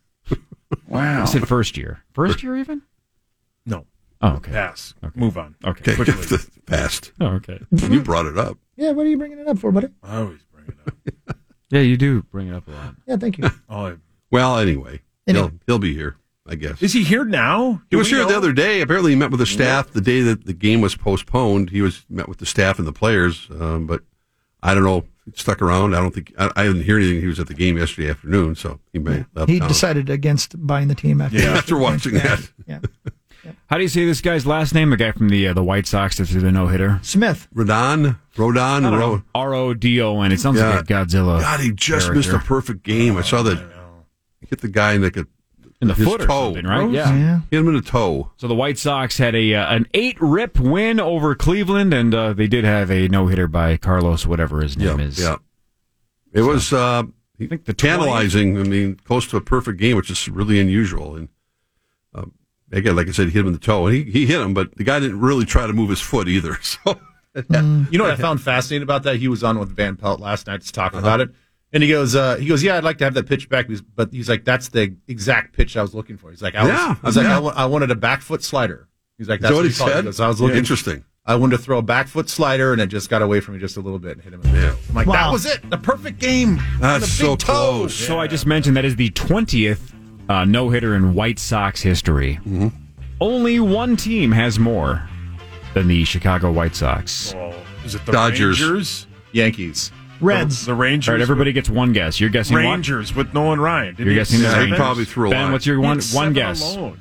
Wow. I said first year. First year even? No. Oh, okay. Pass. Move on. Okay. Okay, Quickly. passed. Oh, okay. You brought it up. Yeah, what are you bringing it up for, buddy? I always bring it up. Yeah, you do bring it up a lot. Yeah, thank you. Oh, I- Well, anyway, Anyway. he'll he'll be here, I guess. is he here now? He Do was we here know? the other day. Apparently, he met with the staff the day that the game was postponed. He was met with the staff and the players, um, but I don't know. He stuck around. I don't think I, I didn't hear anything. He was at the game yesterday afternoon, so he may. Left He town. decided against buying the team after Yeah, after watching yeah. that. Yeah. How do you say this guy's last name? The guy from the uh, the White Sox that threw the no hitter. Smith. Rodon, Rodon, Ro- R O D O N. It sounds Yeah. like a Godzilla. God, he just character. missed a perfect game. I saw that. He hit the guy in like a in the his foot or toe. something, right? Yeah. Yeah. Hit him in the toe. So the White Sox had a uh, an eight rip win over Cleveland, and uh, they did have a no hitter by Carlos, whatever his name Yeah, is. yeah. It was uh, I think the tantalizing. I mean, close to a perfect game, which is really unusual. And um, again, like I said, he hit him in the toe, and he, he hit him, but the guy didn't really try to move his foot either. So, You know what I found fascinating about that? He was on with Van Pelt last night just talking about it. And he goes, uh, he goes, yeah, I'd like to have that pitch back, He's- but he's like, that's the exact pitch I was looking for. He's like, I was, Yeah, I was like, yeah. I, wa- I wanted a back foot slider. He's like, Is that that's what what he he called it. said? He goes, I was looking, Yeah. Interesting. I wanted to throw a back foot slider, and it just got away from me just a little bit and hit him in the Yeah. toe. I'm like, Wow. that was it, the perfect game. That's The big so toe. close. So I just mentioned that is the twentieth uh, no hitter in White Sox history. Mm-hmm. Only one team has more than the Chicago White Sox. Oh, is it the Dodgers. Rangers? Yankees. Reds. The Rangers. All right, everybody gets one guess. You're guessing Rangers with Nolan Ryan. Didn't You're he guessing have the Yeah, he Rangers. probably threw a Ben, lot. what's your He had one one seven guess? alone.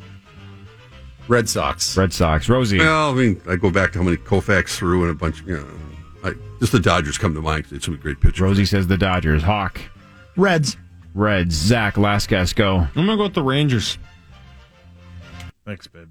Red Sox. Red Sox. Rosie. Well, I mean, I go back to how many Koufax threw and a bunch. You know, I, just the Dodgers come to mind. 'Cause it's some great pitchers. Rosie says the Dodgers. Hawk. Reds. Reds. Zach, last guess. Go. I'm going to go with the Rangers. Thanks, babe.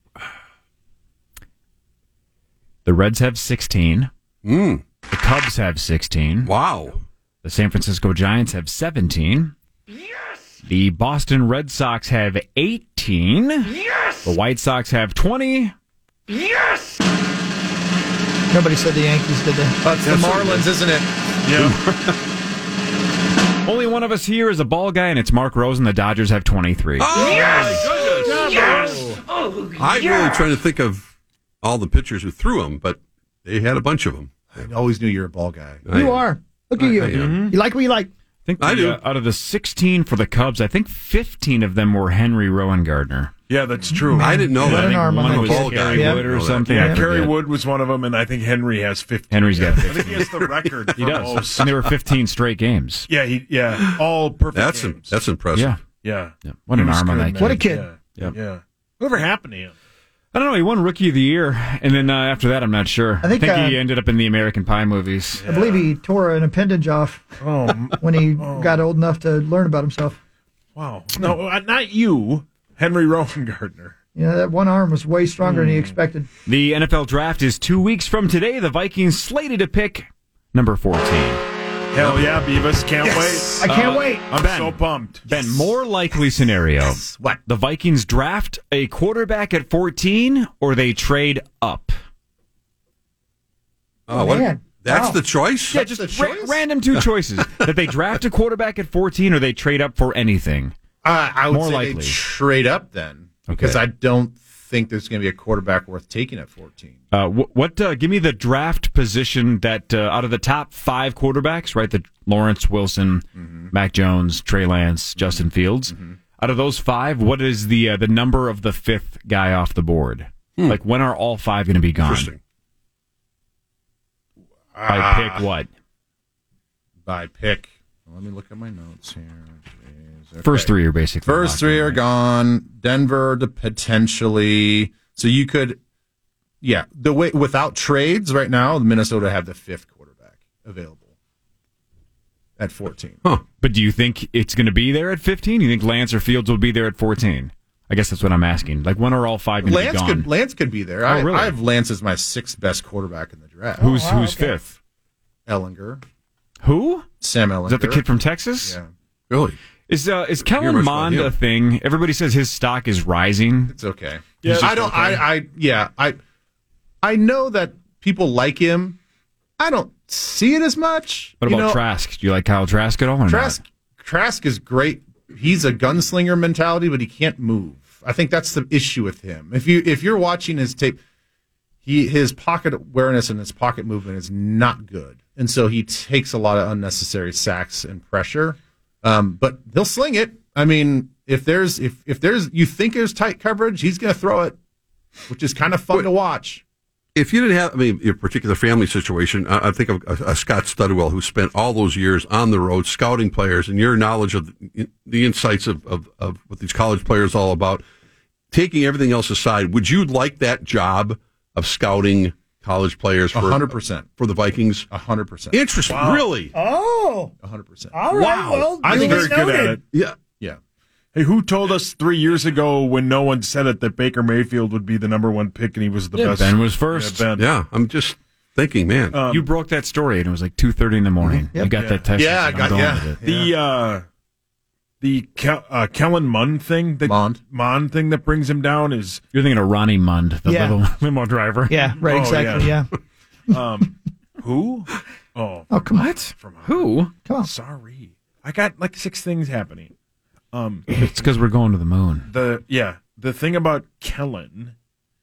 The Reds have sixteen. Mm. The Cubs have sixteen. Wow. The San Francisco Giants have seventeen. Yes! The Boston Red Sox have eighteen. Yes! The White Sox have twenty. Yes! Nobody said the Yankees, did they? That's the Marlins, isn't it? Yeah. Only one of us here is a ball guy, and it's Mark Rosen. The Dodgers have twenty-three. Oh, Yes! my goodness. Yes! Oh, I'm yeah. really trying to think of all the pitchers who threw them, but they had a bunch of them. I always knew you were a ball guy. You are. Look at you. I am. You like what you like. think I the, do. Uh, out of the sixteen for the Cubs, I think fifteen of them were Henry Rowan Gardner. Yeah, that's true. I didn't know I that. think I'm one a was ball Kerry guy. Wood Yeah. or something. Yeah, I Kerry forget. Wood was one of them, and I think Henry has fifteen. Henry's got I think fifteen. he has the record for He does. most. And they were fifteen straight games. Yeah, he, yeah, all perfect That's games. that's impressive. Yeah. Yeah. Yeah. What He an was arm on good, that man. kid. What a kid. Yeah. Yep. yeah. Whatever happened to him? I don't know. He won Rookie of the Year, and then uh, after that, I'm not sure. I think, he uh, ended up in the American Pie movies. I believe he tore an appendage off Oh, when he got old enough to learn about himself. wow. No, uh, not you, Henry Rowan Gardner. Yeah, that one arm was way stronger than he expected. The N F L Draft is two weeks from today. The Vikings slated to pick number fourteen. Hell yeah, Beavis. Can't Yes. wait. I can't Uh, wait. I'm Ben. so pumped. Ben, more likely scenario. What? The Vikings draft a quarterback at fourteen, or they trade up? Oh, what? man. That's Wow. the choice? Yeah, just ra- random two choices. That they draft a quarterback at fourteen, or they trade up for anything. Uh, I would More say likely. they trade up then, because Okay. I don't think there's going to be a quarterback worth taking at fourteen. Uh, wh- what? Uh, give me the draft position that uh, out of the top five quarterbacks, right? The Lawrence, Wilson, Mm-hmm. Mac Jones, Trey Lance, Justin Fields. Out of those five, what is the uh, the number of the fifth guy off the board? Like, when are all five going to be gone? Interesting. By Ah. pick what? By pick. Let me look at my notes here. Jeez. Okay. First three are basically First locked three in, are right? gone. Denver to potentially. So you could, yeah. The way without trades right now, Minnesota have the fifth quarterback available at fourteen. Huh. But do you think it's going to be there at fifteen? You think Lance or Fields will be there at fourteen? I guess that's what I'm asking. Like, when are all five going to be Lance gone? could Lance could be there. Oh, I, really? I have Lance as my sixth best quarterback in the draft. Who's wow, who's okay. fifth? Ellinger? Who? Sam Ellinger. Is that the kid from Texas? Yeah, Really? Is uh, is Hear Kellen much about Mond him. a thing? Everybody says his stock is rising. it's okay. Yeah, I don't. I, I. Yeah. I. I know that people like him. I don't see it as much. What You about know, Trask? Do you like Kyle Trask at all? Or Trask? Trask is great. He's a gunslinger mentality, but he can't move. I think that's the issue with him. If you if you're watching his tape, he his pocket awareness and his pocket movement is not good, and so he takes a lot of unnecessary sacks and pressure. Um, but he'll sling it. I mean, if there's if if there's you think there's tight coverage, he's going to throw it, which is kind of fun to watch. If you didn't have, I mean, your particular family situation, I, I think of a, a Scott Studwell who spent all those years on the road scouting players, and your knowledge of the, the insights of, of, of what these college players are all about. Taking everything else aside, would you like that job of scouting college players for one hundred percent for the Vikings? one hundred percent. Interesting, Wow. really? Oh, one hundred percent. all right. Wow. Well, I think duly very good at noted. it. Yeah. Yeah. Hey, who told us three years ago when no one said it that Baker Mayfield would be the number one pick and he was the Yeah, best? Ben was first. Yeah, Ben. Yeah, I'm just thinking, man. Um, you broke that story, and it was like two thirty in the morning. Yep. You got Yeah. that text. Yeah, I I'm got- going yeah. with it. The uh, the Kel- uh, Kellen Mond thing, that Mond. Mond thing that brings him down is You're thinking of Ronnie Mund, the Yeah. little limo driver. Yeah, right. Oh, Exactly. yeah. Yeah. um, who? Oh, Oh, come on. What? from Who? Come on. Sorry, I got like six things happening. Um, It's because we're going to the moon. the yeah, the thing about Kellen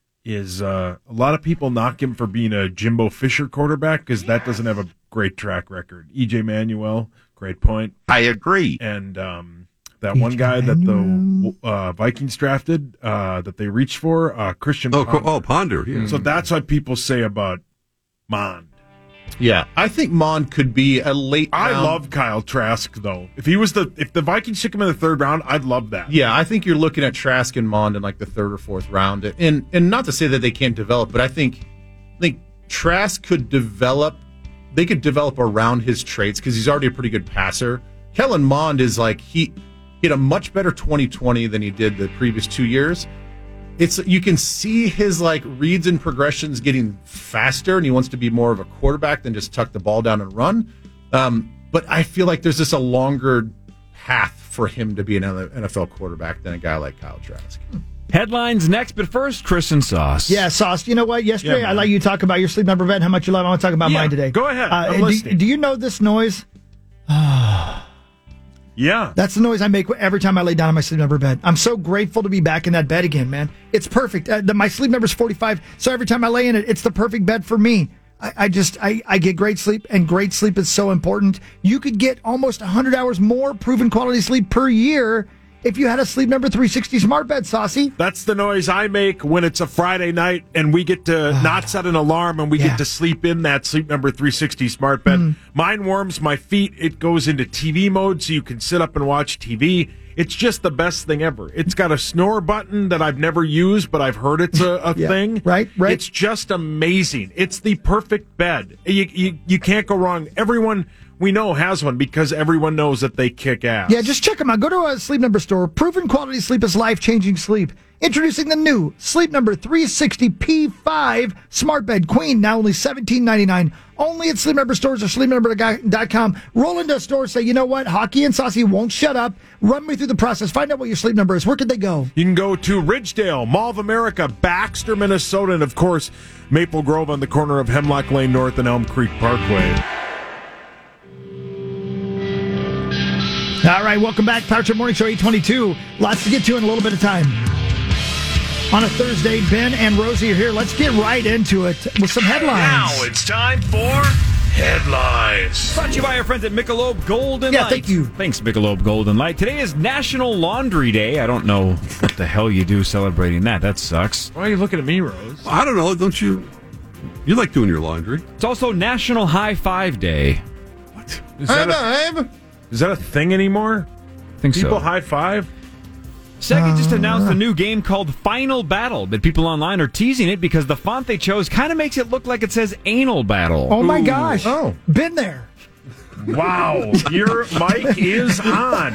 is uh, a lot of people knock him for being a Jimbo Fisher quarterback because that doesn't have a great track record. E J Manuel, great point. I agree. And um, that one guy that the uh, Vikings drafted uh, that they reached for, uh, Christian. Oh, Ponder. oh, Ponder. Yeah. So that's what people say about Mond. Yeah, I think Mond could be a late. I round- love Kyle Trask though. If he was the if the Vikings took him in the third round, I'd love that. Yeah, I think you're looking at Trask and Mond in like the third or fourth round, and and not to say that they can't develop, but I think I think Trask could develop. They could develop around his traits because he's already a pretty good passer. Kellen Mond is like he, he had a much better twenty twenty than he did the previous two years. It's you can see his like reads and progressions getting faster, and he wants to be more of a quarterback than just tuck the ball down and run. Um, but I feel like there's just a longer path for him to be an N F L quarterback than a guy like Kyle Trask. Headlines next, but first, Chris and Sauce. Yeah, Sauce. You know what? Yesterday, Yeah, I man. let you talk about your sleep number bed, how much you love. I want to talk about Yeah, mine today. go ahead. Uh, I'm do, listening. do you know this noise? Yeah. That's the noise I make every time I lay down on my sleep number bed. I'm so grateful to be back in that bed again, man. It's perfect. Uh, the, my sleep number is forty-five, so every time I lay in it, it's the perfect bed for me. I, I just, I, I get great sleep, and great sleep is so important. You could get almost one hundred hours more proven quality sleep per year if you had a Sleep Number three sixty smart bed, Saucy. That's the noise I make when it's a Friday night and we get to not set an alarm and we Yeah. get to sleep in that Sleep Number three sixty smart bed. Mm. Mine warms my feet. It goes into T V mode so you can sit up and watch T V. It's just the best thing ever. It's got a snore button that I've never used, but I've heard it's a, a Yeah. thing. Right, right. It's just amazing. It's the perfect bed. You, you, you can't go wrong. Everyone we know has one because everyone knows that they kick ass. Yeah, just check them out. Go to a Sleep Number store. Proven quality sleep is life-changing sleep. Introducing the new Sleep Number three sixty P five Smart Bed Queen, now only seventeen ninety-nine. Only at Sleep Number stores or sleep number dot com. Roll into a store, say, you know what, Hockey and Saucy won't shut up. Run me through the process. Find out what your sleep number is. Where could they go? You can go to Ridgedale, Mall of America, Baxter, Minnesota, and of course, Maple Grove on the corner of Hemlock Lane North and Elm Creek Parkway. All right, welcome back. Power Trip Morning Show eight twenty-two. Lots to get to in a little bit of time. On a Thursday, Ben and Rosie are here. Let's get right into it with some headlines. Now it's time for headlines. Brought to you by our friends at Michelob Golden Yeah, Light. thank you. Thanks, Michelob Golden Light. Today is National Laundry Day. I don't know what the hell you do celebrating that. That sucks. Why are you looking at me, Rose? I don't know. Don't you? You like doing your laundry? It's also National High Five Day. Is that, a, is that a thing anymore? I think People so. high five? Sega just announced a new game called Final Battle, but people online are teasing it because the font they chose kind of makes it look like it says Anal Battle. Oh, my gosh. Oh. Been there. Wow. Your mic is on.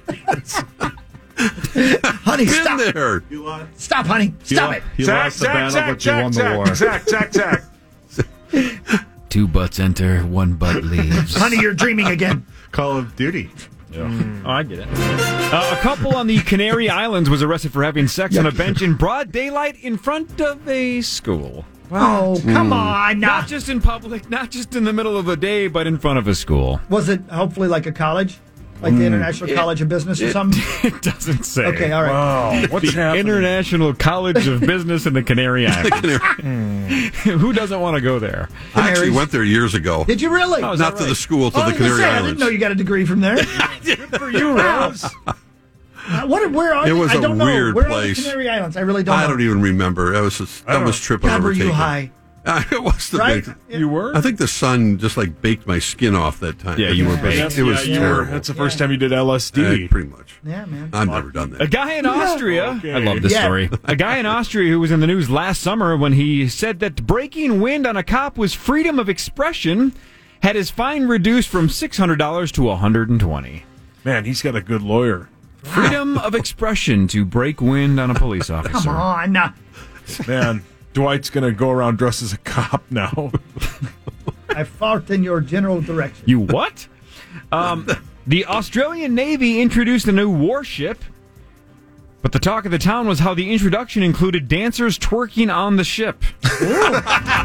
Honey, Been stop. there. Stop, honey. Stop it. You Zach, lost the Zach, battle, Zach, but you Zach, won the Zach, war. Zach, Zach, Zach. Two butts enter, one butt leaves. Honey, you're dreaming again. Call of Duty. Oh, I get it. Uh, a couple on the Canary Islands was arrested for having sex on a bench in broad daylight in front of a school. Oh, come on. Not just in public, not just in the middle of the day, but in front of a school. Was it hopefully like a college? Like the International College of Business or something? It doesn't say. Okay, all right. Wow. What's the happening? International College of Business in the Canary Islands. Who doesn't want to go there? I actually Canaries. went there years ago. Did you really? Oh, is Not that to right? the school, to Oh, I the was gonna Canary say, I Islands. didn't know you got a degree from there. Good for you, Rose. Uh, what? Where are It they? was I a don't know. weird Where place. are the Canary Islands? I really don't I know. don't even remember. It was the I don't dumbest trip I've God, ever were you taken. high? It was the Right? big. You were? I think the sun just like baked my skin off that time. Yeah, you were It was- baked. It was yeah, you were. terrible. That's the first time you did L S D. Uh, pretty much. Yeah, man. I've never done A that. guy in Austria, Okay. I love this Yeah. story. A guy in Austria who was in the news last summer when he said that breaking wind on a cop was freedom of expression had his fine reduced from six hundred dollars to one hundred twenty dollars. Man, he's got a good lawyer. Freedom of expression to break wind on a police officer. Come on. Man, Dwight's going to go around dressed as a cop now. I fought in your general direction. You what? Um, the Australian Navy introduced a new warship, but the talk of the town was how the introduction included dancers twerking on the ship. What?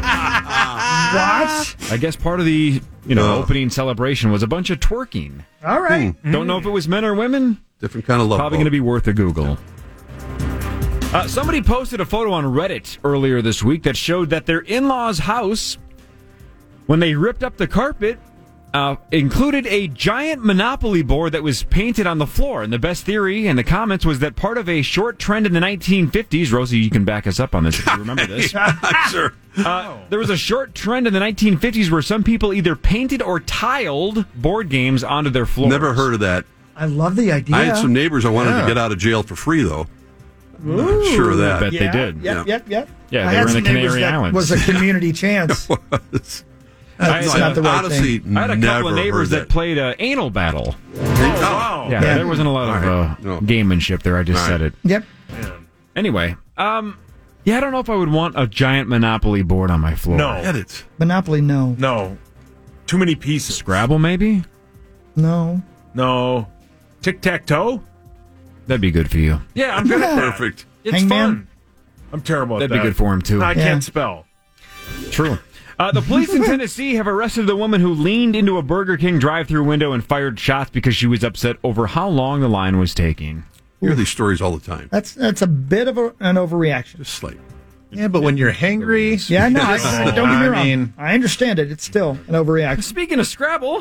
I guess part of the you know Oh. opening celebration was a bunch of twerking. All right. Don't know if it was men or women. Different kind of love. Probably going to be worth a Google. Uh, somebody posted a photo on Reddit earlier this week that showed that their in-laws' house, when they ripped up the carpet, uh, included a giant Monopoly board that was painted on the floor. And the best theory in the comments was that part of a short trend in the nineteen fifties, Rosie, you can back us up on this if you remember this. Sure. Uh, there was a short trend in the nineteen fifties where some people either painted or tiled board games onto their floors. Never heard of that. I love the idea. I had some neighbors I wanted Yeah. to get out of jail for free, though. Ooh. I'm sure of that. I bet yeah, they did. Yep, yep, yep. Yeah, I they had were in some the neighbors Canary that Islands. was a community chance. It's- That's I- not the right honestly, thing. I had a couple of never neighbors heard that played uh, Anal Battle. Oh, wow. Yeah, Yeah. there wasn't a lot of All right. uh, No. gamemanship there. I just All said right. it. Yep. Anyway, um, yeah, I don't know if I would want a giant Monopoly board on my floor. No. Get it. Monopoly, no. No. Too many pieces. Scrabble, maybe? No. No. Tic-tac-toe? That'd be good for you. Yeah, I'm good at that. Perfect. It's Hangman? fun. I'm terrible at That'd that. be good for him, too. I Yeah. can't spell. True. Uh, the police in Tennessee have arrested the woman who leaned into a Burger King drive-thru window and fired shots because she was upset over how long the line was taking. You hear these stories all the time. That's that's a bit of a, an overreaction. Just slight. Yeah, but when you're hangry, Yeah, no, I, I- don't get me I wrong. mean- I understand it. It's still an overreaction. Speaking of Scrabble,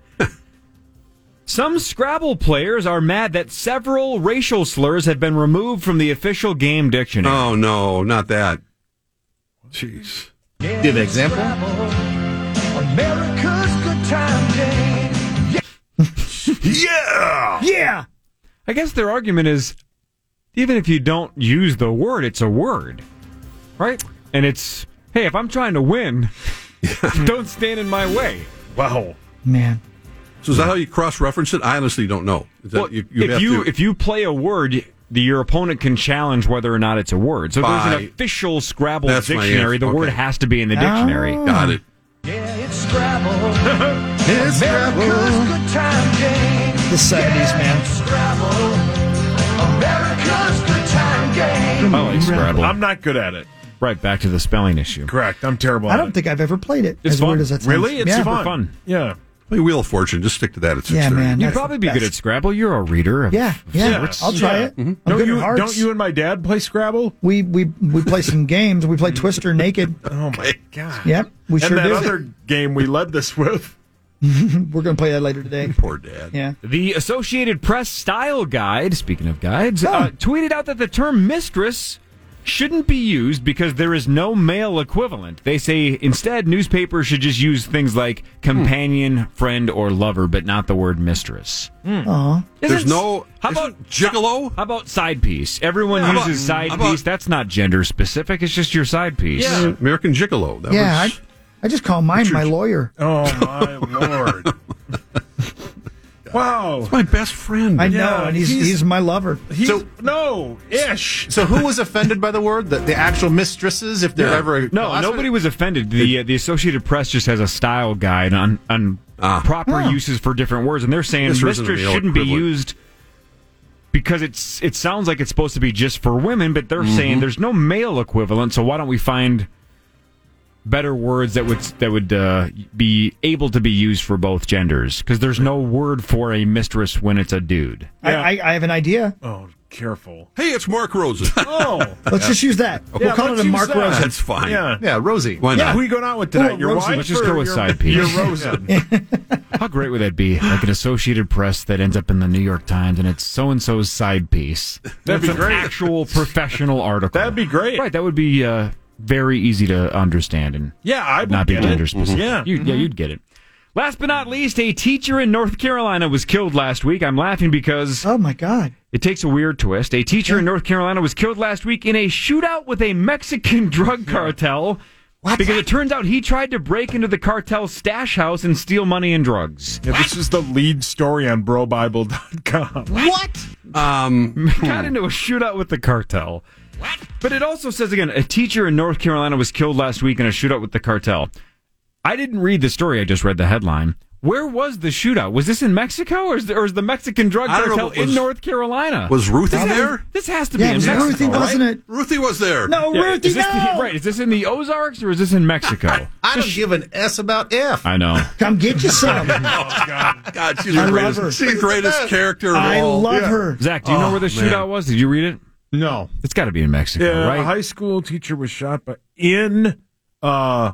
some Scrabble players are mad that several racial slurs have been removed from the official game dictionary. Oh, no, not that. Jeez. Do you have an example? America's good time game. Yeah! Yeah! I guess their argument is, even if you don't use the word, it's a word, right? And it's, hey, if I'm trying to win, don't stand in my way. Wow. Man. So is that how you cross-reference it? I honestly don't know. Is that Well, you, you if have you to, if you play a word, the, your opponent can challenge whether or not it's a word. So there's By- an official Scrabble That's my dictionary. answer. The word Okay. has to be in the dictionary. Oh. Got it. Yeah, it's Scrabble. It's America's good time game. The seventies, man. It's Scrabble. America's good time game. I like Scrabble. I'm not good at it. Right back to the spelling issue. Correct. I'm terrible I at don't it. think I've ever played it. It's as fun. weird as that sounds. Really? It's yeah. fun. fun. Yeah. Play Wheel of Fortune. Just stick to that at six Yeah, thirty. man. You'd That's probably the be good best. at Scrabble. You're a reader. of Yeah, yeah. sorts. I'll try Yeah. it. I'm Don't good you, at hearts. don't you and my dad play Scrabble? We we we play some games. We play Twister naked. Oh, my God. Yep, we and sure that do. other game we led this with. We're gonna play that later today. Poor dad. Yeah. The Associated Press Style Guide, speaking of guides, uh, tweeted out that the term mistress shouldn't be used because there is no male equivalent. They say instead newspapers should just use things like companion, friend, or lover, but not the word mistress. Aw. There's Isn't- no. How isn't about gigolo? How about side piece? Everyone How uses about- side how about- piece. That's not gender specific. It's just your side piece. Yeah. American Gigolo. That Yeah, was, I, I just call mine my lawyer. Oh, my Lord. Wow. It's my best friend. I know, Yeah, and he's, he's- he's my lover. He's, So- no, ish. So who was offended by the word? The, the actual mistresses, if they're Yeah. ever... No, Well, that's nobody what- was offended. The uh, the Associated Press just has a style guide on on Ah. proper Oh. uses for different words, and they're saying Mistress isn't a mistress male shouldn't be equivalent. used because it's it sounds like it's supposed to be just for women, but they're saying there's no male equivalent. So why don't we find better words that would that would uh, be able to be used for both genders? Because there's no word for a mistress when it's a dude. I, I, I have an idea. Oh, careful. Hey, it's Mark Rosen. Oh. Let's just use that. We'll Yeah, call let's it a use Mark that. Rosen. That's fine. Yeah. Yeah, Rosie. Why Yeah, not? who you going out with tonight? Oh, your Rosie. wife? Let's just or go with your- side piece. Your Rosen. How great would that be? Like an Associated Press that ends up in the New York Times, and it's so and so's side piece. That'd be It's an great. actual professional article. That'd be great. Right, that would be uh, very easy to understand and Yeah, I would not be get gender it. specific. Yeah. You, yeah, you'd get it. Last but not least, a teacher in North Carolina was killed last week. I'm laughing because Oh my God. it takes a weird twist. A teacher in North Carolina was killed last week in a shootout with a Mexican drug cartel. What? Because it turns out he tried to break into the cartel's stash house and steal money and drugs. Yeah, this is the lead story on bro bible dot com. What? Um, Got into a shootout with the cartel. What? But it also says again, a teacher in North Carolina was killed last week in a shootout with the cartel. I didn't read the story, I just read the headline. Where was the shootout? Was this in Mexico, or is, the, or is the Mexican drug I don't know, cartel but was- in North Carolina? was Ruthie this there? Has, this has to Yeah, be it in was Mexico, Ruthie, right? wasn't it? Ruthie was there. No, Yeah, Ruthie, is this no. the, right, is this in the Ozarks, or is this in Mexico? I don't give an S about F. I know. Come get you some. Oh, God. God, she's I the love greatest. her. She's the greatest character of I all. love Yeah. her. Zach, do you know Oh, where the man. shootout was? Did you read it? No. It's got to be in Mexico, Yeah, right? a high school teacher was shot by in uh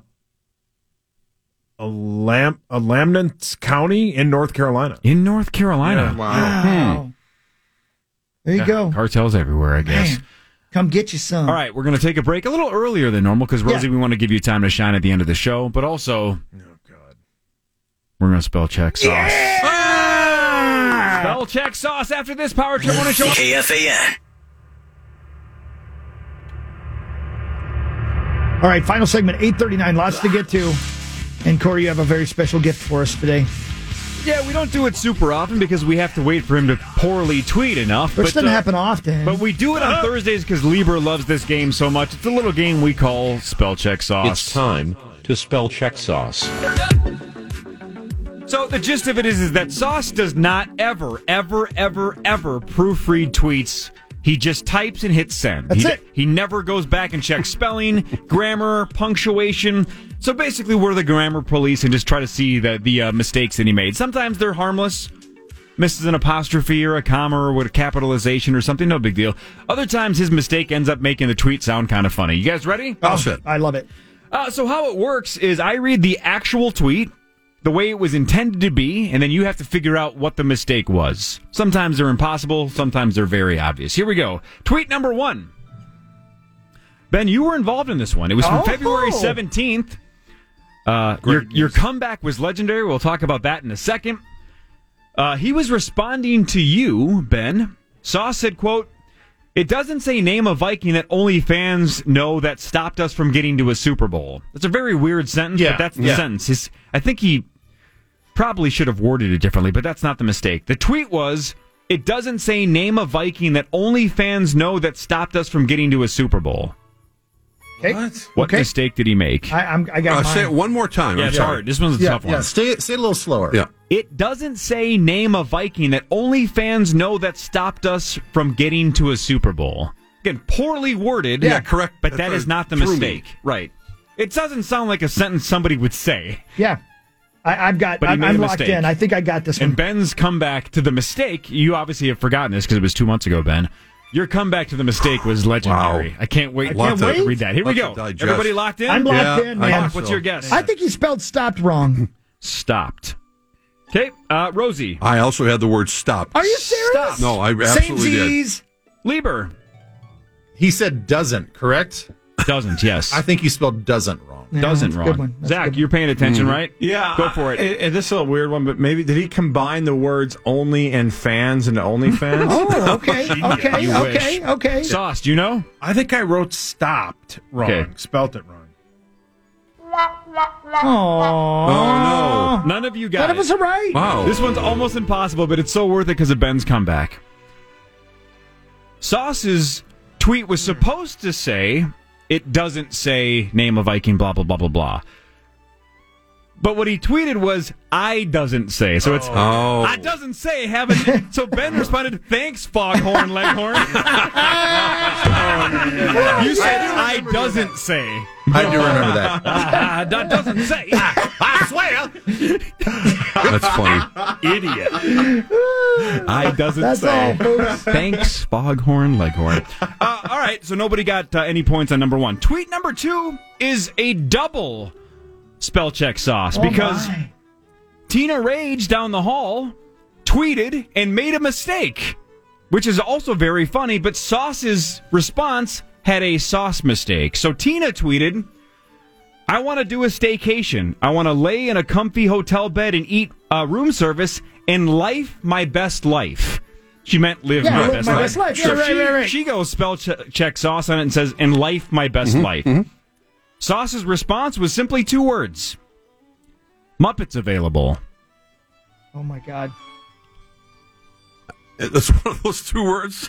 a lam a Lamnance County in North Carolina. In North Carolina. Yeah. Wow. There you Yeah, go. Cartels everywhere, I guess. Man, come get you some. All right, we're going to take a break a little earlier than normal because, Rosie, Yeah. we want to give you time to shine at the end of the show, but also, Oh God. we're going to spell check sauce. Ah! Spell check sauce after this Power Trip Morning Show. K F A N. All right, final segment, eight thirty-nine. Lots to get to. And Corey, you have a very special gift for us today. Yeah, we don't do it super often because we have to wait for him to poorly tweet enough. Which but, doesn't uh, happen often. But we do it on Thursdays because Lieber loves this game so much. It's a little game we call Spell Check Sauce. It's time to spell check sauce. So the gist of it is, is that Sauce does not ever, ever, ever, ever proofread tweets. He just types and hits send. That's he, it. He never goes back and checks spelling, grammar, punctuation. So basically, we're the grammar police and just try to see the, the uh, mistakes that he made. Sometimes they're harmless. misses an apostrophe or a comma or with a capitalization or something, no big deal. Other times his mistake ends up making the tweet sound kind of funny. You guys ready? All set. I love it. Uh, so how it works is I read the actual tweet, the way it was intended to be, and then you have to figure out what the mistake was. Sometimes they're impossible, sometimes they're very obvious. Here we go. Tweet number one. Ben, you were involved in this one. It was from Oh. February seventeenth. Uh, your, your comeback was legendary. We'll talk about that in a second. Uh, he was responding to you, Ben. Sauce said, quote, "It doesn't say name a Viking that only fans know that stopped us from getting to a Super Bowl." That's a very weird sentence, Yeah, but that's the yeah. sentence. His, I think he probably should have worded it differently, but that's not the mistake. The tweet was, "It doesn't say name a Viking that only fans know that stopped us from getting to a Super Bowl." Okay. What, what Okay. mistake did he make? I, I'm, I got Uh, mine. say it one more time. yeah, I'm it's sorry. hard. This one's a Yeah, tough one. yeah. Say, say it a little slower. Yeah. It doesn't say name a Viking that only fans know that stopped us from getting to a Super Bowl. Again, poorly worded. Yeah, correct. But That's that what is not the threw me. mistake. Right. It doesn't sound like a sentence somebody would say. Yeah. I, I've got, But he I'm, made a I'm locked mistake. in. I think I got this one. And Ben's comeback to the mistake, you obviously have forgotten this because it was two months ago, Ben. Your comeback to the mistake was legendary. Wow. I can't wait I can't to wait. read that. Here we Lots go. to digest. Everybody locked in? I'm locked Yeah, in, I man. Hawk, what's your guess? I think he spelled stopped wrong. Stopped. Okay, uh, Rosie. I also had the word stop. Are you serious? No, I absolutely did. Samesies. Lieber. He said doesn't, correct? Doesn't, yes. I think he spelled doesn't wrong. Yeah, Doesn't that's a wrong. good one. That's a Zach, good one. you're paying attention, Mm-hmm. right? Yeah, Go for it. I- I- this is a weird one, but maybe did he combine the words "only" and "fans" into "OnlyFans"? Oh, okay, okay, You wish. okay, okay. Sauce, do you know? I think I wrote stopped wrong. Okay. Spelt it wrong. Aww. Oh, None of you got None of it. us are right. Wow. This one's almost impossible, but it's so worth it because of Ben's comeback. Sauce's tweet was supposed to say, "It doesn't say name a Viking, blah, blah, blah, blah, blah." But what he tweeted was, "I doesn't say." So it's, Oh. "I doesn't say, haven't." So Ben responded, "Thanks, Foghorn Leghorn." You said, "I doesn't say." I do remember that. Ah, that doesn't say. I swear. That's funny. Idiot. I doesn't That's say. all, folks. Thanks, Foghorn Leghorn. Uh, all right, so nobody got uh, any points on number one. Tweet number two is a double spell check Sauce Oh, because my. Tina Rage down the hall tweeted and made a mistake, which is also very funny, but Sauce's response had a sauce mistake. So Tina tweeted, "I want to do a staycation. I want to lay in a comfy hotel bed and eat uh, room service and life my best life." She meant live Yeah, my, live best, my life. best life. Yeah, So right, she, right, right. she goes spell ch- check Sauce on it and says, "In life my best Mm-hmm, life." Sauce's response was simply two words. Muppets available. Oh my God. That's one of those two words.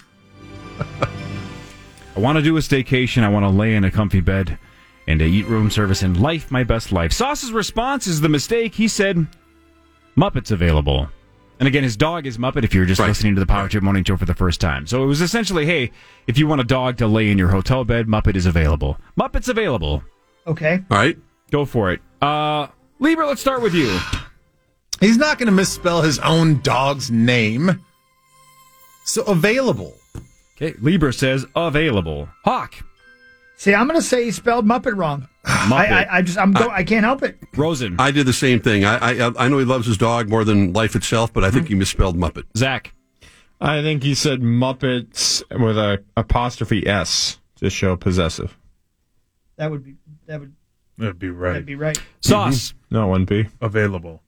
I want to do a staycation. I want to lay in a comfy bed and to eat room service and life my best life. Sauce's response is the mistake. He said, Muppets available. And again, his dog is Muppet if you're just Right. listening to the Power Trip Morning Show for the first time. So it was essentially, hey, if you want a dog to lay in your hotel bed, Muppet is available. Muppet's available. Okay. All right. Go for it. Uh, Lieber, let's start with you. He's not going to misspell his own dog's name. So available. Okay, Lieber says available. Hawk. See, I'm going to say he spelled Muppet wrong. Muppet. I, I, I just, I'm go, I can't help it. Rosen. I did the same thing. I, I I know he loves his dog more than life itself, but I think he misspelled Muppet. Zach. I think he said Muppets with a apostrophe S to show possessive. That would be, that would, That'd be right. that'd be right. Sauce. No, it wouldn't be. Available.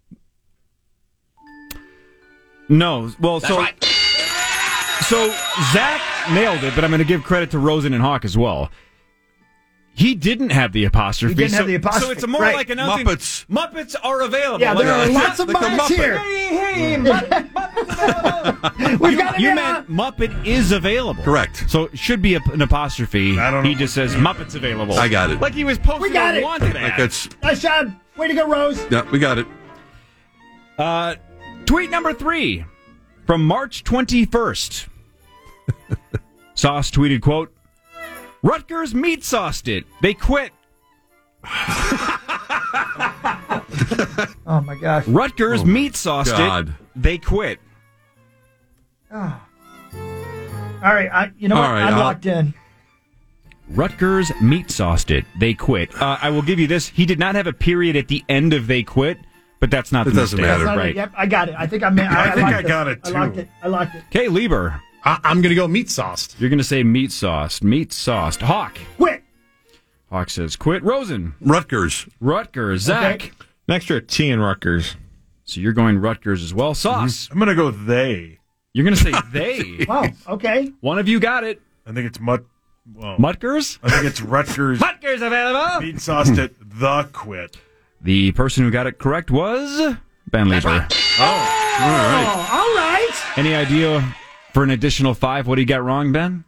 No. Well, so so Zach nailed it, but I'm going to give credit to Rosen and Hawk as well. He didn't have the apostrophe. He didn't so, have the apostrophe, So it's more right. like announcing Muppets. Muppets are available. Yeah, there Like, are lots of like a Muppets Muppet. here. Hey, hey, Muppet, Muppets available. We've got it You now. meant Muppet is available. Correct. So it should be a, an apostrophe. I don't know. He just says Muppets available. I got it. Like he was posting We got a it. wanted Like ad. that's Nice job. Way to go, Rose. yeah, we got it. Uh, tweet number three from March twenty-first. Sauce tweeted, quote, Rutgers meat sauced it. They quit. Oh, my gosh. Rutgers Oh, meat sauced God. it. they quit. Oh. All right, I, you know All what? right, I'm I'll- locked in. Rutgers meat sauced it. They quit. Uh, I will give you this. He did not have a period at the end of they quit, but that's not It the doesn't mistake. matter. That's not it. Right. Yep, I got it. I think I, ma- I, I think locked I this. got it, I locked too. it. I locked it. Okay, Lieber. I, I'm going to go meat sauced. You're going to say meat sauced. Meat sauced. Hawk. Quit. Hawk says quit. Rosen. Rutgers. Rutgers. Zach. Okay. An extra T in Rutgers. So you're going Rutgers as well. Sauce. I'm going to go they. You're going to say they. Wow. Okay. One of you got it. I think it's Mut. Well, Mutgers? I think it's Rutgers. Rutgers available. Meat sauced it. The quit. The person who got it correct was Ben Lieber. Oh, all right. All right. Any idea for an additional five? What do you got wrong, Ben?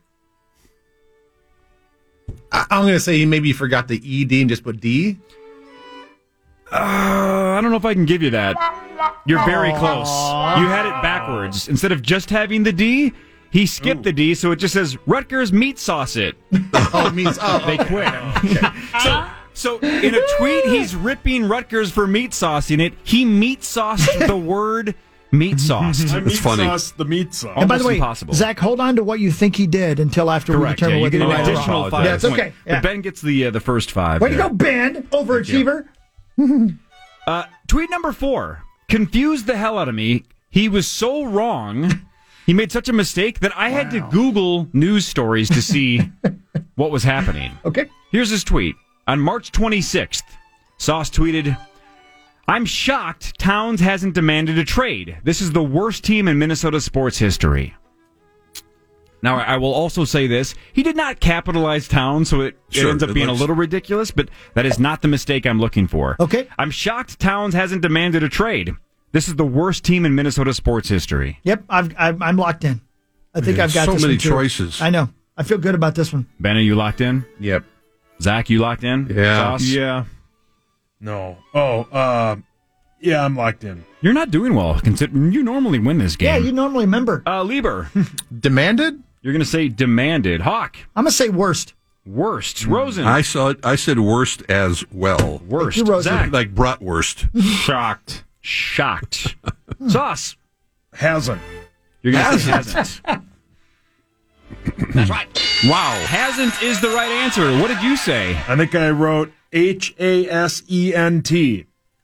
I, I'm going to say he maybe forgot the E D and just put D. Uh, I don't know if I can give you that. You're very close. You had it backwards. Instead of just having the D, he skipped the D, so it just says Rutgers meat sauce it. Oh, means oh, They quit. so, so in a tweet, he's ripping Rutgers for meat saucing it. He meat sauced the word meat sauced. I meat funny. sauce the meat sauce. And by the Almost way, impossible. Zach, hold on to what you think he did until after Correct. we Yeah, determine you whether get you're an right or additional wrong. five. Yeah, it's okay. But Yeah. Ben gets the uh, the first five. Way to there. go, Ben! Overachiever. Uh, tweet number four confused the hell out of me. He was so wrong. He made such a mistake that I had to Google news stories to see what was happening. Okay. Here's his tweet. On March twenty-sixth, Sauce tweeted, I'm shocked Towns hasn't demanded a trade. This is the worst team in Minnesota sports history. Now, I will also say this. He did not capitalize Towns, so it, Sure, it ends up it being looks- a little ridiculous, but that is not the mistake I'm looking for. Okay. I'm shocked Towns hasn't demanded a trade. This is the worst team in Minnesota sports history. Yep, I've, I'm, I'm locked in. I think Yeah, I've got so this many one too. choices. I know. I feel good about this one. Ben, are you locked in? Yep. Zach, you locked in? Yeah. Sauce? Yeah. No. Oh, uh, yeah, I'm locked in. You're not doing well, considering you normally win this game. Yeah, you normally remember. Uh, Lieber. Demanded? You're going to say demanded. Hawk. I'm going to say worst. Worst. Rosen. I saw it. I said worst as well. Worst. Thank you, Rosen. Zach. Like bratwurst. Shocked. Shocked. Sauce. Hasn't. You're going to say hasn't. That's right. Wow. Hasn't is the right answer. What did you say? I think I wrote H A S E N T.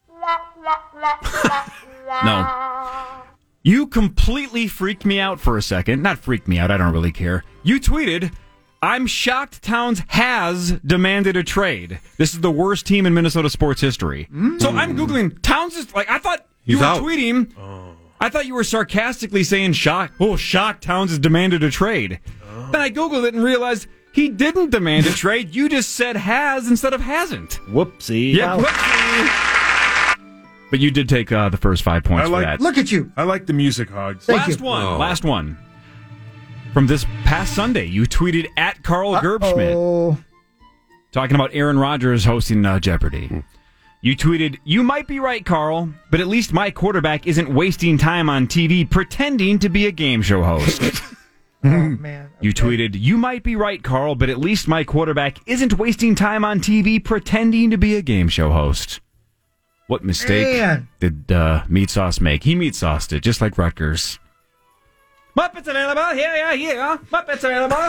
No. You completely freaked me out for a second. Not freaked me out. I don't really care. You tweeted, I'm shocked Towns has demanded a trade. This is the worst team in Minnesota sports history. Mm. So I'm Googling Towns is like, I thought you He's were out. tweeting. Oh. I thought you were sarcastically saying shock. Oh, shocked Towns has demanded a trade. Oh. Then I Googled it and realized he didn't demand a trade. You just said has instead of hasn't. Whoopsie. Yeah, whoopsie. But you did take uh, the first five points I like- for that. Look at you. I like the music hogs. Thank last you. one. Oh. Last one. From this past Sunday, you tweeted at Carl Gerbschmidt Oh, talking about Aaron Rodgers hosting uh, Jeopardy. You tweeted, you might be right, Carl, but at least my quarterback isn't wasting time on T V pretending to be a game show host. oh man. You tweeted, you might be right, Carl, but at least my quarterback isn't wasting time on T V pretending to be a game show host. What mistake Man. did uh, Meat Sauce make? He meat sauced it, just like Rutgers. Muppets available, here, yeah, here. Muppets available.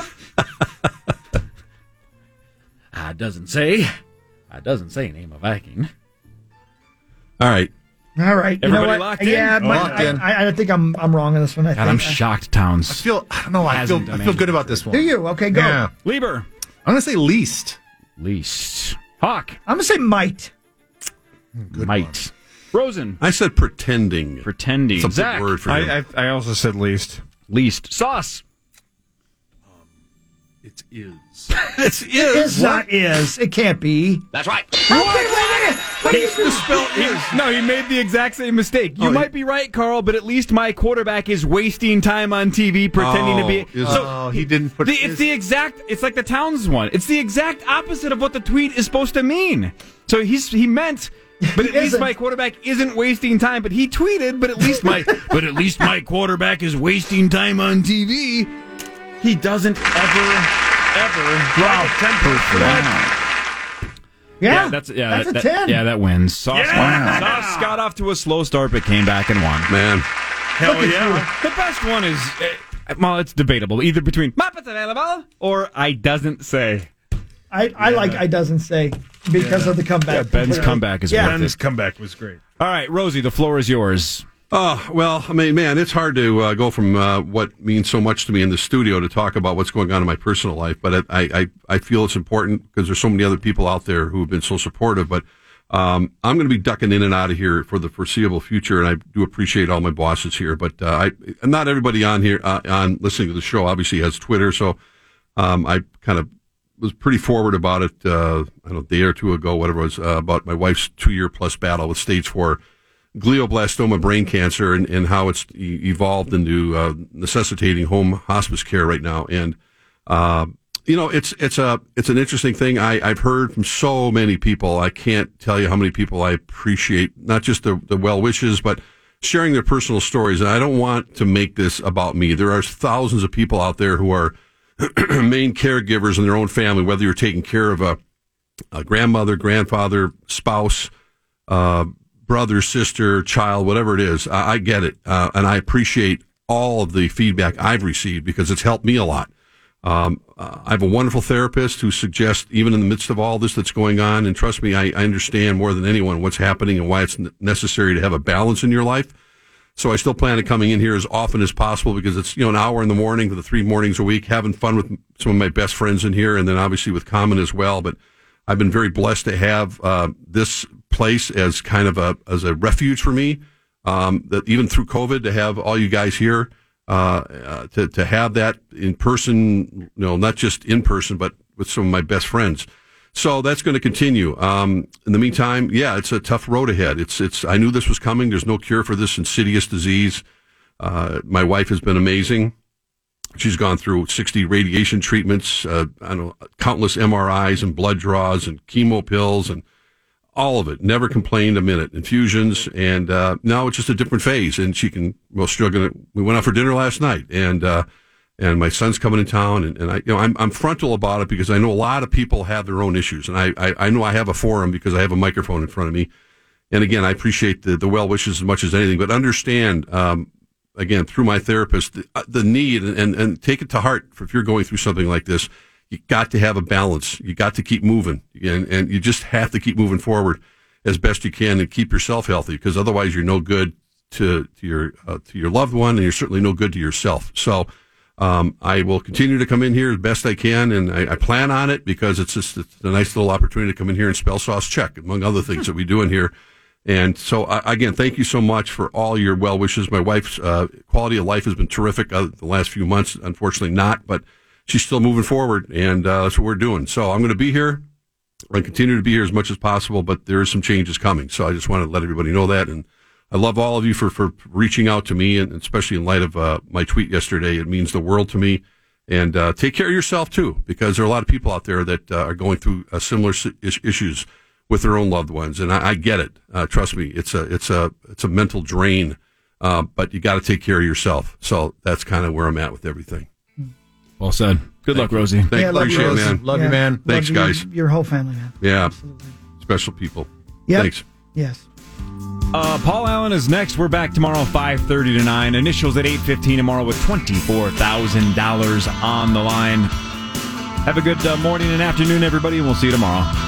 Ah, doesn't say. It doesn't say name of Viking. All right. All right. You know Everybody what? locked in? Yeah, but Locked I, in. I, I think I'm I'm wrong on this one. I God, think. I'm shocked, Towns. I feel, I don't know, I feel, Hasn't I feel good about this one. Do you? Okay, go. Yeah. Lieber. I'm going to say least. Least. Hawk. I'm gonna say might. Good Might. Rosen. I said pretending. Pretending. It's a big Zach. word for him. I, I I also said least. Least. Sauce. It is. It's It's not is. It can't be. That's right. What? Wait, wait, wait. What do you The spell is. No, he made the exact same mistake. You Oh, might be right, Carl, but at least my quarterback is wasting time on T V pretending to be. Oh, is- Oh, he didn't put The, it's the exact. It's like the Towns one. It's the exact opposite of what the tweet is supposed to mean. So he's he meant, but at He least isn't. my quarterback isn't wasting time. But he tweeted, but at least my, but at least my quarterback is wasting time on T V. He doesn't ever, ever drop a temper for that. Yeah, that's yeah, that's that, a that- ten. yeah, that wins. Sauce, Yeah! won. Sauce got off to a slow start, but came back and won. Man. Hell Look at yeah. The best one is, uh, well, it's debatable. Either between Muppets available or I doesn't say. I, I like I doesn't say because Yeah. of the comeback. Yeah, Ben's comeback is Yeah. worth Ben's it. comeback was great. All right, Rosie, the floor is yours. Oh, well, I mean, man, it's hard to uh, go from uh, what means so much to me in the studio to talk about what's going on in my personal life. But I, I, I feel it's important because there's so many other people out there who have been so supportive. But um, I'm going to be ducking in and out of here for the foreseeable future. And I do appreciate all my bosses here. But uh, I, not everybody on here, uh, on listening to the show, obviously has Twitter. So um, I kind of was pretty forward about it, uh, I don't know, a day or two ago, whatever it was, uh, about my wife's two-year plus battle with stage four glioblastoma brain cancer and, and how it's e- evolved into uh, necessitating home hospice care right now. And, uh, you know, it's it's a it's an interesting thing. I, I've heard from so many people. I can't tell you how many people I appreciate, not just the, the well wishes, but sharing their personal stories. And I don't want to make this about me. There are thousands of people out there who are main caregivers in their own family, whether you're taking care of a, a grandmother, grandfather, spouse, uh, brother, sister, child, whatever it is. I, I get it. Uh, and I appreciate all of the feedback I've received because it's helped me a lot. Um, uh, I have a wonderful therapist who suggests, even in the midst of all this that's going on, and trust me, I, I understand more than anyone what's happening and why it's n- necessary to have a balance in your life. So I still plan on coming in here as often as possible because it's, you know, an hour in the morning for the three mornings a week, having fun with some of my best friends in here, and then obviously with Common as well. But I've been very blessed to have uh, this place as kind of a as a refuge for me. Um, that even through COVID, to have all you guys here, uh, uh, to to have that in person, you know, not just in person, but with some of my best friends. So that's going to continue. Um, in the meantime, yeah, it's a tough road ahead. It's it's. I knew this was coming. There's no cure for this insidious disease. Uh, my wife has been amazing. She's gone through sixty radiation treatments, uh, I don't know, countless M R Is and blood draws and chemo pills and all of it. Never complained a minute. Infusions, and uh, now it's just a different phase. And she can. Well, she's gonna. We went out for dinner last night, and uh, and my son's coming in town, and, and I, you know, I'm I'm frontal about it because I know a lot of people have their own issues, and I I, I know I have a forum because I have a microphone in front of me. And again, I appreciate the the well wishes as much as anything, but understand. Um, Again, through my therapist, the, the need, and, and take it to heart if you're going through something like this. You got to have a balance. You got to keep moving, and, and you just have to keep moving forward as best you can and keep yourself healthy, because otherwise you're no good to to your uh, to your loved one, and you're certainly no good to yourself. So um, I will continue to come in here as best I can, and I, I plan on it because it's just it's a nice little opportunity to come in here and spell sauce check, among other things that we do in here. And so, uh, again, thank you so much for all your well wishes. My wife's uh, quality of life has been terrific uh, the last few months. Unfortunately, not, but she's still moving forward, and uh, that's what we're doing. So I'm going to be here. I'm going to continue to be here as much as possible, but there is some changes coming. So I just want to let everybody know that. And I love all of you for, for reaching out to me, and especially in light of uh, my tweet yesterday. It means the world to me. And uh, take care of yourself, too, because there are a lot of people out there that uh, are going through uh, similar is- issues with their own loved ones, and I, I get it. Uh, trust me, it's a it's a it's a mental drain, uh, but you got to take care of yourself. So that's kind of where I'm at with everything. Well said. Good Thank luck, you. Rosie. Thank Yeah, you. love Appreciate you, it, Rosie. man. Love you, Yeah. man. Thanks, Love you, guys. your whole family, man. Yeah, special people. Yep. Thanks. Yes. Uh, Paul Allen is next. We're back tomorrow, five thirty to nine. Initials at eight fifteen tomorrow with twenty-four thousand dollars on the line. Have a good uh, morning and afternoon, everybody, and we'll see you tomorrow.